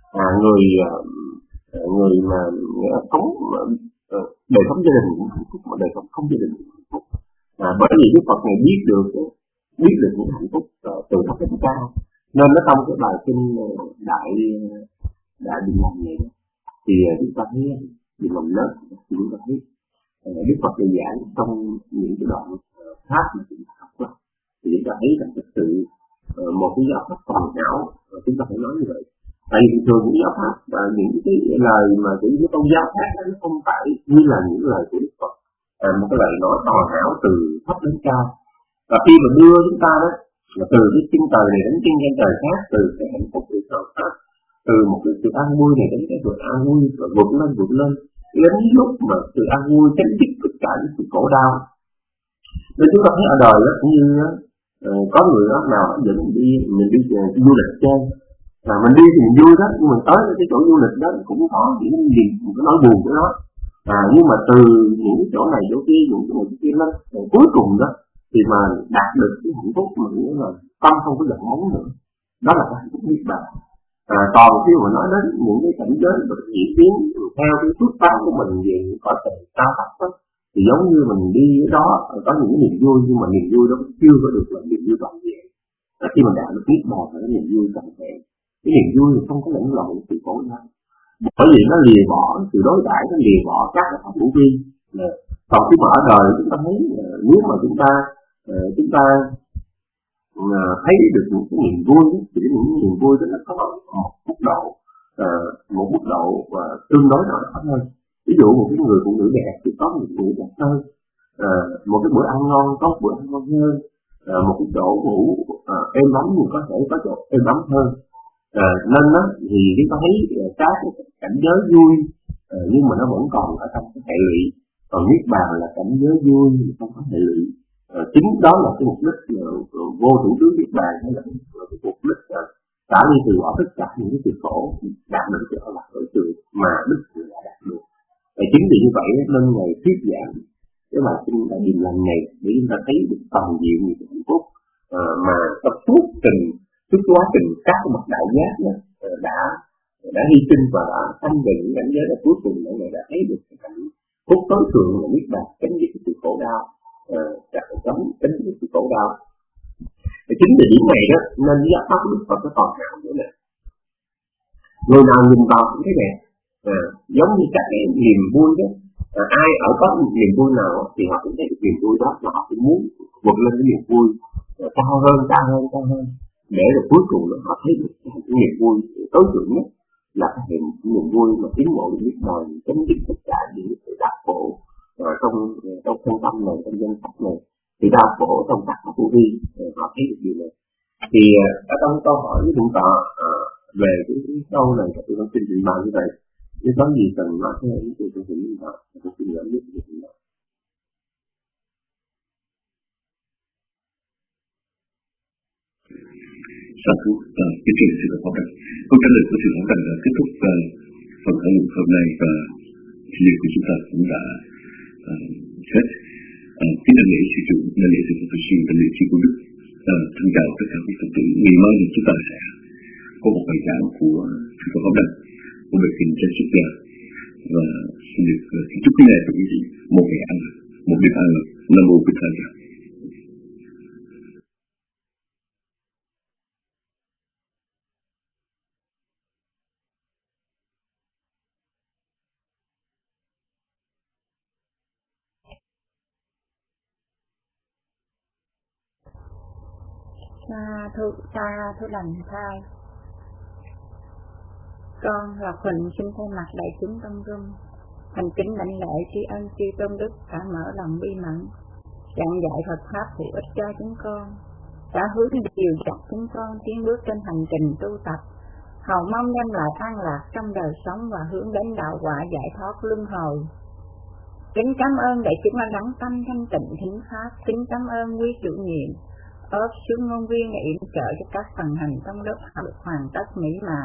người mà sống đời sống gia đình cũng hạnh phúc, mà đời sống không gia đình cũng hạnh phúc. Bởi vì Đức Phật này biết được biết được những hạnh phúc từ thấp đến cao. Nên nó trong cái bài kinh đại định lòng này thì chúng ta thấy định lòng lớn, chúng ta thấy Đức Phật dạy giảng trong những cái đoạn pháp mà chúng ta học đó, thì chúng ta thấy rằng thực sự một cái giáo pháp hoàn hảo, chúng ta phải nói như vậy. Tại vì thường những giáo pháp và những cái lời mà những cái tôn giáo khác nó không phải như là những lời của Đức Phật, một cái lời nói hoàn hảo từ thấp đến cao. Và khi mà đưa chúng ta đó là từ cái chân trời này đến chân trời khác, từ cái hạnh phúc của trời khác, từ một cái sự an vui này đến cái sự an vui, rồi vượt lên đến lúc mà sự an vui chấm dứt tất cả những sự khổ đau. Nên chúng ta thấy ở đời đó như có người đó nào dẫn mình đi du lịch chơi, mình đi thì mình vui đó, nhưng mình tới cái chỗ du lịch đó cũng có những gì một cái nỗi buồn của nó. Nhưng mà từ những chỗ này chỗ kia, những chỗ này chỗ kia lên, cuối cùng đó thì mà đạt được cái hạnh phúc mà nghĩa là tâm không có giận móng nữa, đó là cái hạnh phúc niết bàn. Còn khi mà nói đến những cái cảnh giới và diễn biến theo cái xuất phát của mình về những cõi tình cao thấp đó, thì giống như mình đi ở đó có những niềm vui, nhưng mà niềm vui đó chưa có được là niềm vui toàn diện. Khi mình đạt được niết bàn là cái niềm vui trọn vẹn, cái niềm vui không có lẫn lộn sự khổ đau, bởi vì nó lìa bỏ sự đối đãi, nó lìa bỏ các cái pháp hữu vi. Còn khi mà ở đời chúng ta thấy nếu mà chúng ta thấy được những cái niềm vui đó, thì những niềm vui đó nó có một mức độ tương đối nào đó thôi. Ví dụ một cái người phụ nữ đẹp thì có một người đẹp hơn, một cái bữa ăn ngon có một bữa ăn ngon hơn, một cái chỗ ngủ êm ấm thì có thể có chỗ êm ấm hơn. Nên đó thì chúng ta thấy các cái cảnh giới vui nhưng mà nó vẫn còn ở trong cái hệ lụy, còn niết bàn là cảnh giới vui không có hệ lụy. Chính đó là cái mục đích vô thủ tướng niết bàn, hay là cái mục đích xả ly từ bỏ tất cả những cái sự khổ, đạt được cái lạc ở trường mà Đức Phật đã đạt được. Và chính vì như vậy nên ngày thuyết giảng cái bài kinh Đại Điềm Lành này để chúng ta thấy được toàn diện những cái hạnh phúc mà trong suốt quá trình các bậc đại giác đã hy sinh và đã thanh về những cảnh giới, là cuối cùng mọi người đã thấy được cái cảnh phúc tối thượng là niết bàn, chấm dứt sự khổ đau, chấm dứt sự khổ đau. Và chính vì điểm này đó nên giáo pháp Đức Phật nó còn hảo nữa nè. Người nào nhìn vào cũng thấy đẹp, giống như các cái niềm vui đó, ai ở có niềm vui nào thì họ cũng thấy được niềm vui đó, mà họ cũng muốn vượt lên cái niềm vui cao hơn, để rồi cuối cùng họ thấy được cái niềm vui tối thượng nhất là cái niềm vui mà tiến bộ đến niết bàn, chấm dứt tất cả những sự đau khổ trong thân tâm này, trong danh sắc này, thì đau khổ trong các pháp vô vi, họ thấy được điều này. Thì ở trong câu hỏi với thượng tọa về cái câu này tôi đã xin trình bày như vậy. Nếu có gì cần nói thêm thì tôi xin thượng tọa, tôi xin nhận biết được thượng tọa. Sa thú, cái chuyện sự học đẳng. Câu trả lời của sự học đẳng là kết thúc phần thảo luận hôm nay, và liệu của chúng ta cũng đã hết. Kính đại lễ sư trụ, đại lễ sư Phật sư, đại lễ sư Cô Đức. Thân chào tất cả quý Phật tử. Ngày mai chúng ta sẽ có một bài giảng của sự học đẳng của bài kinh Chân Sức Gia, và xin được chúc quý vị và quý vị một ngày an lạc, một đêm an lạc. Nam mô Bích Ca. Sa thú lành thai. Con là Huỳnh xin thay mặt đại chúng trong room thành kính đảnh lễ tri ân chư tôn đức đã mở lòng bi mẫn giảng dạy Phật pháp hữu ích cho chúng con, đã hướng điều dắt chúng con tiến bước trên hành trình tu tập, hầu mong đem lại an lạc trong đời sống và hướng đến đạo quả giải thoát luân hồi. Kính cảm ơn đại chúng đã lắng tâm thanh tịnh thính pháp. Kính cảm ơn quý chủ nhiệm ốp xuống ngôn viên để yểm trợ cho các phần hành trong lớp được hoàn tất mỹ mãn.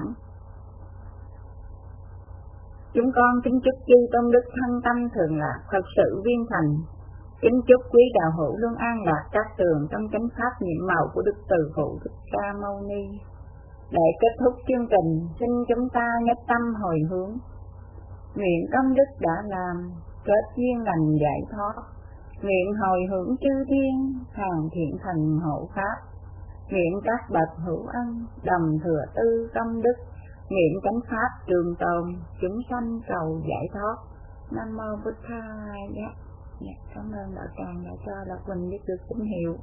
Chúng con kính chúc chư tôn đức thân tâm thường lạc, thật sự viên thành. Kính chúc quý đạo hữu luôn an lạc các tường trong chánh pháp nhiệm màu của Đức Từ Phụ Thích Ca Mâu Ni. Để kết thúc chương trình, xin chúng ta nhất tâm hồi hướng, nguyện công đức đã làm kết duyên lành giải thoát, Nguyện hồi hưởng chư thiên, hàng thiện thần hộ pháp. Nguyện các bậc hữu ân, đồng thừa tư công đức. Nguyện chánh pháp trường tồn, chúng sanh cầu giải thoát. Nam mô Bụt Thaya. Cảm ơn đạo tràng đã cho Lộc Quỳnh biết được tín hiệu.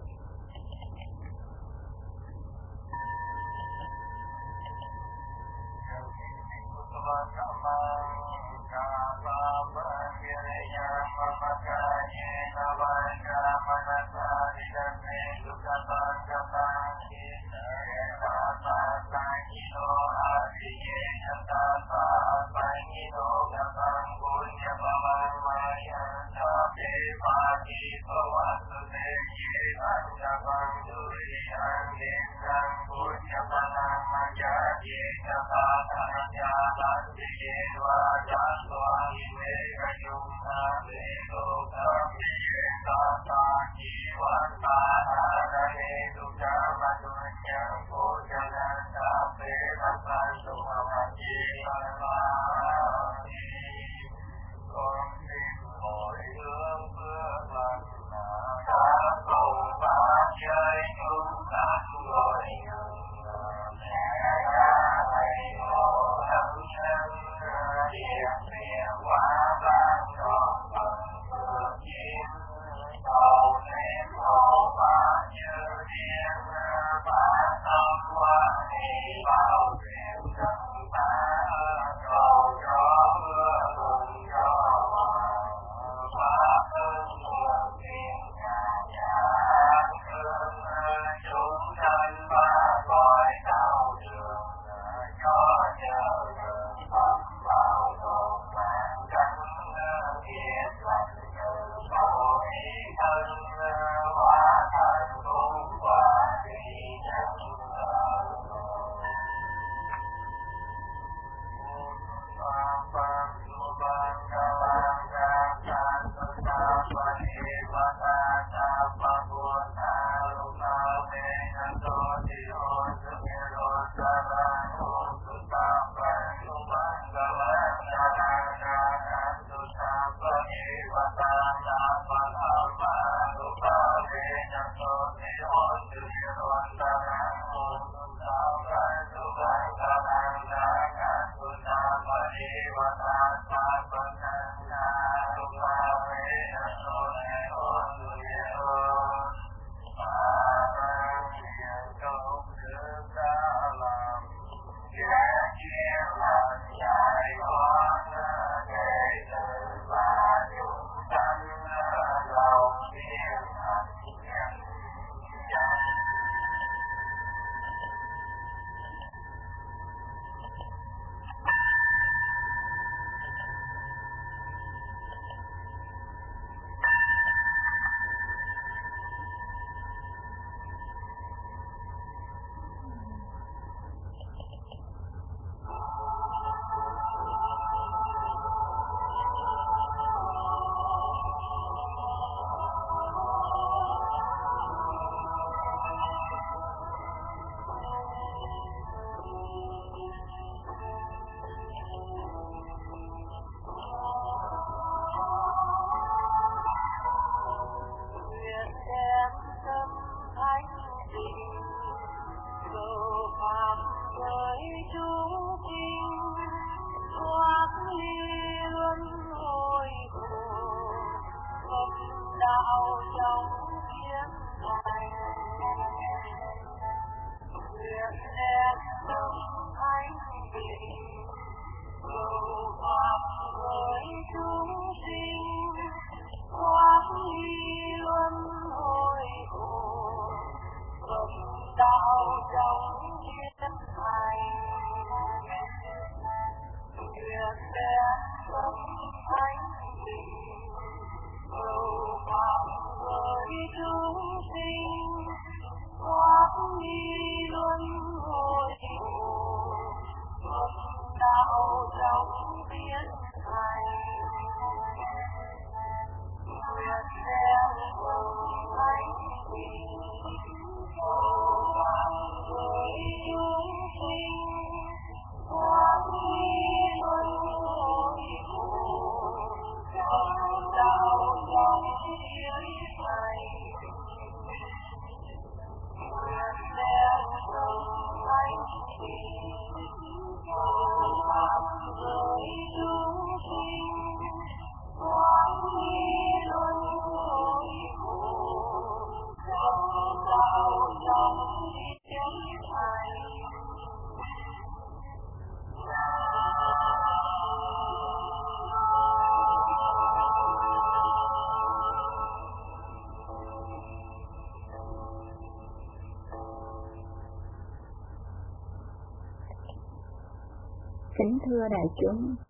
Kính thưa đại chúng,